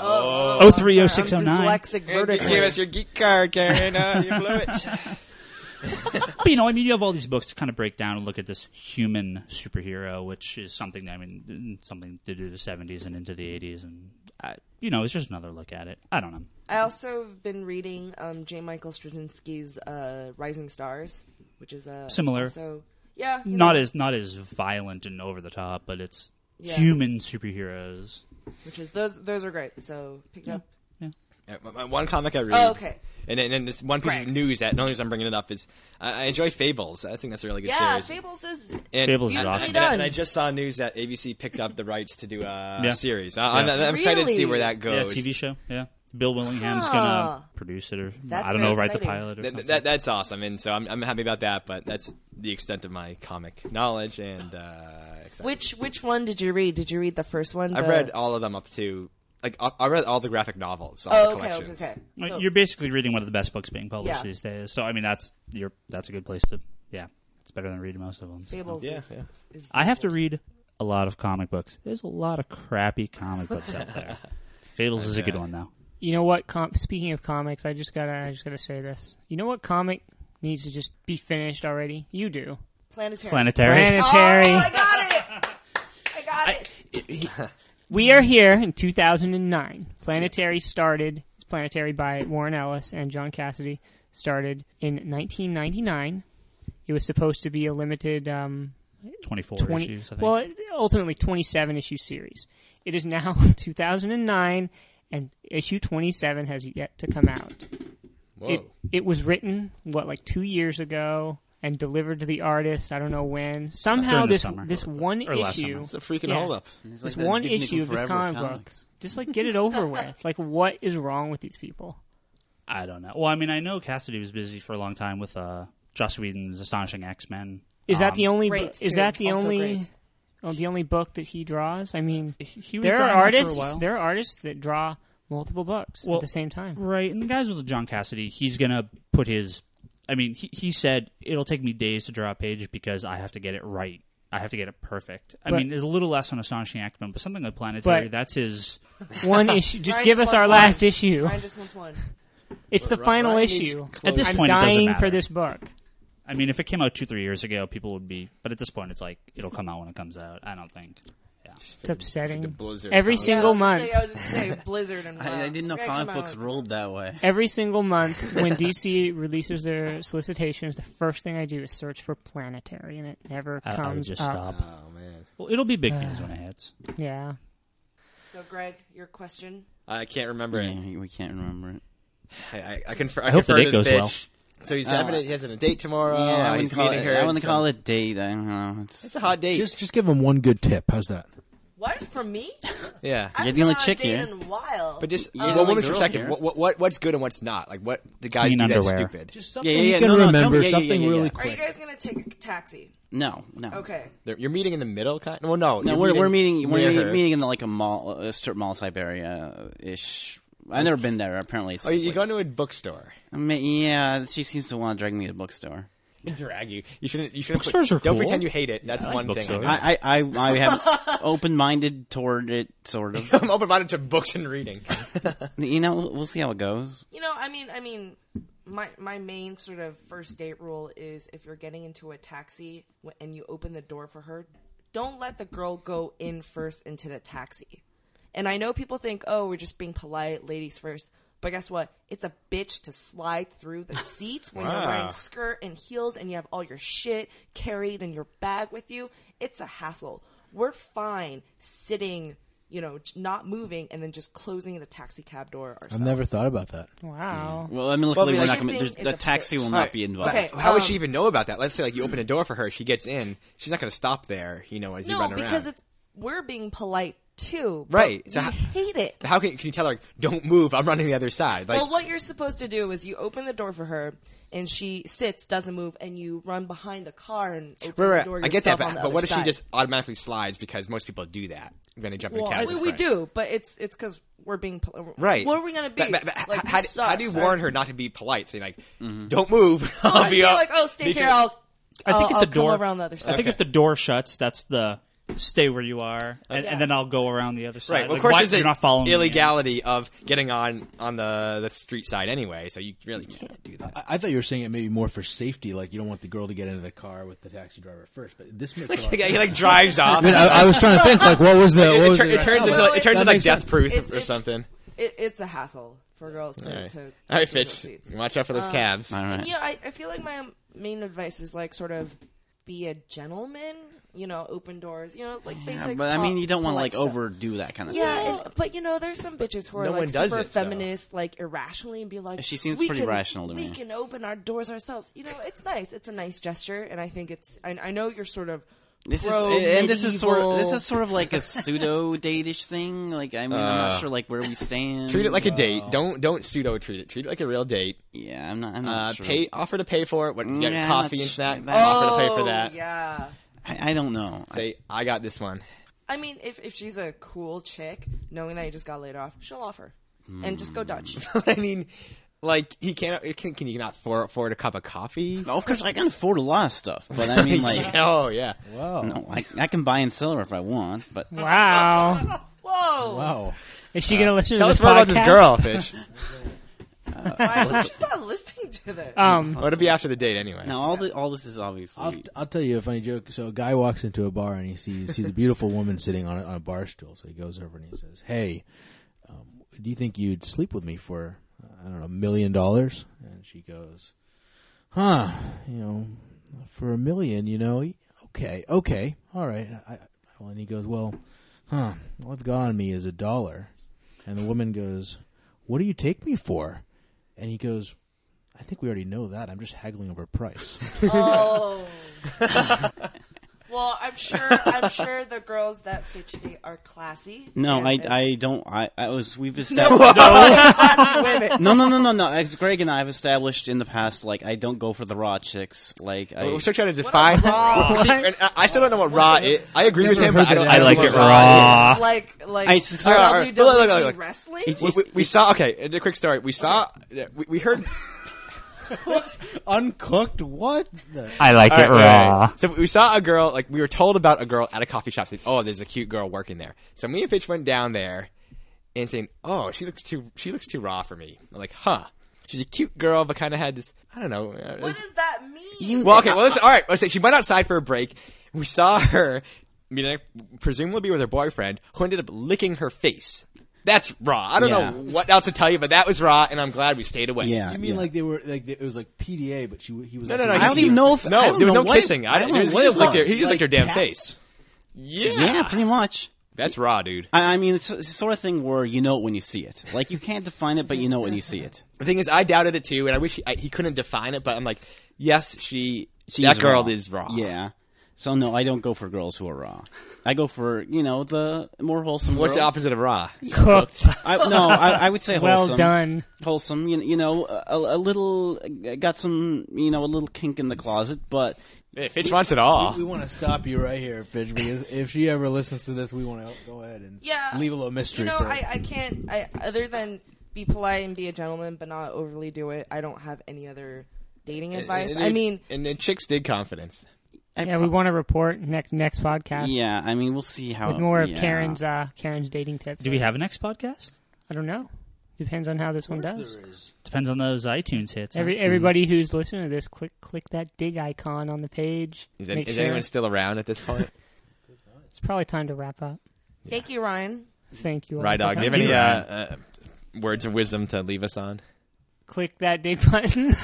Oh. 030609. Dyslexic vertically. Give us your geek card, Karen. You blew it. But you know, I mean, you have all these books to kind of break down and look at this human superhero, which is something something to do the 70s and into the 80s, and you know, it's just another look at it. I don't know. I also have been reading J. Michael Straczynski's Rising Stars, which is similar. So yeah, not as violent and over the top, but it's human superheroes. Which is those are great. So pick it up. Yeah. One comic I read. Oh, okay. And this one piece of news that the only reason I'm bringing it up is I enjoy Fables. I think that's a really good series. Fables is awesome. And I just saw news that ABC picked up the rights to do a series. I'm excited to see where that goes. Yeah, TV show. Yeah. Bill Willingham's gonna produce it, or that's I don't know, exciting. write the pilot or something. That's awesome, and so I'm happy about that. But that's the extent of my comic knowledge. And which one did you read? Did you read the first one? I've read all of them up to. Like I read all the graphic novels, all the collections. Okay. So, you're basically reading one of the best books being published these days. So I mean, that's a good place to. Yeah, it's better than reading most of them. So. Fables. Is I have to read a lot of comic books. There's a lot of crappy comic books out there. Fables is a good one, though. You know what? Speaking of comics, I just gotta say this. You know what comic needs to just be finished already? You do. Planetary. Oh, I got it. We are here in 2009. Planetary started. It's Planetary by Warren Ellis and John Cassidy. Started in 1999. It was supposed to be a limited 24 issues, I think. Well, ultimately 27 issue series. It is now 2009, and issue 27 has yet to come out. Whoa. It was written, like 2 years ago, and delivered to the artist. I don't know when. Somehow this one issue. It's a freaking holdup. This one issue of this comic book. Just like get it over with. Like, what is wrong with these people? I don't know. Well, I mean, I know Cassidy was busy for a long time with Joss Whedon's Astonishing X-Men. Is that the only? Is that the only? The only book that he draws? I mean, he was there are artists. artists. For a while. There are artists that draw multiple books at the same time. Right, and the guys with John Cassidy, he's gonna put his. I mean, he said it'll take me days to draw a page because I have to get it right. I have to get it perfect. I mean, there's a little less on Astonishing X-Men, but something like Planetary, that's his one issue. Just give us our last issue. Ryan just wants one. It's the final issue. At this point, I'm it doesn't dying matter. for this book. I mean, if it came out 2-3 years ago, people would be. But at this point, it's like it'll come out when it comes out. I don't think. Yeah, it's upsetting. It's like Blizzard Every single month. I was just saying Blizzard and. I didn't know comic books rolled that way. Every single month, when DC releases their solicitations, the first thing I do is search for Planetary, and it never comes I would just up. stop. Oh man. Well, it'll be big news when it hits. Yeah. So, Greg, your question. I can't remember it. Yeah, we can't remember it. I confirm. I hope the date goes well. So he's he has a date tomorrow. Yeah, I he's wouldn't meeting her. I wouldn't call it a date. I don't know. It's a hot date. Just give him one good tip. How's that? What from me? Yeah. You're the only chick here. here. In a while. But just Yeah, well, woman's girl perspective. here. What's good and what's not? Like what the guys Clean do that's underwear. stupid. Just something Yeah, you can no, tell remember. me. Something really Are you quick. guys gonna take a taxi? No. Okay. You're meeting in the middle, kind. Well, no. No, you're we're meeting. We're near her. meeting in like a mall, a strip mall type area ish. I've never been there. Apparently, it's Oh, you're going to a bookstore. I mean, yeah, she seems to want to drag me to a bookstore. Drag you. You shouldn't. Bookstores are Don't cool. pretend you hate it. That's I like one thing. bookstores. I have open-minded toward it, sort of. I'm open-minded to books and reading. You know, we'll see how it goes. You know, I mean, my main sort of first date rule is if you're getting into a taxi and you open the door for her, don't let the girl go in first into the taxi. And I know people think, oh, we're just being polite, ladies first. But guess what? It's a bitch to slide through the seats when you're wearing skirt and heels and you have all your shit carried in your bag with you. It's a hassle. We're fine sitting, not moving and then just closing the taxi cab door ourselves. I've never thought about that. Wow. Well, I mean, luckily Well, we're like, not going shifting the is a taxi bitch. will not be involved. Okay. How would she even know about that? Let's say you open a door for her, she gets in. She's not going to stop there, as you run around. No, because we're being polite too. but Right. We So hate it. How can you tell her, don't move, I'm running the other side? Like, Well, what you're supposed to do is you open the door for her, and she sits, doesn't move, and you run behind the car and open the door I get that, yourself on the but what other if she side. just automatically slides because most people do that when they jump in a cab? we do, but it's because we're being Right. What are we gonna be? But Like, how sucks, do you right? warn her not to be polite? Say like, don't move. Oh, I'll just be be up. like, oh, stay Because- here. I'll if the door come around the other side. I think if the door shuts, that's the stay where you are, and then I'll go around the other side. Right. Well, Like, of course, why- there's you're not following me in. illegality of getting on the street side anyway, so you really can't do that. I thought you were saying it maybe more for safety, like you don't want the girl to get into the car with the taxi driver first. But this makes a lot of He sense. drives off. I was trying to think, like, what was the? What was It turns Well, into that like makes death sense. proof or It's- something. It's a hassle for girls to. All right, to all right, to those Fitch. seats. Watch out for those cabs. All right. Yeah, I feel like my main advice is like sort of be a gentleman. Open doors. Like basic. But I mean, you don't want to polite like stuff. overdo that kind of Yeah, but there's some bitches who are No like one does super it, so. feminist, like irrationally, and be like, She seems "We pretty can- rational to me." We can open our doors ourselves. It's nice. It's a nice gesture, and I think it's. I know you're sort of. This is pro-medieval. sort of like a pseudo date-ish thing. Like, I mean, I'm not sure like where we stand. Treat it like a date. Don't pseudo treat it. Treat it like a real date. Yeah, I'm not sure. Offer to pay for it. What, get Yeah, coffee that's- and snack. that- Offer to pay for that. Yeah. I don't know. Say, I got this one. I mean, if she's a cool chick, knowing that you just got laid off, she'll offer, and just go Dutch. I mean, like he can't. Can you not afford a cup of coffee? No, of course, I can afford a lot of stuff, but I mean, like, Oh yeah. Wow. no, I can buy and sell her if I want, but Wow. Whoa! Wow. Is she going to listen Tell to us this more podcast? about this girl, Fish. Why she's not listening to this? Well, it'll be after the date anyway. now all this is obviously. I'll tell you a funny joke. So a guy walks into a bar and he sees a beautiful woman sitting on a bar stool. So he goes over and he says, "Hey, do you think you'd sleep with me for I don't know $1 million?" And she goes, "Huh? For $1 million, okay, all right." And he goes, "Well, all I've got on me is $1." And the woman goes, "What do you take me for?" And he goes, I think we already know that. I'm just haggling over price. Oh. Well, I'm sure the girls that Fitch date are classy. No, I don't. We've established. No. As Greg and I have established in the past, like, I don't go for the raw chicks. Like, we're still trying to define. I still don't know what raw is. I agree with him, but I like it raw. Like look. Wrestling. We saw. Okay, a quick story. We saw. We heard. Uncooked? What? I like it raw. So we saw a girl, like, we were told about a girl at a coffee shop saying, oh, there's a cute girl working there. So me and Fitch went down there and saying, oh, she looks too raw for me. I'm like, huh. She's a cute girl, but kind of had this, I don't know. What does that mean? Well, okay, well, listen, all right. Let's say she went outside for a break. We saw her, presumably with her boyfriend, who ended up licking her face. That's raw. I don't know what else to tell you, but that was raw, and I'm glad we stayed away. Yeah. You mean like they were like it was like PDA, but he was. No. I don't even know if there was no kissing. He just licked her damn cat? face. Yeah, pretty much. That's raw, dude. I mean, it's the sort of thing where you know it when you see it. Like, you can't define it, but you know it when you see it. The thing is, I doubted it too, and I wish he couldn't define it. But I'm like, yes, that girl is raw. Yeah. So no, I don't go for girls who are raw. I go for, the more wholesome. What's girls. the opposite of raw? Cooked. I would say wholesome. Well done. Wholesome. A little got some, a little kink in the closet, but. Hey, Fitch wants it all. We want to stop you right here, Fitch, because if she ever listens to this, we want to go ahead and leave a little mystery for her. I can't. Other than be polite and be a gentleman, but not overly do it. I don't have any other dating advice. And chicks dig confidence. We want to report next podcast. Yeah, I mean, we'll see how. With more of Karen's dating tips. Do we have a next podcast? I don't know. Depends on how this one does. Depends on those iTunes hits. Everybody who's listening to this, click that dig icon on the page. Is anyone still around at this point? It's probably time to wrap up. Thank you, Ryan. Thank you. Right, Dog. Do you have any words of wisdom to leave us on? Click that dig button.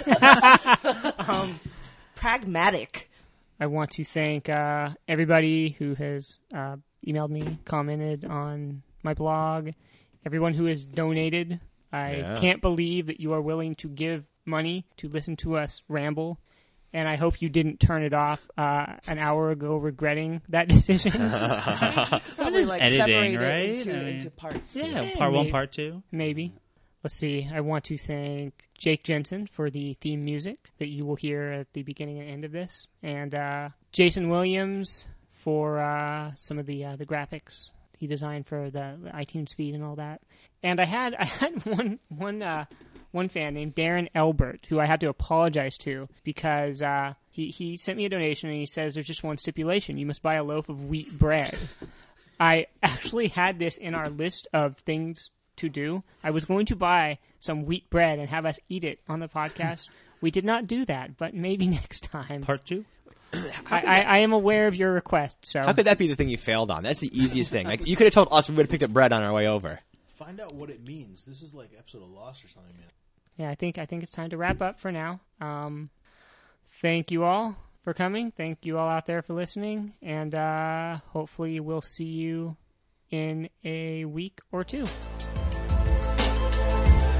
Pragmatic. I want to thank everybody who has emailed me, commented on my blog, everyone who has donated. I can't believe that you are willing to give money to listen to us ramble, and I hope you didn't turn it off an hour ago regretting that decision. Probably editing, separate right? it into parts. Yeah, part one, part two. Maybe. Let's see. I want to thank Jake Jensen for the theme music that you will hear at the beginning and end of this, and Jason Williams for some of the graphics he designed for the iTunes feed and all that. And I had one fan named Darren Elbert who I had to apologize to because he sent me a donation and he says there's just one stipulation: you must buy a loaf of wheat bread. I actually had this in our list of things to do. I was going to buy some wheat bread and have us eat it on the podcast. We did not do that, but maybe next time. Part two? I am aware of your request. So how could that be the thing you failed on? That's the easiest thing. Like, you could have told us we would have picked up bread on our way over. Find out what it means. This is like episode of Lost or something, man. Yeah, I think it's time to wrap up for now. Thank you all for coming. Thank you all out there for listening, and hopefully we'll see you in a week or two.